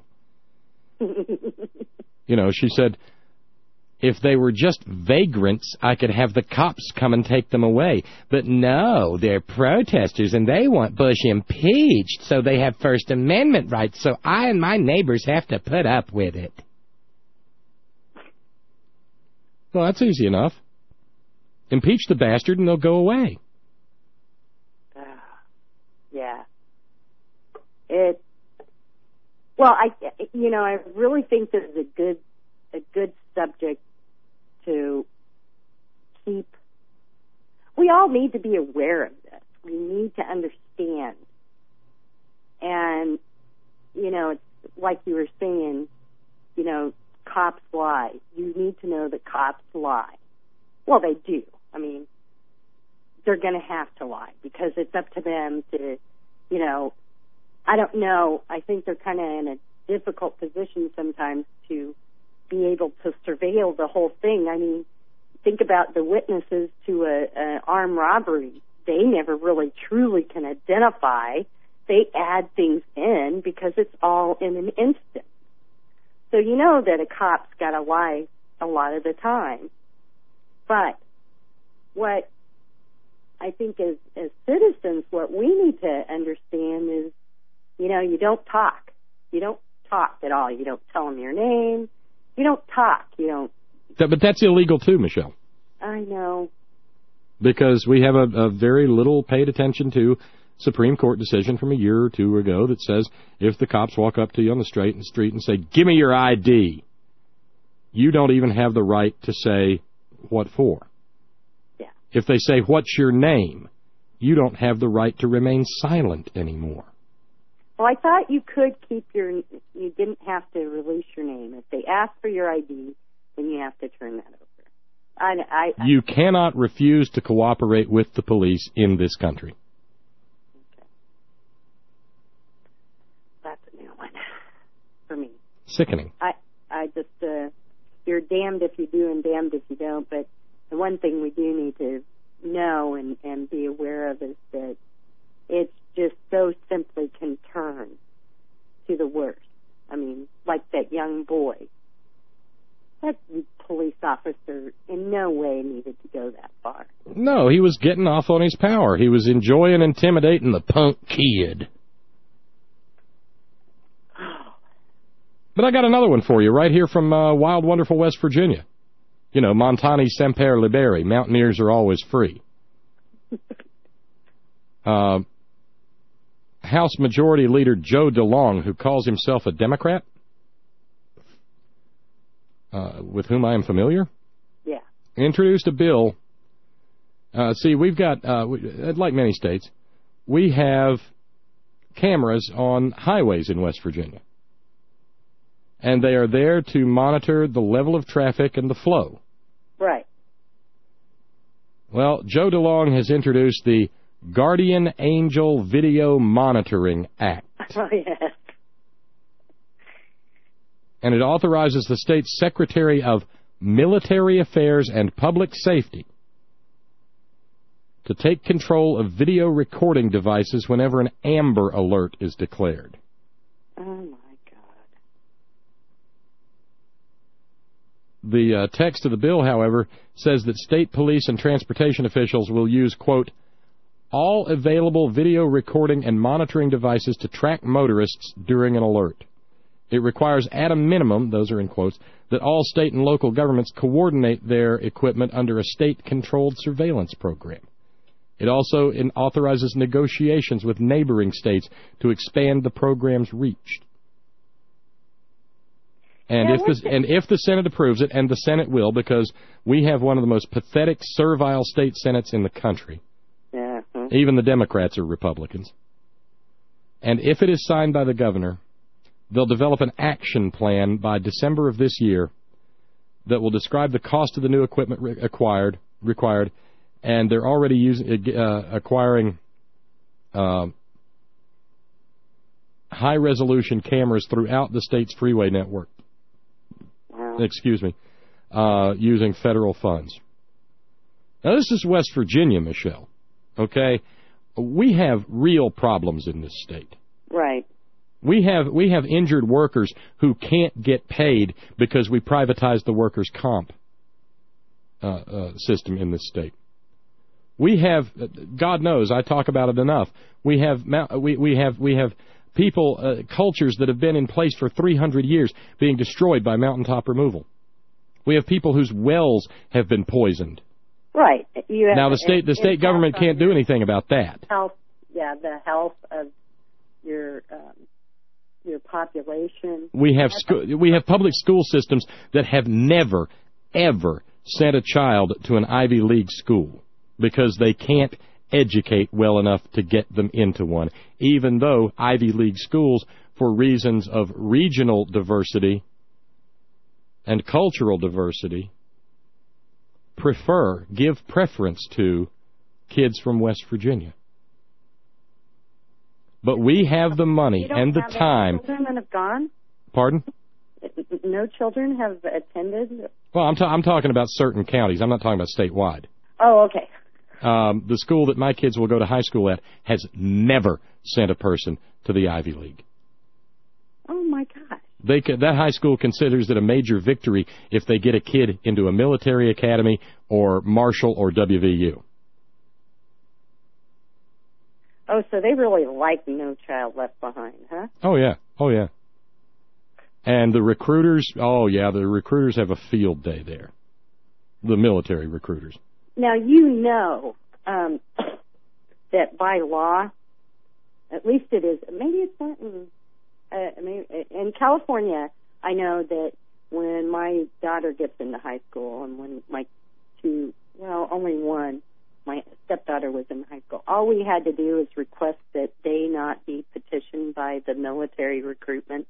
You know, she said, if they were just vagrants, I could have the cops come and take them away. But no, they're protesters, and they want Bush impeached, so they have First Amendment rights, so I and my neighbors have to put up with it. Well, that's easy enough. Impeach the bastard and they'll go away. Uh, yeah. It. Well, I, you know, I really think this is a good, a good subject to keep. We all need to be aware of this. We need to understand. And, you know, it's like you were saying, you know, cops lie. You need to know that cops lie. Well, they do. I mean, they're going to have to lie because it's up to them to, you know, I don't know. I think they're kind of in a difficult position sometimes to be able to surveil the whole thing. I mean, think about the witnesses to a, a armed robbery. They never really truly can identify. They add things in because it's all in an instant. So you know that a cop's got to lie a lot of the time. But what I think as, as citizens, what we need to understand is, you know, you don't talk. You don't talk at all. You don't tell them your name. You don't talk. You don't. That, but that's illegal too, Michelle. I know. Because we have a, a very little paid attention to Supreme Court decision from a year or two ago that says if the cops walk up to you on the street and street and say, give me your I D, you don't even have the right to say what for. Yeah. If they say, what's your name, you don't have the right to remain silent anymore. Well, I thought you could keep your, you didn't have to release your name. If they ask for your I D, then you have to turn that over. I, I, I, you cannot refuse to cooperate with the police in this country. Okay. That's a new one for me. Sickening. I, I just, uh, you're damned if you do and damned if you don't, but the one thing we do need to know and, and be aware of is that it's just so simply can turn to the worst. I mean, like that young boy. That police officer in no way needed to go that far. No, he was getting off on his power. He was enjoying intimidating the punk kid. But I got another one for you right here from uh, wild, wonderful West Virginia. You know, Montani semper liberi. Mountaineers are always free. uh, House Majority Leader Joe DeLong, who calls himself a Democrat, Uh, with whom I am familiar, yeah, introduced a bill. Uh, see, we've got, uh, we, like many states, we have cameras on highways in West Virginia. And they are there to monitor the level of traffic and the flow. Right. Well, Joe DeLong has introduced the Guardian Angel Video Monitoring Act. Oh, yes. And it authorizes the state's Secretary of Military Affairs and Public Safety to take control of video recording devices whenever an Amber Alert is declared. Oh, my God. The uh, text of the bill, however, says that state police and transportation officials will use, quote, all available video recording and monitoring devices to track motorists during an alert. It requires at a minimum, those are in quotes, that all state and local governments coordinate their equipment under a state-controlled surveillance program. It also in authorizes negotiations with neighboring states to expand the program's reach. And yeah, if the, and if the Senate approves it, and the Senate will, because we have one of the most pathetic, servile state senates in the country. Yeah. Huh. Even the Democrats are Republicans. And if it is signed by the governor, they'll develop an action plan by December of this year that will describe the cost of the new equipment re- acquired, required, and they're already using, uh, acquiring uh, high-resolution cameras throughout the state's freeway network. Wow. Excuse me, uh, using federal funds. Now, this is West Virginia, Michelle, okay? We have real problems in this state. Right. We have we have injured workers who can't get paid because we privatized the workers' comp uh, uh, system in this state. We have, God knows, I talk about it enough. We have we we have we have people, uh, cultures that have been in place for three hundred years being destroyed by mountaintop removal. We have people whose wells have been poisoned. Right. You have now the state the state government can't do anything about that. Health, yeah, the health of your. Um, your population. We have sco- we have public school systems that have never, ever sent a child to an Ivy League school because they can't educate well enough to get them into one, even though Ivy League schools, for reasons of regional diversity and cultural diversity, prefer, give preference to kids from West Virginia. But we have the money and the time. Children that have gone? Pardon? No children have attended Well, I'm, ta- I'm talking about certain counties. I'm not talking about statewide. Oh, okay. Um, the school that my kids will go to high school at has never sent a person to the Ivy League. Oh, my gosh. They that high school considers it a major victory if they get a kid into a military academy or Marshall or W V U. Oh, so they really like No Child Left Behind, huh? Oh, yeah. Oh, yeah. And the recruiters, oh, yeah, the recruiters have a field day there. The military recruiters. Now, you know um, that by law, at least it is, maybe it's not in, uh, maybe, in California, I know that when my daughter gets into high school and when my two, well, only one, my stepdaughter was in high school, all we had to do is request that they not be petitioned by the military recruitment.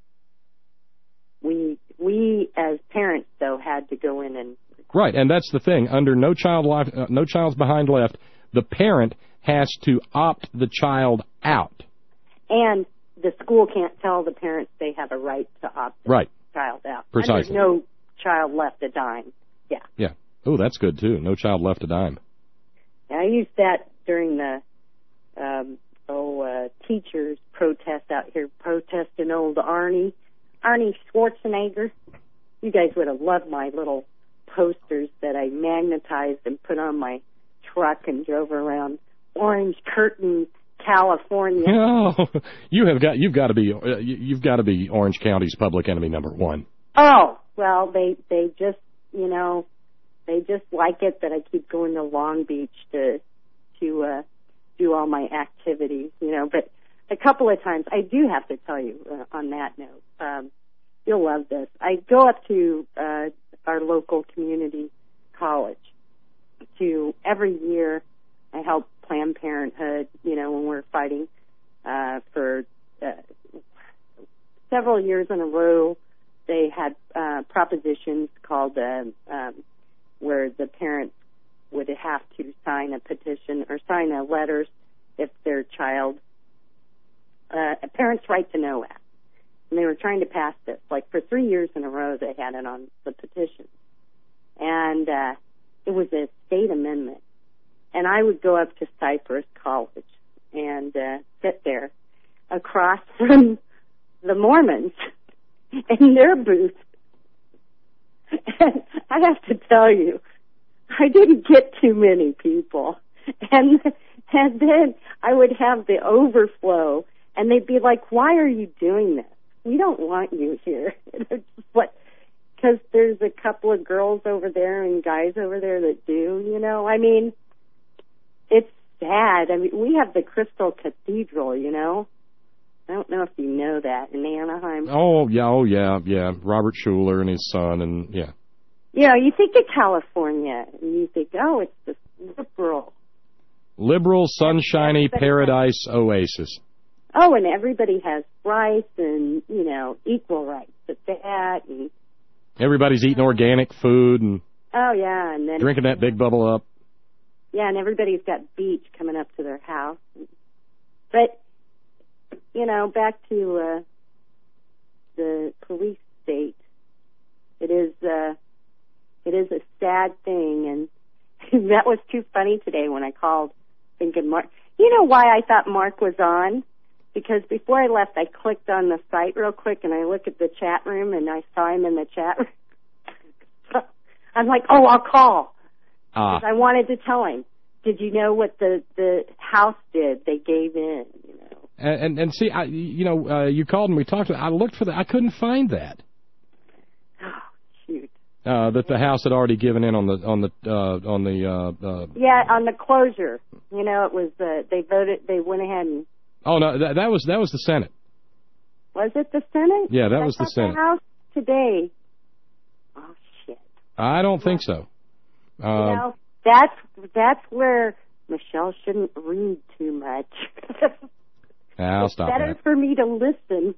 We, we as parents, though, had to go in and... Right, and that's the thing. Under No Child Life, uh, No Child's Behind Left, the parent has to opt the child out. And the school can't tell the parents they have a right to opt right. the child out. Precisely. And there's no child left a dime. Yeah. Yeah. Oh, that's good, too. No child left a dime. I used that during the um, oh uh, teachers' protest out here, protesting old Arnie, Arnie Schwarzenegger. You guys would have loved my little posters that I magnetized and put on my truck and drove around Orange Curtain, California. Oh, you have got you've got to be uh, you've got to be Orange County's public enemy number one. Oh well, they they just you know. They just like it that I keep going to Long Beach to to uh, do all my activities, you know. But a couple of times, I do have to tell you uh, on that note, um, you'll love this. I go up to uh, our local community college to every year. I help Planned Parenthood, you know, when we're fighting uh, for uh, several years in a row. They had uh, propositions called. Uh, um, where the parents would have to sign a petition or sign a letter if their child, uh, a parent's right to know act. And they were trying to pass this. Like for three years in a row, they had it on the petition. And uh, it was a state amendment. And I would go up to Cypress College and uh, sit there across from the Mormons in their booth. And I have to tell you, I didn't get too many people. And and then I would have the overflow, and they'd be like, why are you doing this? We don't want you here. Because there's a couple of girls over there and guys over there that do, you know. I mean, it's sad. I mean, we have the Crystal Cathedral, you know. I don't know if you know that in Anaheim. Oh, yeah, oh, yeah, yeah. Robert Schuller and his son, and yeah. You know, you think of California, and you think, oh, it's the liberal. Liberal, sunshiny paradise oasis. Oh, and everybody has rights and, you know, equal rights at that. And, everybody's eating organic food and oh, yeah. And then drinking that Big Bubble Up. Yeah, and everybody's got beach coming up to their house. But, you know, back to uh, the police state, it is uh, it is a sad thing, and that was too funny today when I called thinking Mark. You know why I thought Mark was on? Because before I left, I clicked on the site real quick, and I looked at the chat room, and I saw him in the chat room. I'm like, oh, I'll call. Ah. I wanted to tell him. Did you know what the, the House did? They gave in, you know. And, and, and see, I, you know, uh, you called and we talked. I looked for that. I couldn't find that. Oh, shoot. Uh, that the House had already given in on the on the uh, on the. Uh, uh, yeah, on the closure. You know, it was uh, they voted. They went ahead and. Oh no, that, that was that was the Senate. Was it the Senate? Yeah, that I was the thought Senate. The House today. Oh shit. I don't think so. You um, know, that's that's where Michelle shouldn't read too much. I'll stop it's better that. for me to listen.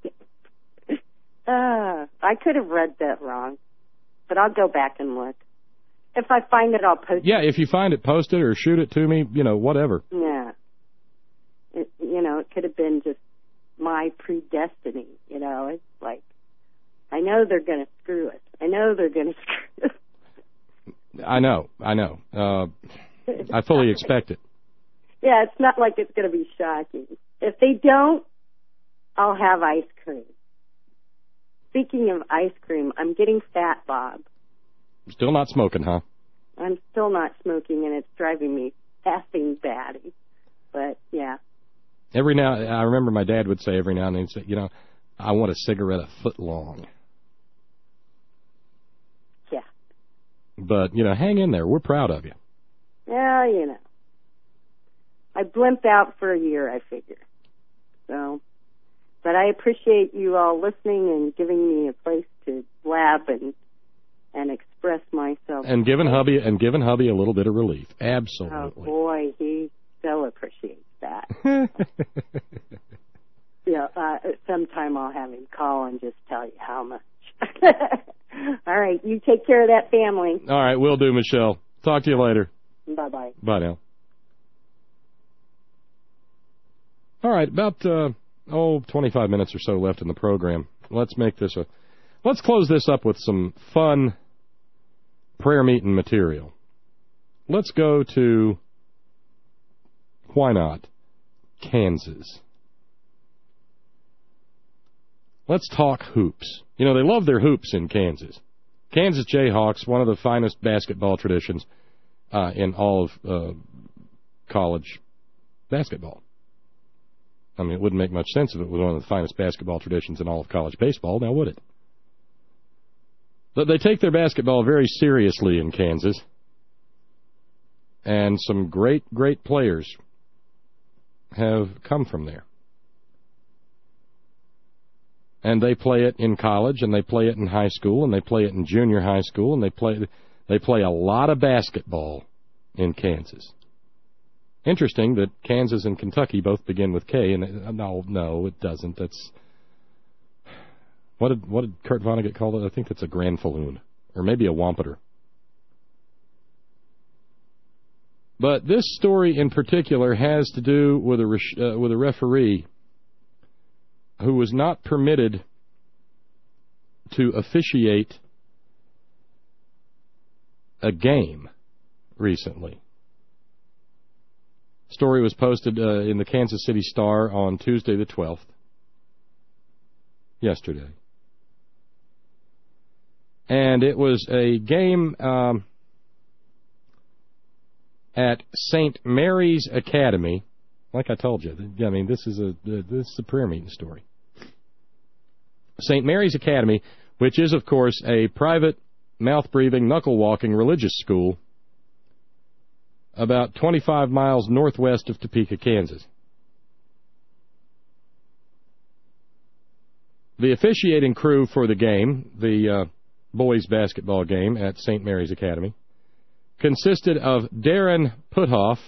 uh, I could have read that wrong, but I'll go back and look. If I find it, I'll post yeah, it. Yeah, if you find it, post it or shoot it to me, you know, whatever. Yeah. It, you know, it could have been just my predestiny, you know. It's like, I know they're going to screw us, I know they're going to screw. I know, I know. Uh, I fully expect it. Yeah, it's not like it's going to be shocking. If they don't, I'll have ice cream. Speaking of ice cream, I'm getting fat, Bob. Still not smoking, huh? I'm still not smoking, and it's driving me effing batty. But, yeah. Every now, I remember my dad would say every now and then, he'd say, you know, I want a cigarette a foot long. Yeah. But, you know, hang in there. We're proud of you. Well, you know. I blimped out for a year, I figure. So, but I appreciate you all listening and giving me a place to blab and and express myself. And giving hubby and giving hubby a little bit of relief. Absolutely. Oh boy, he so appreciates that. Yeah, uh, sometime I'll have him call and just tell you how much. All right, you take care of that family. All right, will do, Michelle. Talk to you later. Bye bye. Bye now. All right, about uh, oh twenty-five minutes or so left in the program. Let's make this a. Let's close this up with some fun prayer meeting material. Let's go to, why not, Kansas. Let's talk hoops. You know, they love their hoops in Kansas. Kansas Jayhawks, one of the finest basketball traditions uh, in all of uh, college basketball. I mean, it wouldn't make much sense if it was one of the finest basketball traditions in all of college baseball, now would it? But they take their basketball very seriously in Kansas. And some great, great players have come from there. And they play it in college, and they play it in high school, and they play it in junior high school, and they play they play a lot of basketball in Kansas. Interesting that Kansas and Kentucky both begin with K, and it, no, no, it doesn't. That's what did what did Kurt Vonnegut call it? I think that's a granfalloon, or maybe a wampeter. But this story in particular has to do with a uh, with a referee who was not permitted to officiate a game recently. Story was posted uh, in the Kansas City Star on Tuesday the twelfth, yesterday. And it was a game um, at Saint Mary's Academy. Like I told you, I mean, this is a this is a prayer meeting story. Saint Mary's Academy, which is, of course, a private, mouth-breathing, knuckle-walking religious school about twenty-five miles northwest of Topeka, Kansas. The officiating crew for the game, the uh, boys' basketball game at Saint Mary's Academy, consisted of Darren Puthoff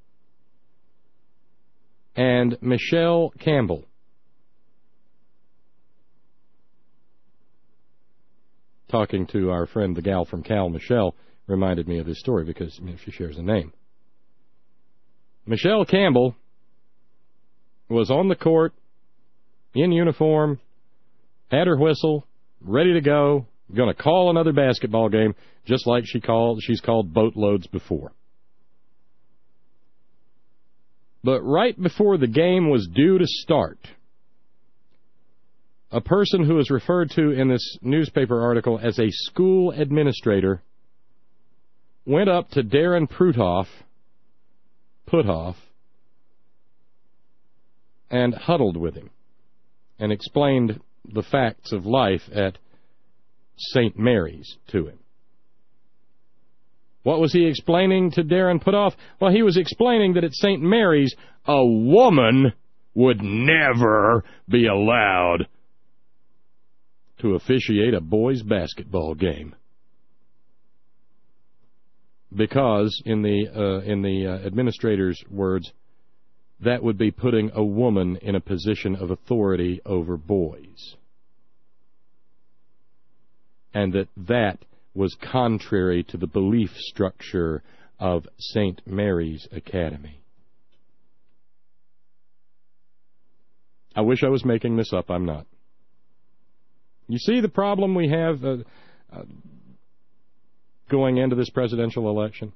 and Michelle Campbell. Talking to our friend, the gal from Cal, Michelle, reminded me of this story because, I mean, she shares a name. Michelle Campbell was on the court, in uniform, had her whistle, ready to go, going to call another basketball game, just like she called, she's called boatloads before. But right before the game was due to start, a person who is referred to in this newspaper article as a school administrator went up to Darren Puthoff, Puthoff, and huddled with him and explained the facts of life at Saint Mary's to him. What was he explaining to Darren Puthoff? Well, he was explaining that at Saint Mary's, a woman would never be allowed to officiate a boys' basketball game. Because, in the uh, in the uh, administrator's words, that would be putting a woman in a position of authority over boys. And that that was contrary to the belief structure of Saint Mary's Academy. I wish I was making this up. I'm not. You see the problem we have? Uh, uh, going into this presidential election?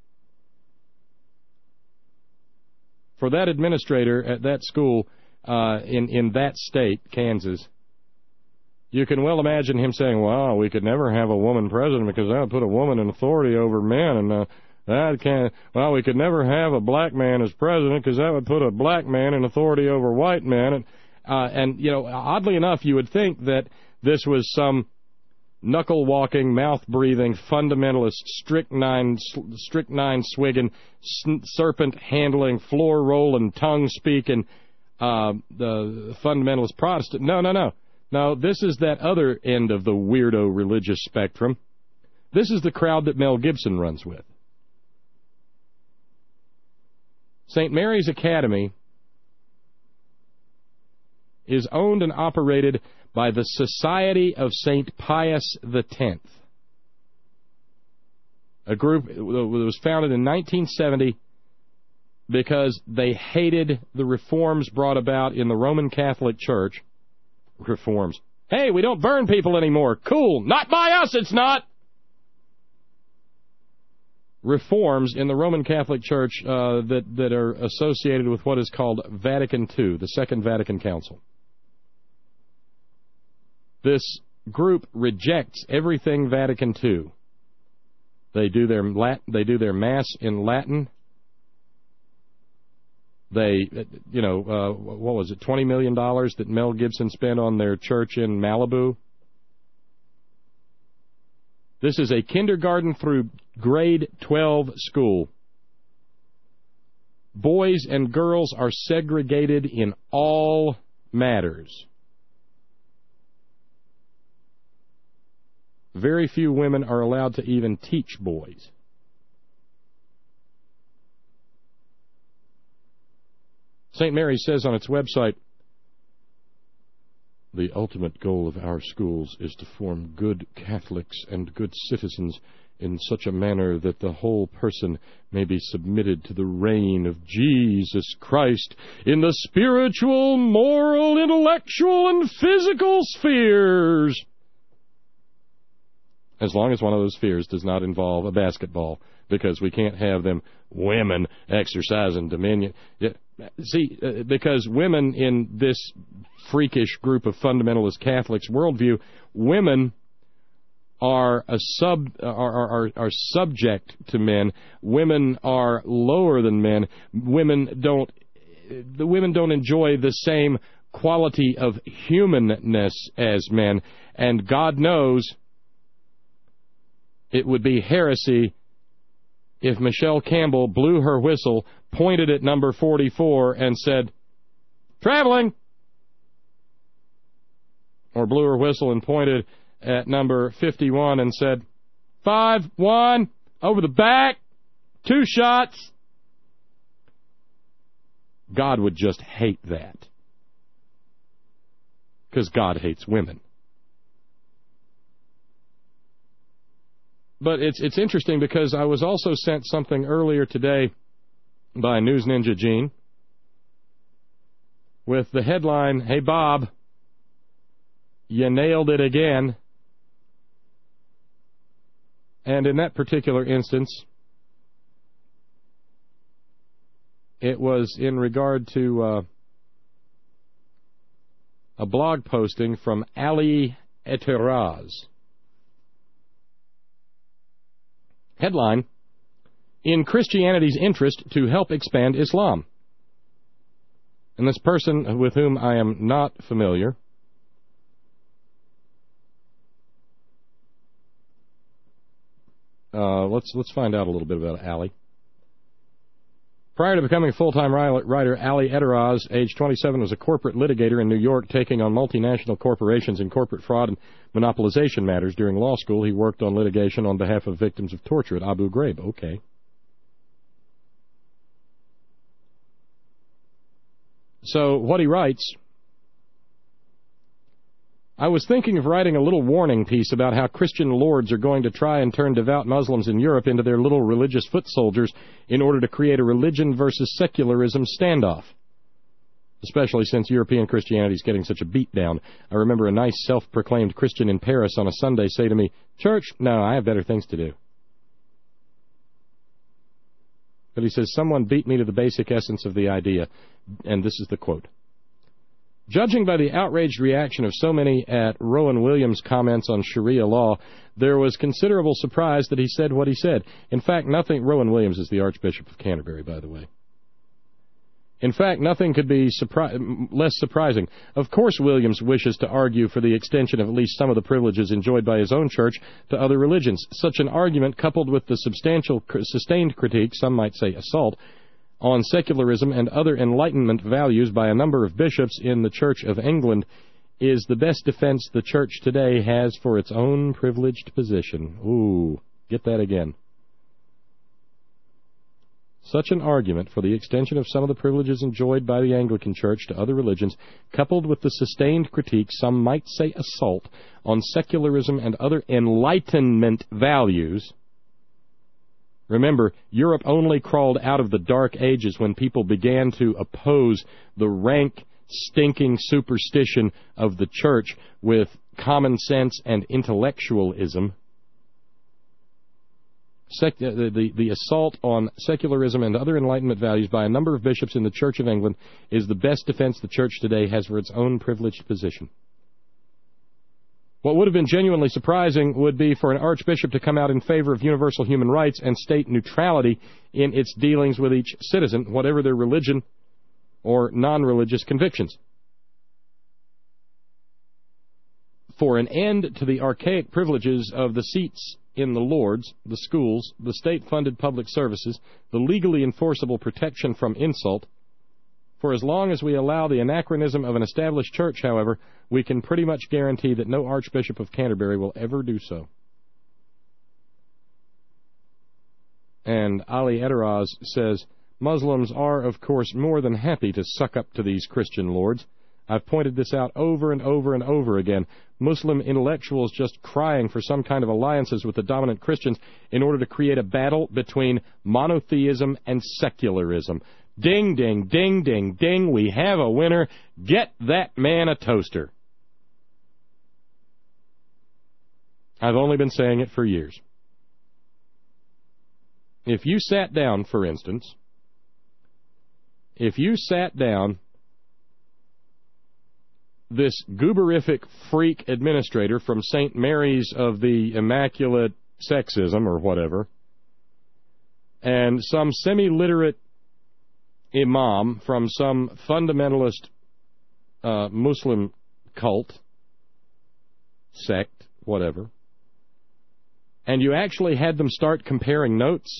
For that administrator at that school uh, in, in that state, Kansas, you can well imagine him saying, well, we could never have a woman president because that would put a woman in authority over men, and uh, that can't, well, we could never have a black man as president because that would put a black man in authority over white men. And, uh, and, you know, oddly enough, you would think that this was some knuckle-walking, mouth-breathing, fundamentalist, strychnine, strychnine swigging, serpent-handling, floor-rolling, tongue-speaking, uh, the fundamentalist Protestant. No, no, no. No, this is that other end of the weirdo religious spectrum. This is the crowd that Mel Gibson runs with. Saint Mary's Academy is owned and operated by the Society of Saint Pius the Tenth, a group that was founded in nineteen seventy because they hated the reforms brought about in the Roman Catholic Church. Reforms. Hey, we don't burn people anymore. Cool. Not by us, it's not. Reforms in the Roman Catholic Church uh, that, that are associated with what is called Vatican Two, the Second Vatican Council. This group rejects everything Vatican Two. They do their Lat- they do their Mass in Latin. They, you know, uh, what was it, twenty million dollars that Mel Gibson spent on their church in Malibu? This is a kindergarten through grade twelve school. Boys and girls are segregated in all matters. Very few women are allowed to even teach boys. Saint Mary's says on its website, the ultimate goal of our schools is to form good Catholics and good citizens in such a manner that the whole person may be submitted to the reign of Jesus Christ in the spiritual, moral, intellectual, and physical spheres. As long as one of those spheres does not involve a basketball, because we can't have them women exercising dominion. See, uh, because women in this freakish group of fundamentalist Catholics' worldview, women are a sub are, are are subject to men. Women are lower than men. Women don't the women don't enjoy the same quality of humanness as men, and God knows it would be heresy if Michelle Campbell blew her whistle, pointed at number forty-four, and said, "Traveling!" Or blew her whistle and pointed at number fifty-one and said, five, one, over the back, two shots. God would just hate that. Because God hates women. But it's it's interesting because I was also sent something earlier today by News Ninja Gene with the headline, "Hey Bob, you nailed it again." And in that particular instance, it was in regard to uh, a blog posting from Ali Eteraz. Headline, "In Christianity's interest to help expand Islam." And this person with whom I am not familiar uh, let's let's find out a little bit about Ali. Prior to becoming a full-time writer, Ali Eteraz, age twenty-seven, was a corporate litigator in New York, taking on multinational corporations in corporate fraud and monopolization matters. During law school, he worked on litigation on behalf of victims of torture at Abu Ghraib. Okay. So, what he writes, "I was thinking of writing a little warning piece about how Christian lords are going to try and turn devout Muslims in Europe into their little religious foot soldiers in order to create a religion versus secularism standoff. especially since European Christianity is getting such a beatdown. I remember a nice self-proclaimed Christian in Paris on a Sunday say to me, "Church? No, I have better things to do." But he says, someone beat me to the basic essence of the idea, and this is the quote. Judging by the outraged reaction of so many at Rowan Williams' comments on Sharia law, there was considerable surprise that he said what he said. In fact, nothing... Rowan Williams is the Archbishop of Canterbury, by the way. In fact, nothing could be surpri- less surprising. Of course Williams wishes to argue for the extension of at least some of the privileges enjoyed by his own church to other religions. Such an argument, coupled with the substantial, sustained critique, some might say assault, on secularism and other Enlightenment values by a number of bishops in the Church of England, is the best defense the Church today has for its own privileged position. Ooh, get that again. Such an argument for the extension of some of the privileges enjoyed by the Anglican Church to other religions, coupled with the sustained critique, some might say assault, on secularism and other Enlightenment values. Remember, Europe only crawled out of the Dark Ages when people began to oppose the rank, stinking superstition of the Church with common sense and intellectualism. Sec- the, the, the assault on secularism and other Enlightenment values by a number of bishops in the Church of England is the best defense the Church today has for its own privileged position. What would have been genuinely surprising would be for an archbishop to come out in favor of universal human rights and state neutrality in its dealings with each citizen, whatever their religion or non-religious convictions. For an end to the archaic privileges of the seats in the Lords, the schools, the state-funded public services, the legally enforceable protection from insult. For as long as we allow the anachronism of an established church, however, we can pretty much guarantee that no Archbishop of Canterbury will ever do so. And Ali Edaraz says, Muslims are, of course, more than happy to suck up to these Christian lords. I've pointed this out over and over and over again. Muslim intellectuals just crying for some kind of alliances with the dominant Christians in order to create a battle between monotheism and secularism. Ding, ding, ding, ding, ding, we have a winner. Get that man a toaster. I've only been saying it for years. If you sat down, for instance, if you sat down this gooberific freak administrator from Saint Mary's of the Immaculate Sexism or whatever, and some semi-literate imam from some fundamentalist uh, Muslim cult, sect, whatever, and you actually had them start comparing notes,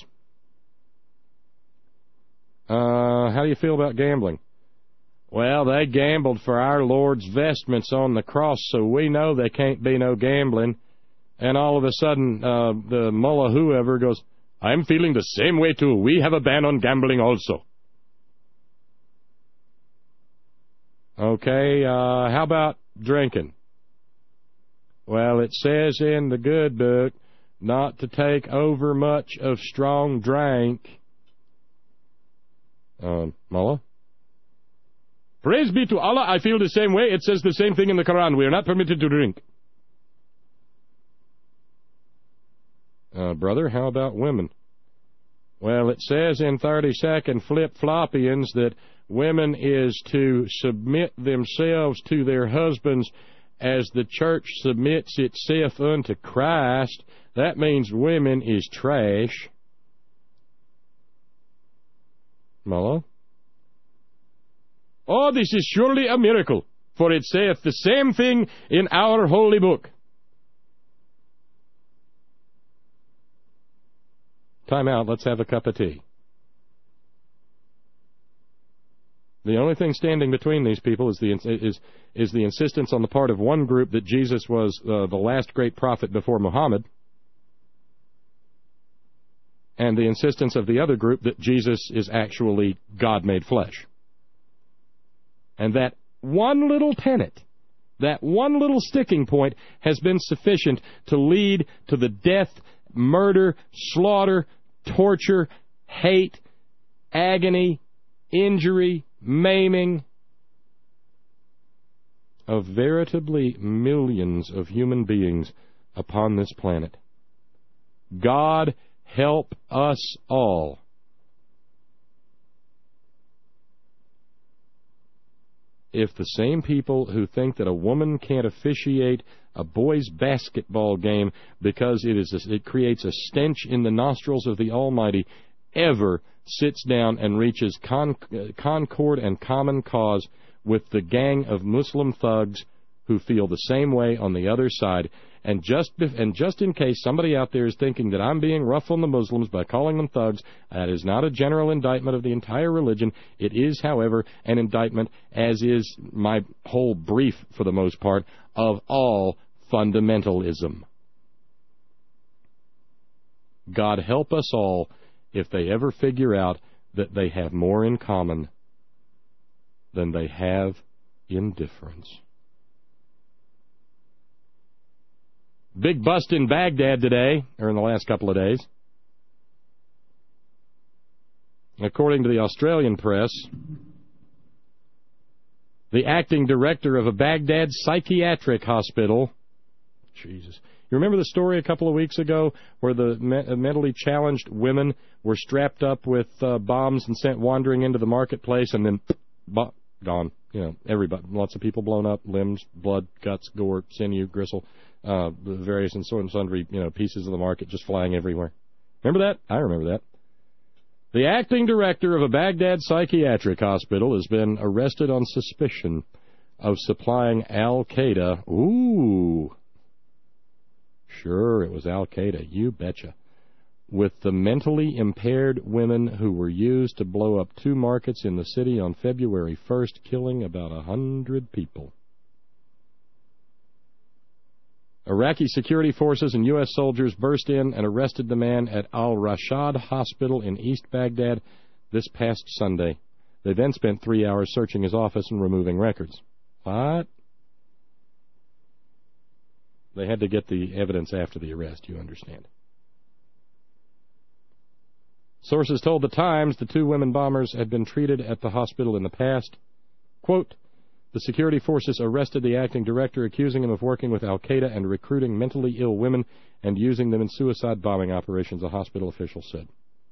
uh, how do you feel about gambling? Well, they gambled for our Lord's vestments on the cross, so we know there can't be no gambling. And all of a sudden, uh, the mullah whoever goes, I'm feeling the same way too. We have a ban on gambling also. Okay, uh, how about drinking? Well, it says in the good book not to take over much of strong drink. Uh, mullah? Praise be to Allah, I feel the same way. It says the same thing in the Quran. We are not permitted to drink. Uh, brother, how about women? Well, it says in thirty-second Flip-Floppians that women is to submit themselves to their husbands as the church submits itself unto Christ. That means women is trash. Mullah? Oh, this is surely a miracle, for it saith the same thing in our holy book. Time out, let's have a cup of tea. The only thing standing between these people is the is is the insistence on the part of one group that Jesus was uh, the last great prophet before Muhammad, and the insistence of the other group that Jesus is actually God made flesh. And that one little tenet, that one little sticking point has been sufficient to lead to the death, murder, slaughter, torture, hate, agony, injury, maiming, of veritably millions of human beings upon this planet. God help us all. If the same people who think that a woman can't officiate a boys' basketball game because it is a, it creates a stench in the nostrils of the Almighty ever sits down and reaches con, uh, concord and common cause with the gang of Muslim thugs who feel the same way on the other side, and just and just in case somebody out there is thinking that I'm being rough on the Muslims by calling them thugs, that is not a general indictment of the entire religion. It is, however, an indictment, as is my whole brief, for the most part, of all fundamentalism. God help us all if they ever figure out that they have more in common than they have in difference. Big bust in Baghdad today, or in the last couple of days. According to the Australian press, the acting director of a Baghdad psychiatric hospital, Jesus, you remember the story a couple of weeks ago where the me- mentally challenged women were strapped up with uh, bombs and sent wandering into the marketplace, and then bo- gone. You know, everybody, lots of people blown up, limbs, blood, guts, gore, sinew, gristle, uh, the various and sort and sundry, you know, pieces of the market just flying everywhere. Remember that? I remember that. The acting director of a Baghdad psychiatric hospital has been arrested on suspicion of supplying Al-Qaeda. Ooh. Sure, it was Al-Qaeda, you betcha. With the mentally impaired women who were used to blow up two markets in the city on February first, killing about a hundred people. Iraqi security forces and U S soldiers burst in and arrested the man at Al-Rashad Hospital in East Baghdad this past Sunday. They then spent three hours searching his office and removing records. What? They had to get the evidence after the arrest, you understand. Sources told The Times the two women bombers had been treated at the hospital in the past. Quote, the security forces arrested the acting director, accusing him of working with Al-Qaeda and recruiting mentally ill women and using them in suicide bombing operations, a hospital official said.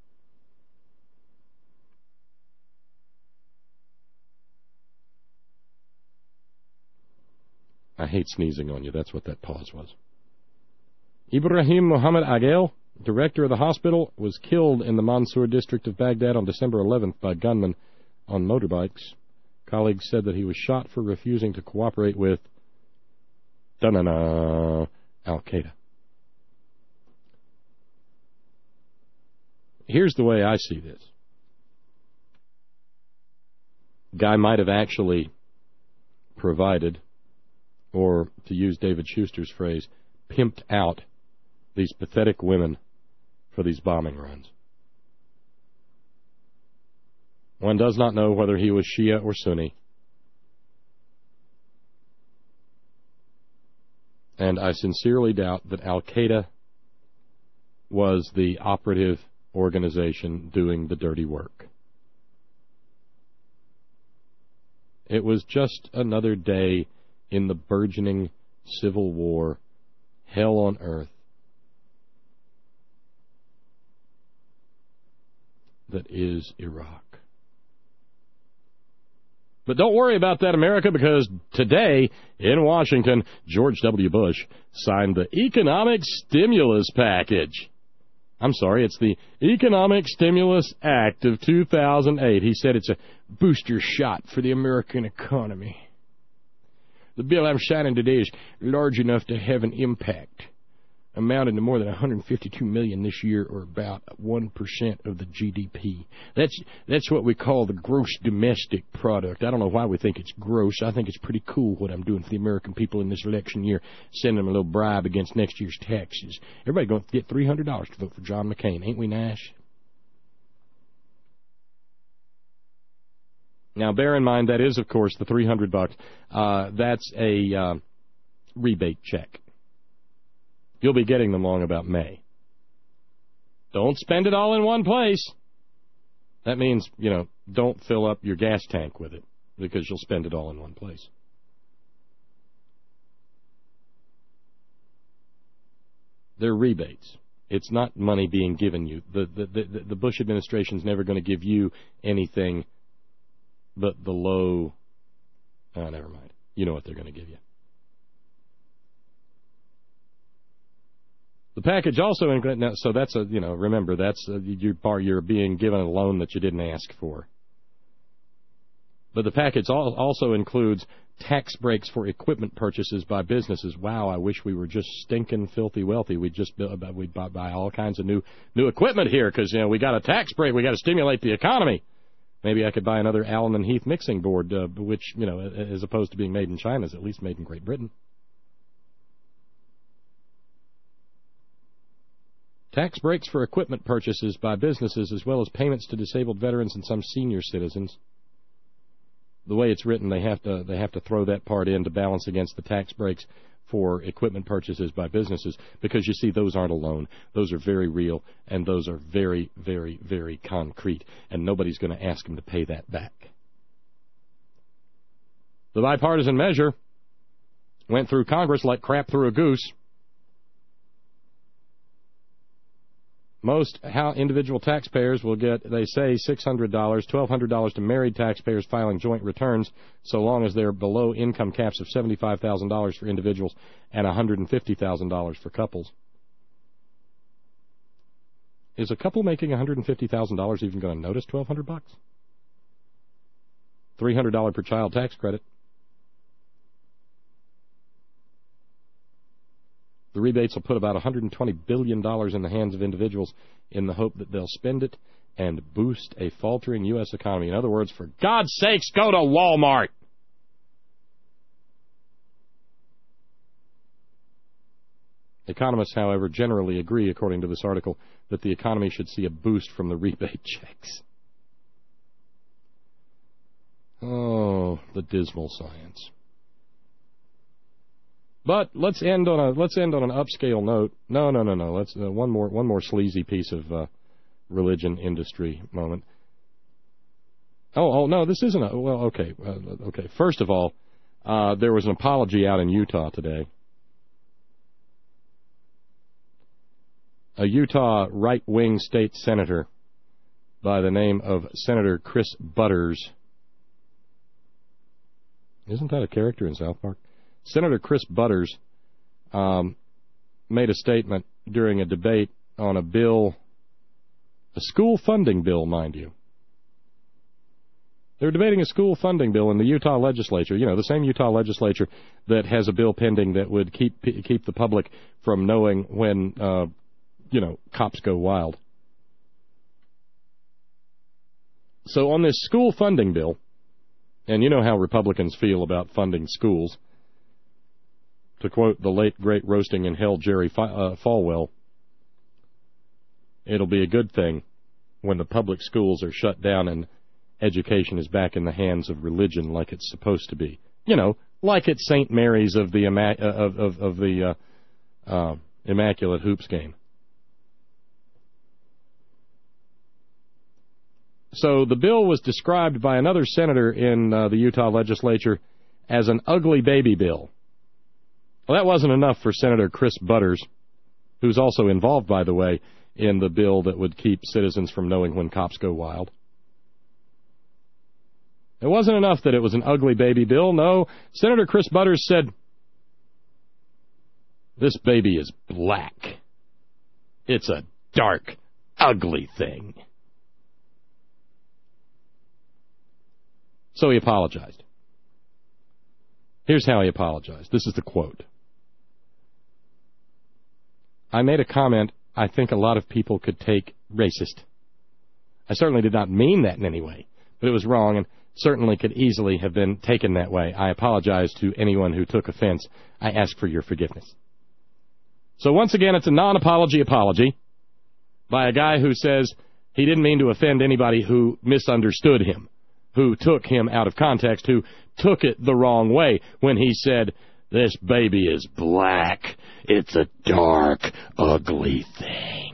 I hate sneezing on you. That's what that pause was. Ibrahim Mohammed Agel, director of the hospital, was killed in the Mansour district of Baghdad on December eleventh by gunmen on motorbikes. Colleagues said that he was shot for refusing to cooperate with da-na-na, Al-Qaeda. Here's the way I see this. Guy might have actually provided, or to use David Schuster's phrase, pimped out these pathetic women for these bombing runs. One does not know whether he was Shia or Sunni. And I sincerely doubt that Al-Qaeda was the operative organization doing the dirty work. It was just another day in the burgeoning civil war, hell on earth, that is Iraq. But don't worry about that, America, because today in Washington, George W. Bush signed the Economic Stimulus Package. I'm sorry, it's the Economic Stimulus Act of two thousand eight. He said it's a booster shot for the American economy. The bill I'm signing today is large enough to have an impact, amounting to more than one hundred fifty-two million dollars this year, or about one percent of the G D P. That's that's what we call the gross domestic product. I don't know why we think it's gross. I think it's pretty cool what I'm doing for the American people in this election year, sending them a little bribe against next year's taxes. Everybody going to get three hundred dollars to vote for John McCain. Ain't we nice? Now, bear in mind, that is, of course, the three hundred bucks. Uh, that's a uh, rebate check. You'll be getting them long about May. Don't spend it all in one place. That means, you know, don't fill up your gas tank with it, because you'll spend it all in one place. They're rebates. It's not money being given you. The, the, the, the Bush administration's never going to give you anything but the low... Oh, never mind. You know what they're going to give you. The package also includes... So that's a, you know, remember, that's a, you're, you're being given a loan that you didn't ask for. But the package also includes tax breaks for equipment purchases by businesses. Wow, I wish we were just stinking filthy wealthy. We'd just we'd buy, buy all kinds of new new equipment here because, you know, we got a tax break. We got to stimulate the economy. Maybe I could buy another Allen and Heath mixing board, uh, which, you know, as opposed to being made in China, is at least made in Great Britain. Tax breaks for equipment purchases by businesses, as well as payments to disabled veterans and some senior citizens. The way it's written, they have to they have to throw that part in to balance against the tax breaks for equipment purchases by businesses, because, you see, those aren't a loan. Those are very real, and those are very, very, very concrete, and nobody's going to ask them to pay that back. The bipartisan measure went through Congress like crap through a goose. Most how individual taxpayers will get, they say, six hundred dollars, twelve hundred dollars to married taxpayers filing joint returns, so long as they're below income caps of seventy-five thousand dollars for individuals and one hundred fifty thousand dollars for couples. Is a couple making one hundred fifty thousand dollars even going to notice twelve hundred bucks? three hundred dollars per child tax credit. The rebates will put about one hundred twenty billion dollars in the hands of individuals in the hope that they'll spend it and boost a faltering U S economy. In other words, for God's sakes, go to Walmart. Economists, however, generally agree, according to this article, that the economy should see a boost from the rebate checks. Oh, the dismal science. But let's end on a let's end on an upscale note. No, no, no, no. Let's uh, one more one more sleazy piece of uh, religion industry moment. Oh, oh no, this isn't a well. Okay, uh, okay. First of all, uh, there was an apology out in Utah today. A Utah right-wing state senator by the name of Senator Chris Butters. Isn't that a character in South Park? Senator Chris Butters um, made a statement during a debate on a bill, a school funding bill, mind you. They were debating a school funding bill in the Utah legislature, you know, the same Utah legislature that has a bill pending that would keep keep the public from knowing when, uh, you know, cops go wild. So on this school funding bill, and you know how Republicans feel about funding schools, to quote the late, great roasting in hell Jerry uh, Falwell, it'll be a good thing when the public schools are shut down and education is back in the hands of religion like it's supposed to be. You know, like it's Saint Mary's of the Imma- of, of, of the uh, uh, Immaculate Hoops game. So the bill was described by another senator in uh, the Utah legislature as an ugly baby bill. Well, that wasn't enough for Senator Chris Butters, who's also involved, by the way, in the bill that would keep citizens from knowing when cops go wild. It wasn't enough that it was an ugly baby bill. No, Senator Chris Butters said, this baby is black. It's a dark, ugly thing. So he apologized. Here's how he apologized. This is the quote. I made a comment I think a lot of people could take racist. I certainly did not mean that in any way, but it was wrong and certainly could easily have been taken that way. I apologize to anyone who took offense. I ask for your forgiveness. So once again, it's a non-apology apology by a guy who says he didn't mean to offend anybody who misunderstood him, who took him out of context, who took it the wrong way when he said, this baby is black. It's a dark, ugly thing.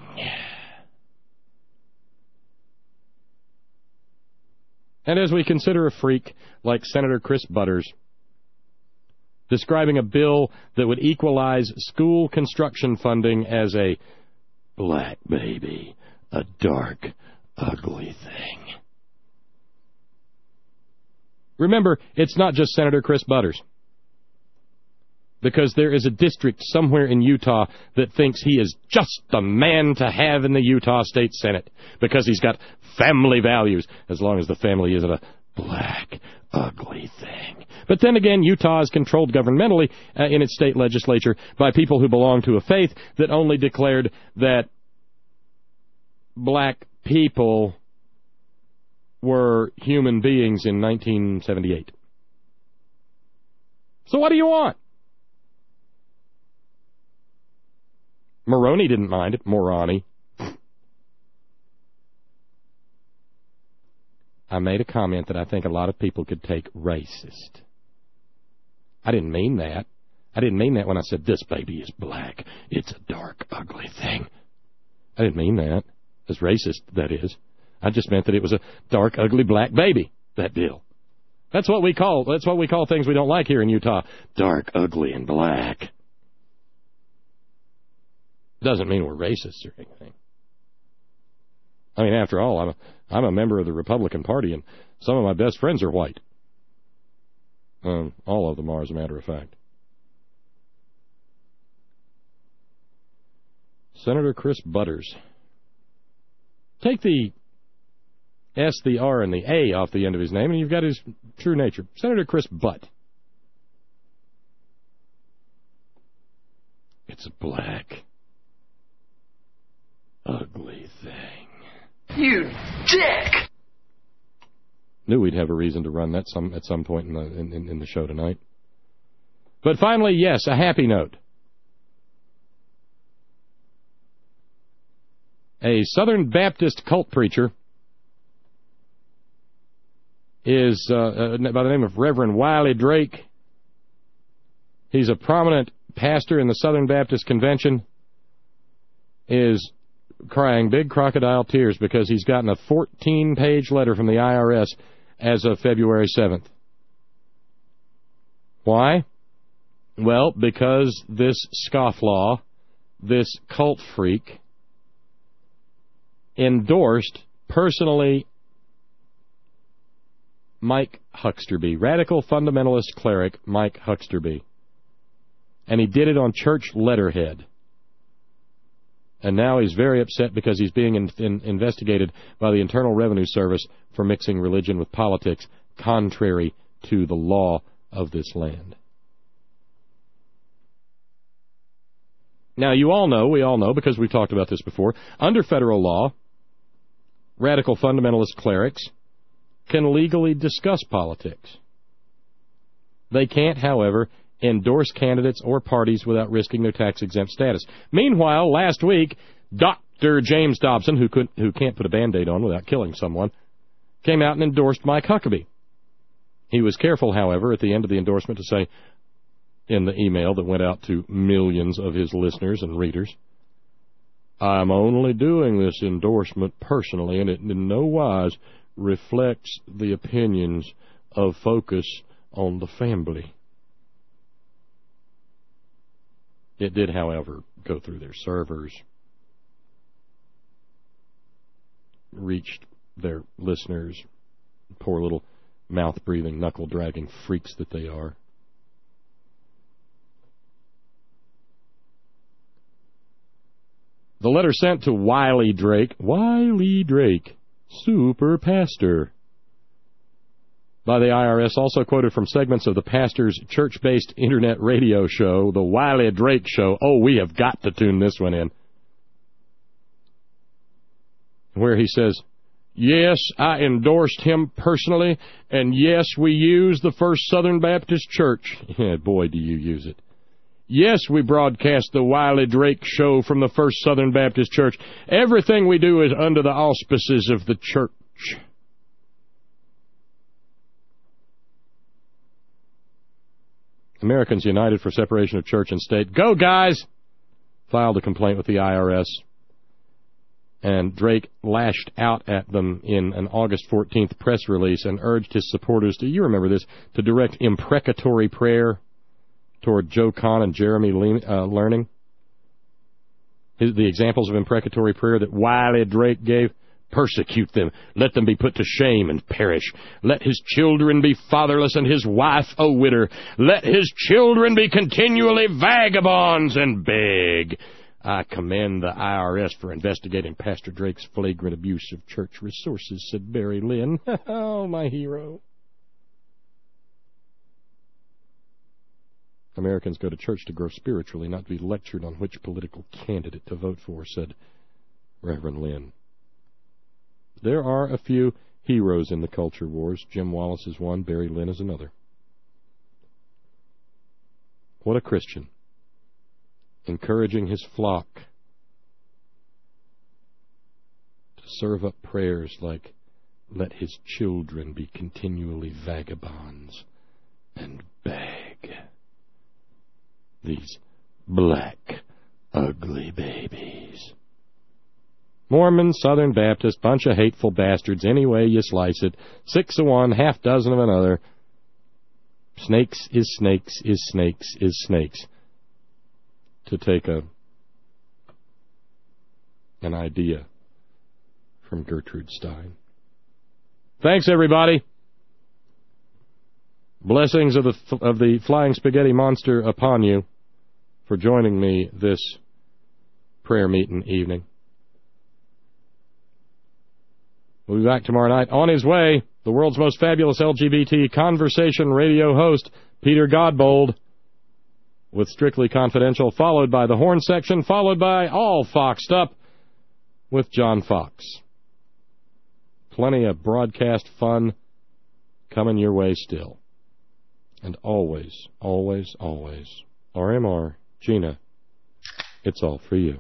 And as we consider a freak like Senator Chris Butters, describing a bill that would equalize school construction funding as a black baby, a dark, ugly thing. Remember, it's not just Senator Chris Butters, because there is a district somewhere in Utah that thinks he is just the man to have in the Utah State Senate because he's got family values, as long as the family isn't a black, ugly thing. But then again, Utah is controlled governmentally uh, in its state legislature by people who belong to a faith that only declared that black people were human beings in nineteen seventy-eight. So what do you want? Moroni didn't mind it. Moroni. I made a comment that I think a lot of people could take racist. I didn't mean that. I didn't mean that when I said this baby is black. It's a dark, ugly thing. I didn't mean that. As racist, that is. I just meant that it was a dark, ugly black baby, that bill. That's what we call, that's what we call things we don't like here in Utah. Dark, ugly, and black. Doesn't mean we're racists or anything. I mean, after all, I'm a, I'm a member of the Republican Party, and some of my best friends are white. Um, all of them are, as a matter of fact. Senator Chris Butters. Take the S, the R, and the A off the end of his name, and you've got his true nature. Senator Chris Butt. It's a black, ugly thing. You dick! Knew we'd have a reason to run that some at some point in the in, in, in the show tonight. But finally, yes, a happy note. A Southern Baptist cult preacher is uh, uh, by the name of Reverend Wiley Drake. He's a prominent pastor in the Southern Baptist Convention, is crying big crocodile tears because he's gotten a fourteen-page letter from the I R S as of February seventh. Why? Well, because this scofflaw, this cult freak, endorsed personally Mike Hucksterby, radical fundamentalist cleric Mike Hucksterby. And he did it on church letterhead. And now he's very upset because he's being in, in, investigated by the Internal Revenue Service for mixing religion with politics, contrary to the law of this land. Now, you all know, we all know, because we've talked about this before, under federal law, radical fundamentalist clerics can legally discuss politics. They can't, however, endorse candidates or parties without risking their tax-exempt status. Meanwhile, last week, Doctor James Dobson, who could, who can't put a Band-Aid on without killing someone, came out and endorsed Mike Huckabee. He was careful, however, at the end of the endorsement to say, in the email that went out to millions of his listeners and readers, I'm only doing this endorsement personally, and it in no wise reflects the opinions of Focus on the Family. It did, however, go through their servers, reached their listeners, poor little mouth-breathing, knuckle-dragging freaks that they are. The letter sent to Wiley Drake, Wiley Drake, super pastor, by the I R S, also quoted from segments of the pastor's church-based internet radio show, The Wiley Drake Show. Oh, we have got to tune this one in. Where he says, yes, I endorsed him personally, and yes, we use the First Southern Baptist Church. Yeah, boy, do you use it. Yes, we broadcast the Wiley Drake Show from the First Southern Baptist Church. Everything we do is under the auspices of the church. Americans United for Separation of Church and State, go guys, filed a complaint with the I R S. And Drake lashed out at them in an August fourteenth press release and urged his supporters to, you remember this, to direct imprecatory prayer toward Joe Kahn and Jeremy Le- uh, Learning. His, the examples of imprecatory prayer that Wiley Drake gave. Persecute them. Let them be put to shame and perish. Let his children be fatherless and his wife a widder. Let his children be continually vagabonds and beg. I commend the I R S for investigating Pastor Drake's flagrant abuse of church resources, said Barry Lynn. Oh, my hero. Americans go to church to grow spiritually, not to be lectured on which political candidate to vote for, said Reverend Lynn. There are a few heroes in the culture wars. Jim Wallace is one, Barry Lynn is another. What a Christian. Encouraging his flock to serve up prayers like, let his children be continually vagabonds and beg. These black, ugly babies. Mormon, Southern Baptist, bunch of hateful bastards, any way you slice it. Six of one, half dozen of another. Snakes is snakes is snakes is snakes. To take a an idea from Gertrude Stein. Thanks, everybody. Blessings of the of the flying spaghetti monster upon you for joining me this prayer meeting evening. We'll be back tomorrow night. On his way, the world's most fabulous L G B T conversation radio host, Peter Godbold, with Strictly Confidential, followed by the Horn section, followed by All Foxed Up with John Fox. Plenty of broadcast fun coming your way still. And always, always, always, R M R, Gina, it's all for you.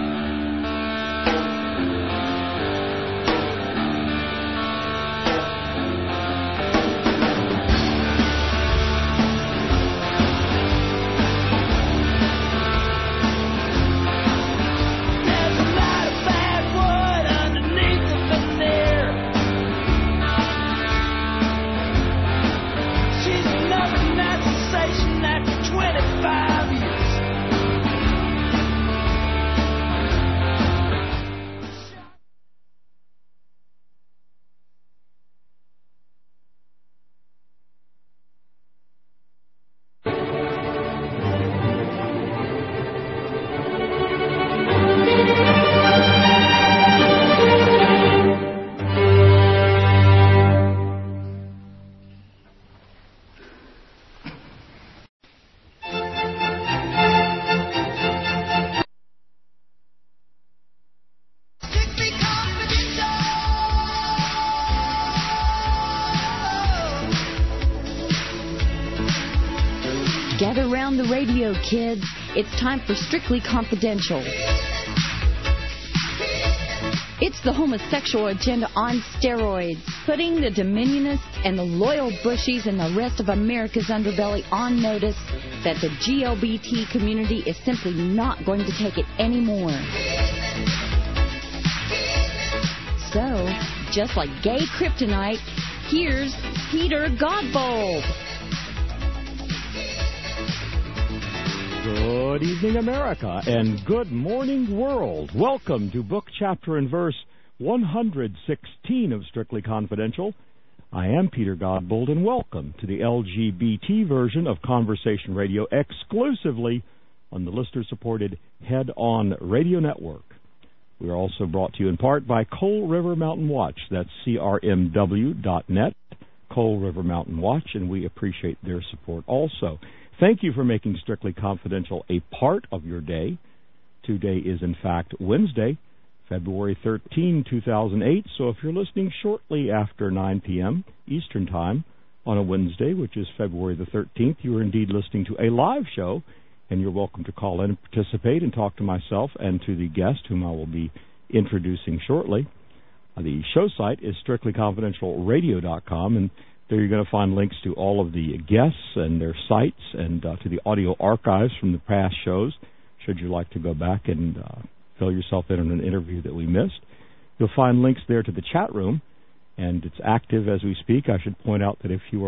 Gather round the radio, kids. It's time for Strictly Confidential. It's the homosexual agenda on steroids, putting the Dominionists and the loyal Bushies and the rest of America's underbelly on notice that the G L B T community is simply not going to take it anymore. So, just like gay kryptonite, here's Peter Godbold. Good evening, America, and good morning, world. Welcome to book, chapter, and verse one hundred sixteen of Strictly Confidential. I am Peter Godbold, and welcome to the L G B T version of Conversation Radio exclusively on the listener-supported Head On Radio Network. We are also brought to you in part by Coal River Mountain Watch. That's C R M W dot net, Coal River Mountain Watch, and we appreciate their support also. Thank you for making Strictly Confidential a part of your day. Today is, in fact, Wednesday, February thirteenth, two thousand eight. So if you're listening shortly after nine p.m. Eastern Time on a Wednesday, which is February the thirteenth, you are indeed listening to a live show, and you're welcome to call in and participate and talk to myself and to the guest, whom I will be introducing shortly. Uh, the show site is strictly confidential radio dot com, and there you're going to find links to all of the guests and their sites and uh, to the audio archives from the past shows, should you like to go back and uh, fill yourself in on an interview that we missed. You'll find links there to the chat room, and it's active as we speak. I should point out that if you are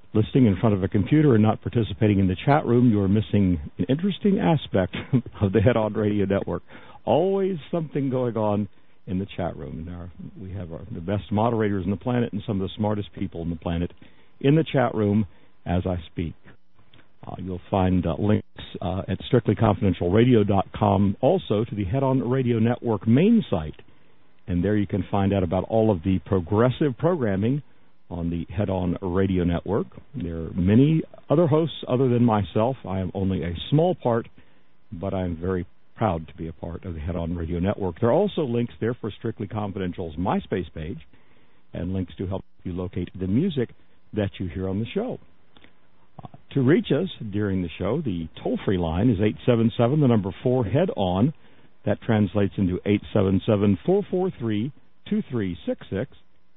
listening in front of a computer and not participating in the chat room, you are missing an interesting aspect of the Head On Radio Network. Always something going on in the chat room. And our, we have our, the best moderators on the planet and some of the smartest people on the planet in the chat room as I speak. Uh, you'll find uh, links uh, at strictly confidential radio dot com, also to the Head On Radio Network main site. And there you can find out about all of the progressive programming on the Head On Radio Network. There are many other hosts other than myself. I am only a small part, but I'm very proud to be a part of the Head On Radio Network. There are also links there for Strictly Confidential's MySpace page and links to help you locate the music that you hear on the show. Uh, to reach us during the show, the toll-free line is eight seven seven, the number four, Head On. That translates into eight seven seven, four four three, two three six six.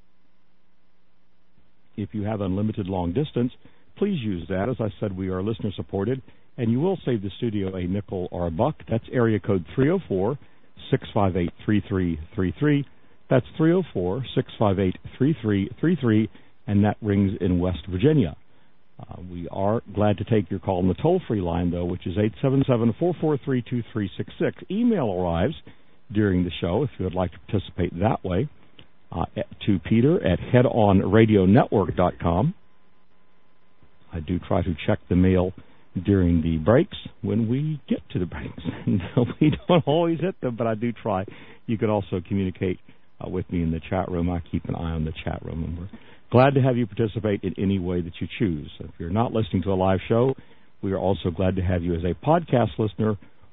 If you have unlimited long distance, please use that. As I said, we are listener-supported, and you will save the studio a nickel or a buck. That's area code three oh four, six five eight, three three three three. That's three oh four, six five eight, three three three three, and that rings in West Virginia. Uh, we are glad to take your call on the toll-free line, though, which is eight seven seven, four four three, two three six six. Email arrives during the show if you would like to participate that way uh, to Peter at head on radio network dot com. I do try to check the mail during the breaks when we get to the breaks. We don't always hit them, but I do try. You can also communicate uh, with me in the chat room. I keep an eye on the chat room, and we're glad to have you participate in any way that you choose. If you're not listening to a live show, we are also glad to have you as a podcast listener